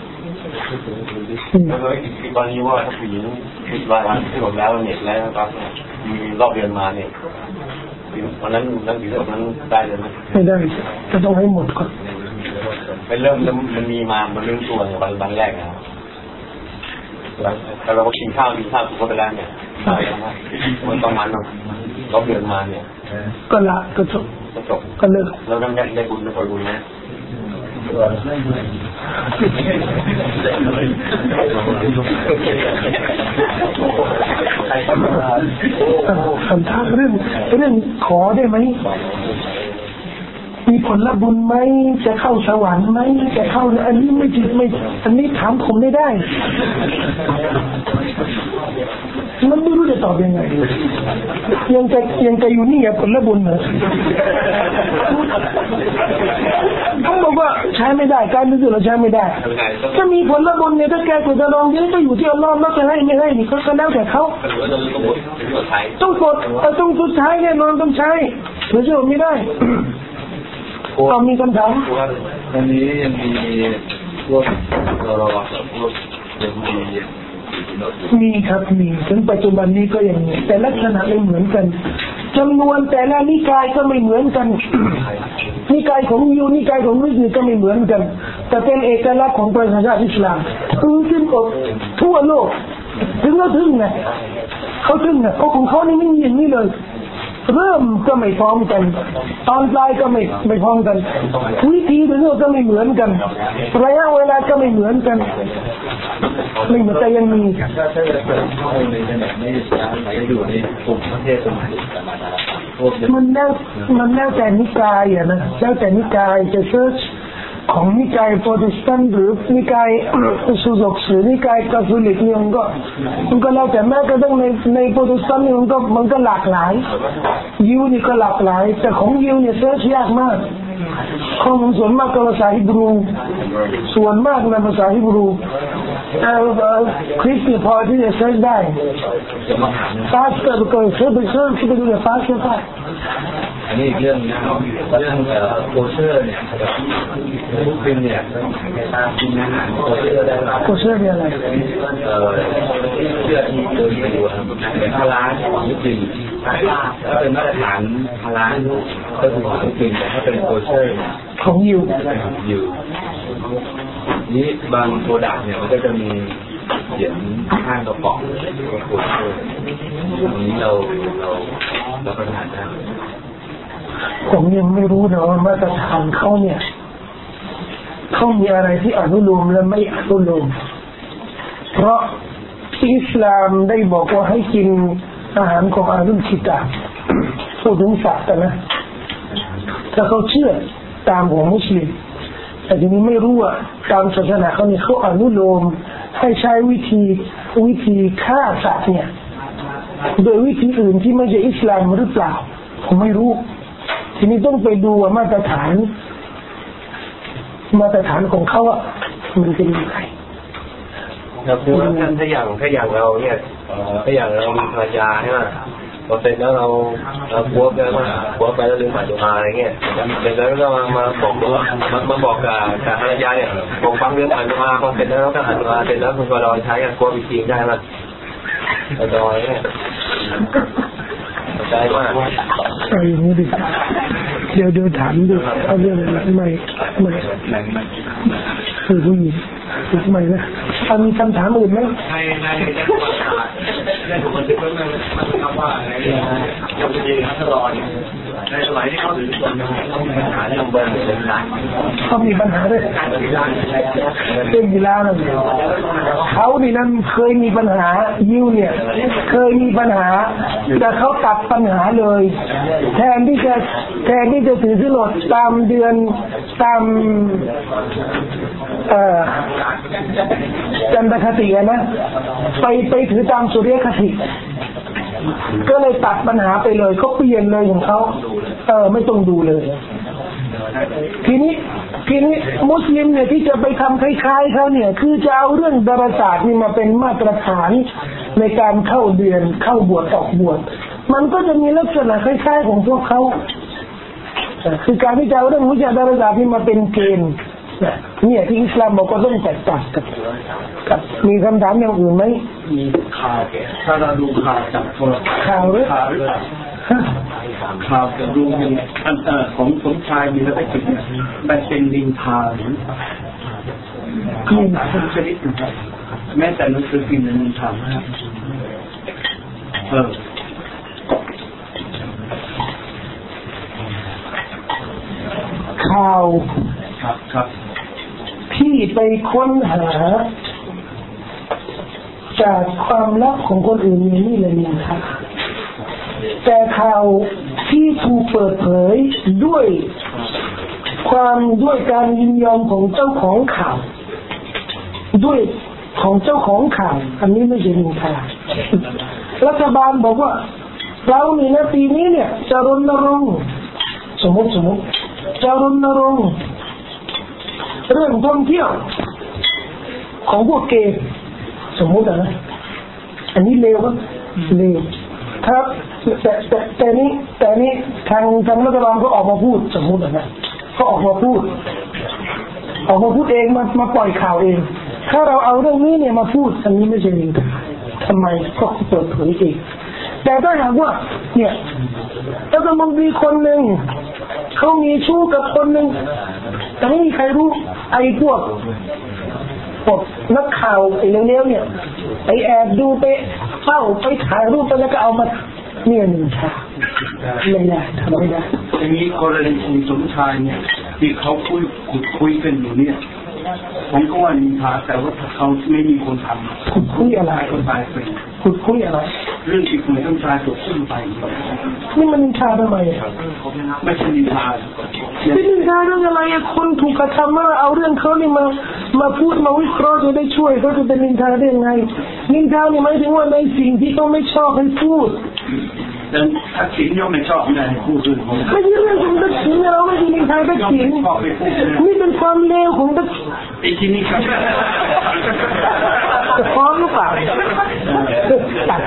แล้วตอนนี้ว่าถ้าผู้หญิงติดวันที่หมดแล้วเนี่ยแล้วครับมีรอบเดือนมาเนี่ยวันนั้นถือว่านั้นได้เลยไหมไม่ได้จะต้องให้หมดก่อนไปเริ่มมันมีมามันเรื่องตัวในวันแรกนะแต่เราก็กินข้าวถูกก็ไปแล้วเนี่ยมันต้องมันรอบเดือนมาเนี่ยก็ละก็จบก็เลิกแล้วได้บุญได้ผลบุญไหมคำถามเรื่องขอได้ไหมมีผลบุญไหมจะเข้าสวรรค์ไหมจะเข้าอันนี้ไม่จริงไม่อันนี้ถามผมไม่ได้มันไม่รู้จะตอบยังไงยังจะอยู่นี่ผลบุญเหรอต้องบอกว่าใช้ไม่ได้การนึกถึงเราใช้ไม่ได้ถ้ามีผลบุญเนี่ยถ้าแกกดจะลองเยอะก็อยู่ที่อัลลอฮ์แล้วจะให้ไม่ให้นี่ก็แล้วแต่เขาต้องกดต้องสุดท้ายแน่นอนต้องใช้หรือจะไม่ได้เรามีคำถามวันนี้ยังมีพวกรอพวกยังมีครับมีถึงปัจจุบันนี้ก็ยังมีแต่ลักษณะไม่เหมือนกันจำนวนแต่ละนิกายก็ไม่เหมือนกันนิกายของยิวนิกายของมุสลิมก็ไม่เหมือนกันแต่เป็นเอกลักษณ์ของประชาชาติอิสลามคือขึ้นกับทั่วโลกถึงก็ถึงไงเขาถึงไงเขาของเขานี่ไม่มีอย่างนี้เลยเริ่มก็ไม่พร้อมกันตอนปลายก็ไม่พร้อมกันวิธีเรื่องก็ไม่เหมือนกันระยะเวลาก็ไม่เหมือนกันไม่เหมือนแต่ยังมีมันแล้วแต่นิกายอ่ะนะแล้วแต่นิกายจะเชิญของนิกายโปรเตสแตนต์หรือนิกายสุโซกหรือนิกายคาทอลิกเนี่ยมันก็แล้วแต่แม้กระทั่งในโปรเตสแตนต์เนี่ยมันก็หลากหลายยิวนี่ก็หลากหลายแต่ของยิวเนี่ยเซิร์ชยากมากข้อมูลส่วนมากก็ภาษาฮิบรูส่วนมากในภาษาฮิบรูคริสต์พอที่จะเซิร์ชได้ฟาสก็เซิร์ชที่เป็นฟาสก็ได้อันนี้เรื่องโคเชอร์เนี่ยทุกปีเนี่ยตามกินอาหารโคเชอร์ได้ไหมโคเชอร์เนี่ยอะไรเชื่อที่โดยอยู่เป็นฮาลาลของมุสลิมถ้าเป็นมาตรฐานฮาลาลก็คือของมุสลิมแต่ถ้าเป็นโคเชอร์ของยิวนี้บางโปรดักต์เนี่ยมันก็จะมีเขียนข้างกระป๋องก็โคเชอร์ตรงนี้เราประทานได้ผมยังไม่รู้นะว่ามาตรฐานเขาเนี่ยเขามีอะไรที่อนุโลมและไม่อนุโลมเพราะที่อิสลามได้บอกว่าให้กินอาหารของอาลุลคิตาบพูดถึงสัตว์นะถ้าเขาเชื่อตามของมุสลิมแต่ทีนี้ไม่รู้ว่าตามศาสนาเขาเนี่ยเขาอนุโลมให้ใช้วิธีฆ่าสัตว์เนี่ยโดยวิธีอื่นที่ไม่ใช่อิสลามหรือเปล่าผมไม่รู้ทีนี้ต้องไปดูว่ามาตรฐานของเขาอ่ะมันเป็นยังไงครับคือว่าถ้าอย่างเราเนี่ยถ้าอย่างเรามีภรรยาใช่ไหมพอเสร็จแล้วเราบวชแล้วบวชไปแล้วลืมอ่านดุอาอะไรเงี้ยเสร็จแล้วก็มาบอกกับภรรยาเนี่ยผมฟังเรื่องอ่านดุอาพอเสร็จแล้วก็อ่านดุอาเสร็จแล้วคุณก็รอใช้กันบวชอีกทีได้ไหมรอเนี่ยใจมากอย่างนี้ดิเดี๋ยวถามดูเอาเรื่องไม่คือผู้หญิงไม่นะมีคำถามอื่นไหมในผมมันจะเพิ่มมันคำว่าอะไรยังเป็นยังตลอดในสมัยที่เขาถือคนต้องมีปัญหาเรื่องเบอร์เรื่องไหนเขามีปัญหาด้วยเป็นกีฬานั่นเขานี่นั่นเคยมีปัญหายิวเนี่ยเคยมีปัญหาแต่เขาตัดปัญหาเลยแทนที่จะถือศีลอดตามเดือนตามจันทคตินะไปถือตามสุริยคติก็เลยตัดปัญหาไปเลยเขาเปลี่ยนเลยของเขาไม่ต้องดูเลยทีนี้มุสลิมเนี่ยที่จะไปทำคล้ายๆเขาเนี่ยคือจะเอาเรื่องดาราศาสตร์นี่มาเป็นมาตรฐานในการเข้าเดือนเข้าบวชออกบวชมันก็จะมีลักษณะคล้ายๆของพวกเขาคือการที่จะเอาเรื่องวิชาดาราศาสตร์นี่มาเป็นเกณฑ์เนี่ยที่อิสลามบอกก็ต้องแตกต่างกับมีคำถามอย่างอื่นไหมมีข่าวถ้าเราดูข่าวจากโทรทัศน์ข่าวหรือข่าวจะดูของสมชายมีแล้วได้จิตเนี่ยมันเป็นลิงทาหรือเขาทุกชนิดนะครับแม้แต่หนังสือพิมพ์ลิงทานะครับข่าวครับที่ไปค้นหาจากความลับของคนอื่นนี่เลยนะครับแต่ข่าวที่ถูกเปิดเผยด้วยการยินยอมของเจ้าของข่าวด้วยของเจ้าของข่าวอันนี้ไม่ใช่นินทารัฐบาลบอกว่าเรานี่นะปีนี้เนี่ยจะรณรงค์สมมติจะรณรงค์เรื่องท่องเที่ยวของพวกเกย์สมมตินะอันนี้เลวมั้ยเลวครับแต่นี้ทางรัฐบาลก็ออกมาพูดสมมตินะก็ออกมาพูดเองมาปล่อยข่าวเองถ้าเราเอาเรื่องนี้เนี่ยมาพูดอันนี้ไม่ใช่นินทาทำไมก็เปิดเผยเองแต่ถ้าหากว่าเนี่ยถ้าสมมติมีคนหนึ่งเขามีชู้กับคนหนึ่งแต่ไม่มีใครรู้ไอ้พวกนักข่าวไอ้เร็วๆเนี่ยไปแอบดูไปเฝ้าไปถ่ายรูปไปแล้วก็เอามาเนี่ยนินทาไม่ได้ทำไม่ได้อย่างนี้กรณีของสมชายเนี่ยที่เขาคุยกันอยู่เนี่ยผมก็ว่านินทาแต่ว่าเขาไม่มีคนทำคุยอะไรคนตายไปคุยอะไรเรื่องที่คุณต้องชายถูกขึ้นไปนี่มันนินทาทำไมไม่ใช่นินทาไม่นินทาเรื่องอะไรคนถูกกระทำมาเอาเรื่องเขานี่มาพูดมาวิเคราะห์จะได้ช่วยเขาจะเป็นนินทาได้ยังไงนินทานี่หมายถึงว่าในสิ่งที่เขาไม่ชอบให้พูดแต่ทักษิณยกไม่ชอบไม่ได้พูดเรื่องของไม่ใช่เรื่องของทักษิณเราไม่ใช่นินทาทักษิณนี่เป็นความเลวของทักษิณไอ้ที่นี่ครับจะฟ้องหรือเปล่าตัด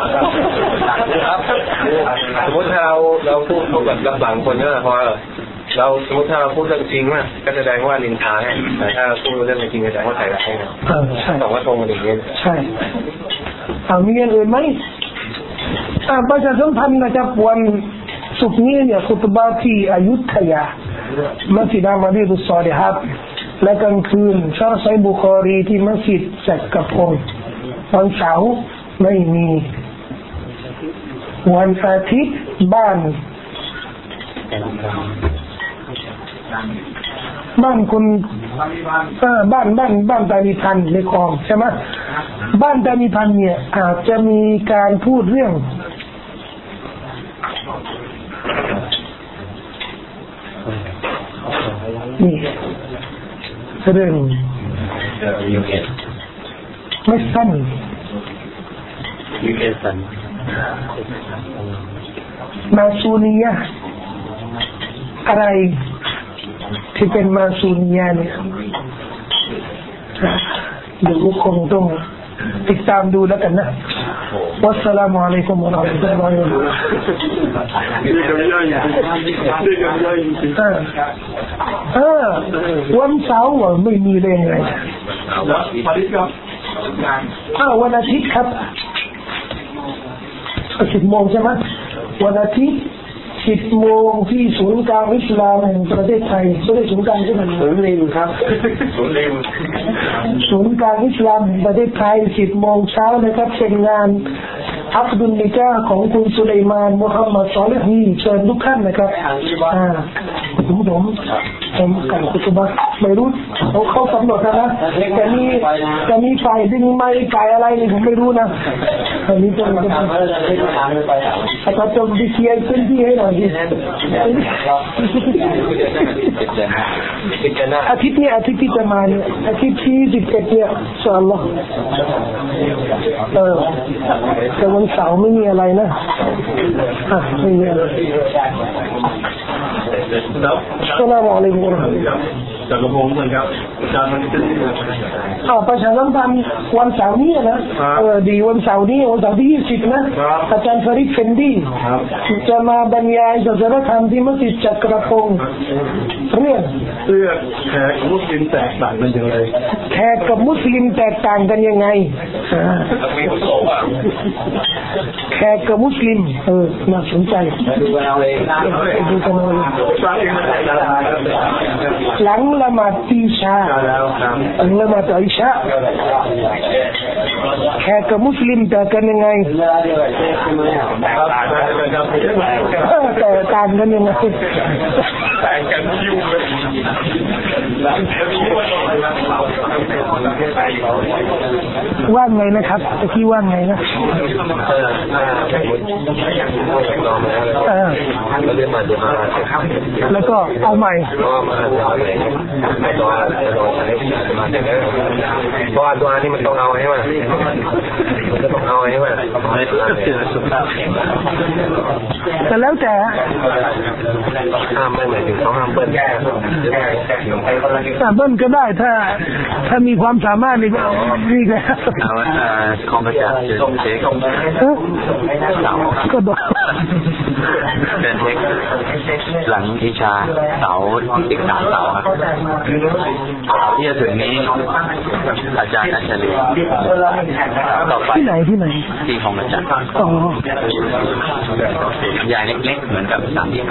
สมมติถ้าเราพูดกับหลังคนเนี่ยพอเราสมมติถ้าเราพูดเรื่องจริงว่าก็แสดงว่านินทาให้แต่ถ้าพูดเรื่องจริงแสดงว่าใส่ร้ายนะใช่ต้องว่าตรงกันอย่างนี้ใช่มีอย่างอื่นไหมประชาสัมพันธ์นะครับวันศุกร์นี้เนี่ยคุตบะที่อยุธยามัสยิดมาดีดุสซอลิฮัตและกลางคืนชาร์ซัยบุคอรีที่มัสยิดจักรพงศ์วันเสาร์ไม่มีวันอาทิตย์บ้านคนบ้านตาลีพันในคลองใช่ไหมบ้านตานีพันเนี่ยอาจจะมีการพูดเรื่องนี่เรื่องไม่สั้นมาซูนียะอะไรที่เป็นมาซูนียะเนี่ยเดี๋ยวคงต้องติดตามดูแล้วกันนะวัสสลามุอะลัยกุมวะเราะห์มะตุลลอฮิวะบะเราะกาตุฮ์วันเสาร์ไม่มีเรื่องอะไรวันอาทิตย์ครับ10 โมงใช่ไหมวันอาทิตย์10 โมงที่ศูนย์กลางอิสลามแห่งประเทศไทยไม่ได้ศูนย์กลางใช่ไหมศูนย์ลิมครับศูนย์กลางอิสลามแห่งประเทศไทย10 โมงเช้านะครับเป็นงานอักดุลนิกาของคุณสุไลมานมุฮัมมัดศอลิฮีเชิญทุกท่านนะครับผมกันคุตุบะไม่รู้เขากำหนดนะแต่มีไฟดึงไม้ไก่อะไรนี่ผมไม่รู้นะอันนี้ต้องอาจารย์จงดิเคียร์พื้นที่ให้หน่อยอาทิตย์ที่จะมาเนี่ยอาทิตย์ที่11เนี่ยอินชาอัลลอฮ์แต่วันเสาร์ไม่มีอะไรนะไม่มีอะไรอัสสลามุอะลัยกุมวะเราะห์มะตุลลอฮ์จากกระผมเหมือนครับอาจารย์มันจะประชาสัมพันธ์วันเสาร์นี้นะดีวันเสาร์นี้วันเสาร์ที่20นะอาจารย์ฟาริดเฟนดีจะมาบรรยายศาสนธรรมที่มัสยิดจักรพงศ์เรื่องแขกมุสลิมแตกต่างกันยังไงแขกกับมุสลิมแตกต่างกันยังไงแขกกับมุสลิมน่าสนใจดูกันเอาเองหลังละหมาดอิชาหลังละหมาดอิชาแขกกับมุสลิมต่างกันยังไงแต่ต่างกันยังไงต่างกันคิวเลยว่าไงนะครับตะกี้ว่าไงนะแล้วก็เอาใหม่เพราะตัวนี้มันต้องเอาให้มันจะต้องเอาให้มันแต่แล้วแต่ห้ามไม่หมายถึงเขาห้ามเบิ้ลเบิ้ลก็ได้ถ้ามีความสามารถนี่ก็คอมพิวเตอร์เช็คก็บอกเดินเช็คหลังอิชาเสาอีก3 เสาครับที่จะถึงนี้อาจารย์อัญชลีต่อไปที่ไหนที่ของอาจารย์ใหญ่เล็กๆเหมือนกับ3 ที่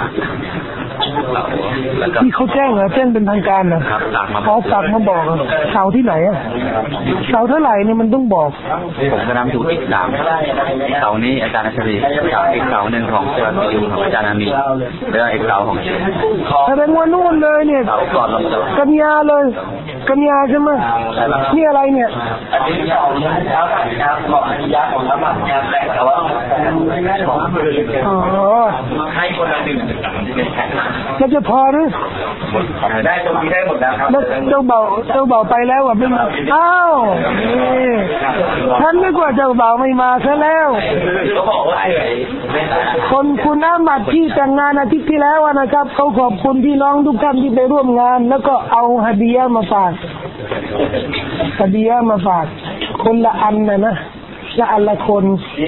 ที่เขาแจ้งเหรอแจ้งเป็นทางการนะครับฝากมาบอกเสาที่ไหนเสาเท่าไหร่เนี่ยมันต้องบอกผมก็นำถูกอีก3 เสานี้อาจารย์อัญชลีอีกเสาหนึ่งของเจ้าติวของอาจารย์อามีแล้วอีกเสาของแสดงว่านู่นเลยเนี่ยกันยาเลยกันยาใช่ไหมนี่อะไรเนี่ยให้คนละ1 แล้วจะพอหรือได้ตรงนี้ได้หมดแล้วครับเจ้าเบาไปแล้วไม่มาอ้าวฉันนึกว่าเจ้าเบาไม่มาซะแล้วคนคุณอามัดที่แต่งงานอาทิตย์ที่แล้วนะครับเขาขอบคุณพี่น้องทุกท่านที่ไปร่วมงานแล้วก็เอาฮะดียะห์มาฝากคนละอันนะละอันละคน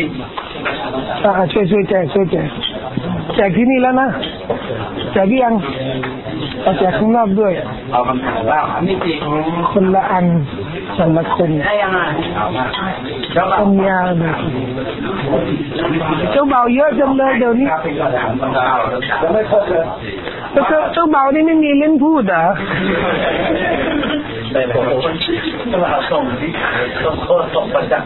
ช่วยแจกที่นี่แล้วนะแจกยังแจกข้างนอกด้วยเอาคำถามว่านี่จริงคนละอันแต่ละคนได้ยังไงคนยาวเลยเจ้าเบาเยอะจังเลยเดี๋ยวนี้เจ้าเบานี่ไม่มีเล่นพูดส่งประจักษ์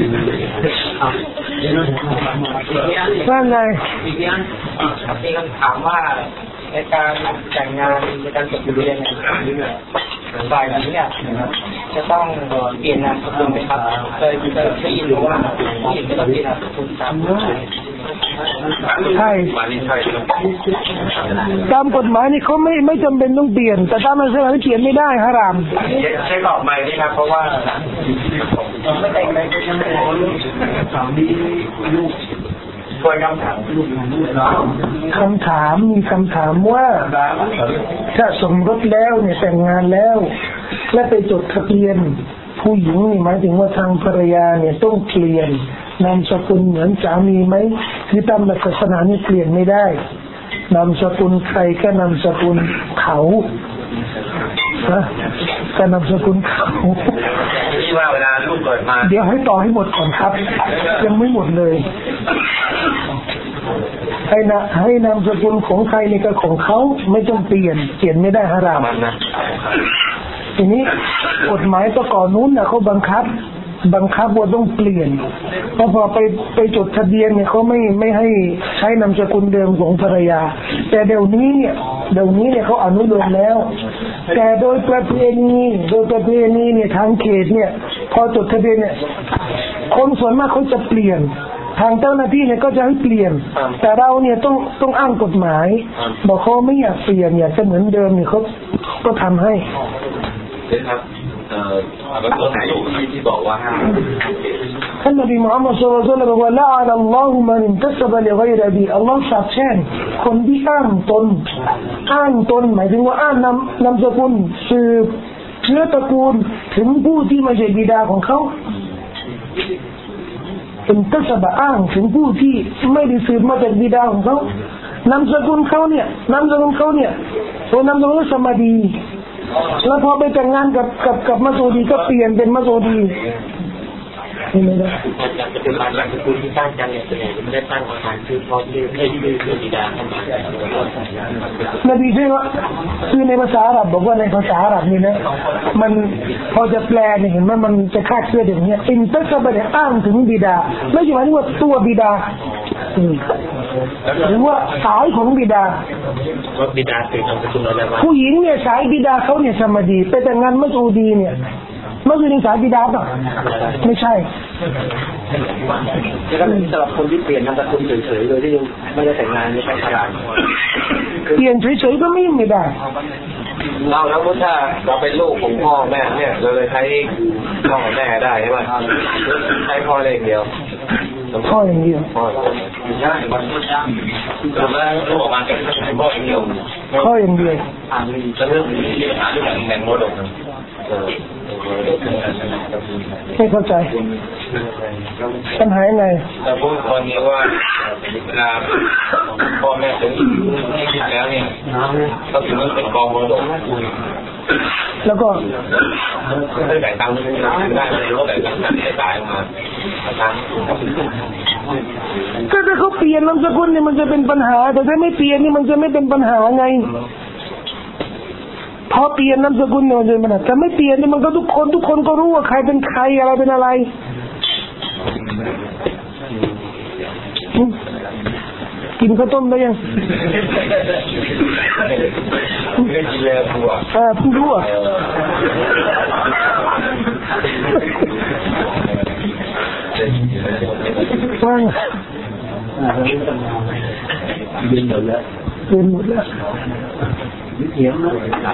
ว่าไงมีคำถามว่าในการแต่งงานในการจดทะเบียนฝ่ายนี้เนี่ยจะต้องเปลี่ยนนามสกุลไหมครับเคยได้ยินหรือว่าผู้หญิงไม่ต้องเปลี่ยนนามสกุลตามใช่ตามกฎหมายนี่เขาไม่จำเป็นต้องเปลี่ยนแต่ตามศาสนาเปลี่ยนไม่ได้ฮารามใช้ตอบใหม่นี่ครับเพราะว่าไม่แต่งไปก็ยังไม่ได้สามีลูกควรคำถามคำถามมีคำถามว่าถ้าสมรสแล้วเนี่ยแต่งงานแล้วและไปจดทะเบียนผู้หญิงนี่หมายถึงว่าทางภรรยาเนี่ยต้องเปลี่ยนนามสกุลเหมือนสามีไหมคือตามหลักศาสนานี่เปลี่ยนไม่ได้นามสกุลใครก็นามสกุลเขาก็นามสกุลเขาที่ว่าเวลาลูกเกิดมาเดี๋ยวให้ต่อให้หมดก่อนครับยังไม่หมดเลยให้นามสกุลของใครนี่ก็ของเขาไม่ต้องเปลี่ยนไม่ได้ฮารามทีนี้กฎหมายตัวก่อนนู้นนะเขาบังคับว่าต้องเปลี่ยนเพราะพอไปจดทะเบียนเนี่ยเขาไม่ให้ใช้นามสกุลเดิมของภรรยาแต่เดี๋ยวนี้เนี่ยเขาอนุโลมแล้วแต่โดยประเพณีเนี่ยทางเขตเนี่ยพอจดทะเบียนเนี่ยคนส่วนมากเขาจะเปลี่ยนทางเจ้าหน้าที่เนี่ยก็จะให้เปลี่ยนแต่เราเนี่ยต้องอ้างกฎหมายบอกเขาไม่อยากเปลี่ยนอยากจะเหมือนเดิมเนี่ยเขาก็ทำให้ครับแล้วตัวไหนที่บอกว่าท่านนบีมุฮัมมัดศ็อลลัลลอฮุอะลัยฮิวะซัลลัมบอกว่าละอะนัลลอฮุมันอินตัสบะลิฆอยรบิอัลลอฮ์สาปแช่งคนที่อ้างตนหมายถึงว่าอ้างนามสกุลสืบเชื้อตระกูลถึงผู้ที่ไม่ใช่บิดาของเขาเป็นตัสบะอ้างถึงผู้ที่ไม่ได้สืบมาจากบิดาของเขานามสกุลเขาเนี่ยตัวนามสกุลสมาดีแล้วพอไปแต่งงานกับมัสอูดีก็เปลี่ยนเป็นมัสอูดีไม่ได้ปัจจุบันนามสกุลที่ตั้งกันเนี่ยส่วนใหญ่ไม่ได้ตั้งตามชื่อพ่อชื่อบิดาเข้ามานบีใช่ว่าคือในภาษาอาหรับบอกว่าในภาษาอาหรับนี่นะมันพอจะแปลเนี่ยเห็นมันจะคาดเคลื่อนอย่างเงี้ยอินตัสบะเนี่ยอ้างถึงบิดาไม่ใช่หมายถึงว่าตัวบิดาหรือว่าสายของบิดาผู้หญิงเนี่ยสายบิดาเขาเนี่ยสมาดีไปแต่งงานมัสอูดีเนี่ยมัสอูดีสายบิดาป่ะไม่ใช่แล้วสำหรับคนที่เปลี่ยนนามสกุลเฉยๆโดยที่ยังไม่ได้แต่งงานไม่ใช่ขนาดเปลี่ยนเฉยๆก็ไม่ได้แล้วถ้าเราเป็นลูกของพ่อแม่เนี่ยเราเลยใช้พ่อแม่ได้ใช่ไหมใช้พ่อเล็กเดียวพ่ออย่างเดียวพ่ออย่างเดียวจะเรื่องแมงโมดไม่เข้าใจปัญหาไงแต่พวกคนนี้ว่าเวลาพ่อแม่เป็นที่คิดแล้วเนี่ยก็ถือว่าเป็นกองมรดกแล้วก็ไม่แบ่งตังค์ได้ไม่รู้แบ่งตังค์ได้ตายมาก็ถ้าเขาเปลี่ยนนามสกุลเนี่ยมันจะเป็นปัญหาแต่ถ้าไม่เปลี่ยนนี่มันจะไม่เป็นปัญหาไงพอเปลี่ยนนามสกุลเนี่ยมันแต่ไม่เปลี่ยนนี่มันก็ทุกคนก็รู้ว่าใครเป็นใครอะไรเป็นอะไรกินข้าวต้มได้ยังไม่กินเลยผัวเพิ่งรู้อ่ะว่างเรียนหมดแล้วเถียงนะ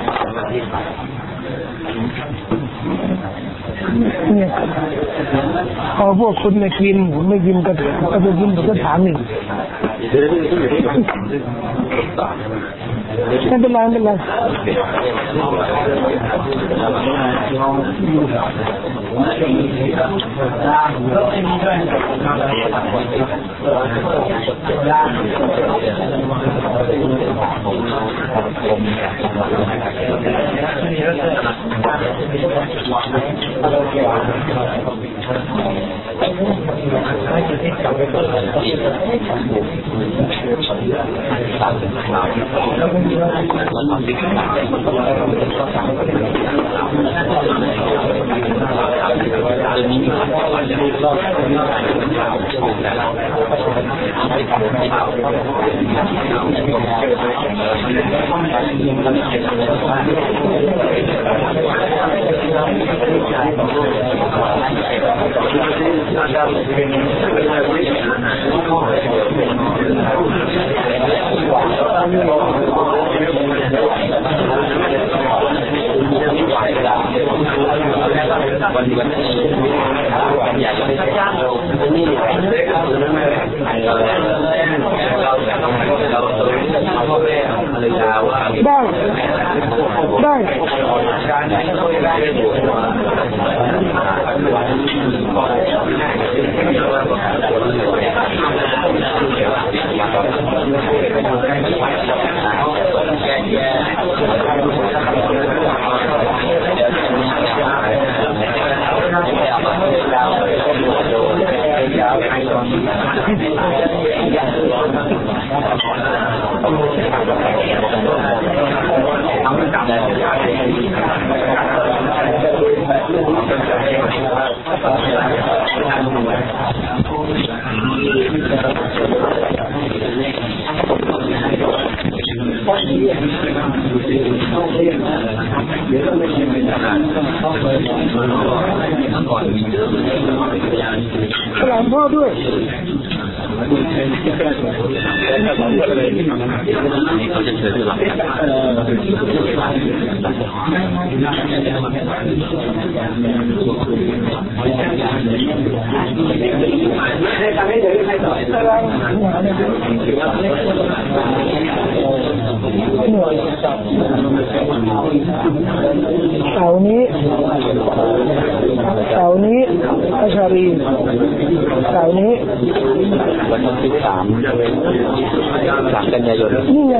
เนี่ยพอพวกคุณเนี่ยกินผมไม่กินก็เถอะก็จะกินผมก็ถามหนึ่งไม่เป็นไรไม่ฉลามพ่อด้วยเขาจะเชิญหลังเสาร์นี้อัชชารีเสาร์นี้วันที่3 กันยายนนี่ไง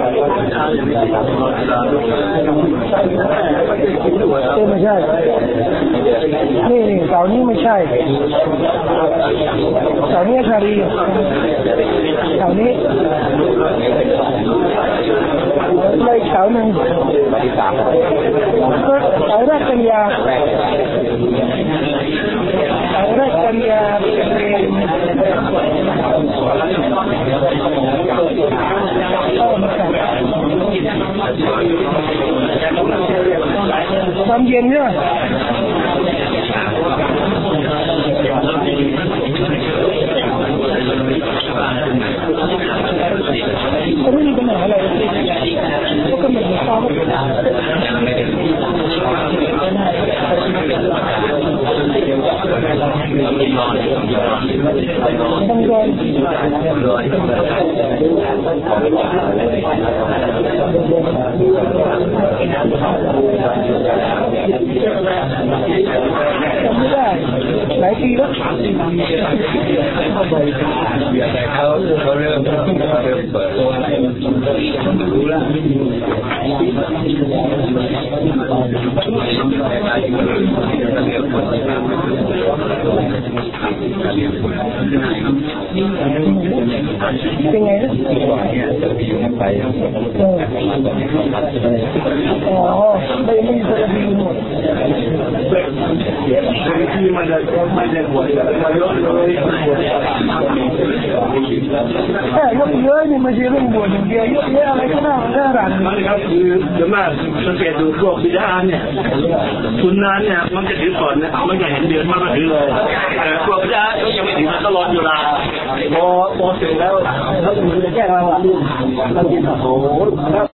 ไม่ใช่นี่เสาร์นี้ไม่ใช่เสาร์นี้อัชชารีเสาร์นี้เลยเสาร์หนึ่งวันที่3 เสาร์แรกกันยาตอนเย็นเนี่ยไม่มีปัญหาอะไรก็กำหนดซ้อมต้องเดินไม่ได้หลายปีแล้วแต่เขาเริ่มเปิดตัวอะไรรู้แล้วเป็นไงนะไปไม่มีสระพีหมดที่มันจะหัวมาเยอะเลยแค่ยกเยอะนี่ไม่ใช่เรื่องบวชอย่างเดียวเยอะแยะอะไรก็น่ารักมันครับคือเดี๋ยวมาสังเกตดูพวกบิดาเนี่ยคุณนั้นเนี่ยมันจะถือก่อนนะมันจะเห็นเดือนมากก็ถือเลยแต่พวกบิดาก็ยังไม่ถือตลอดเวลาพอถึงแล้วแล้วมันจะแก้อะไรวะมันจะโอ้โห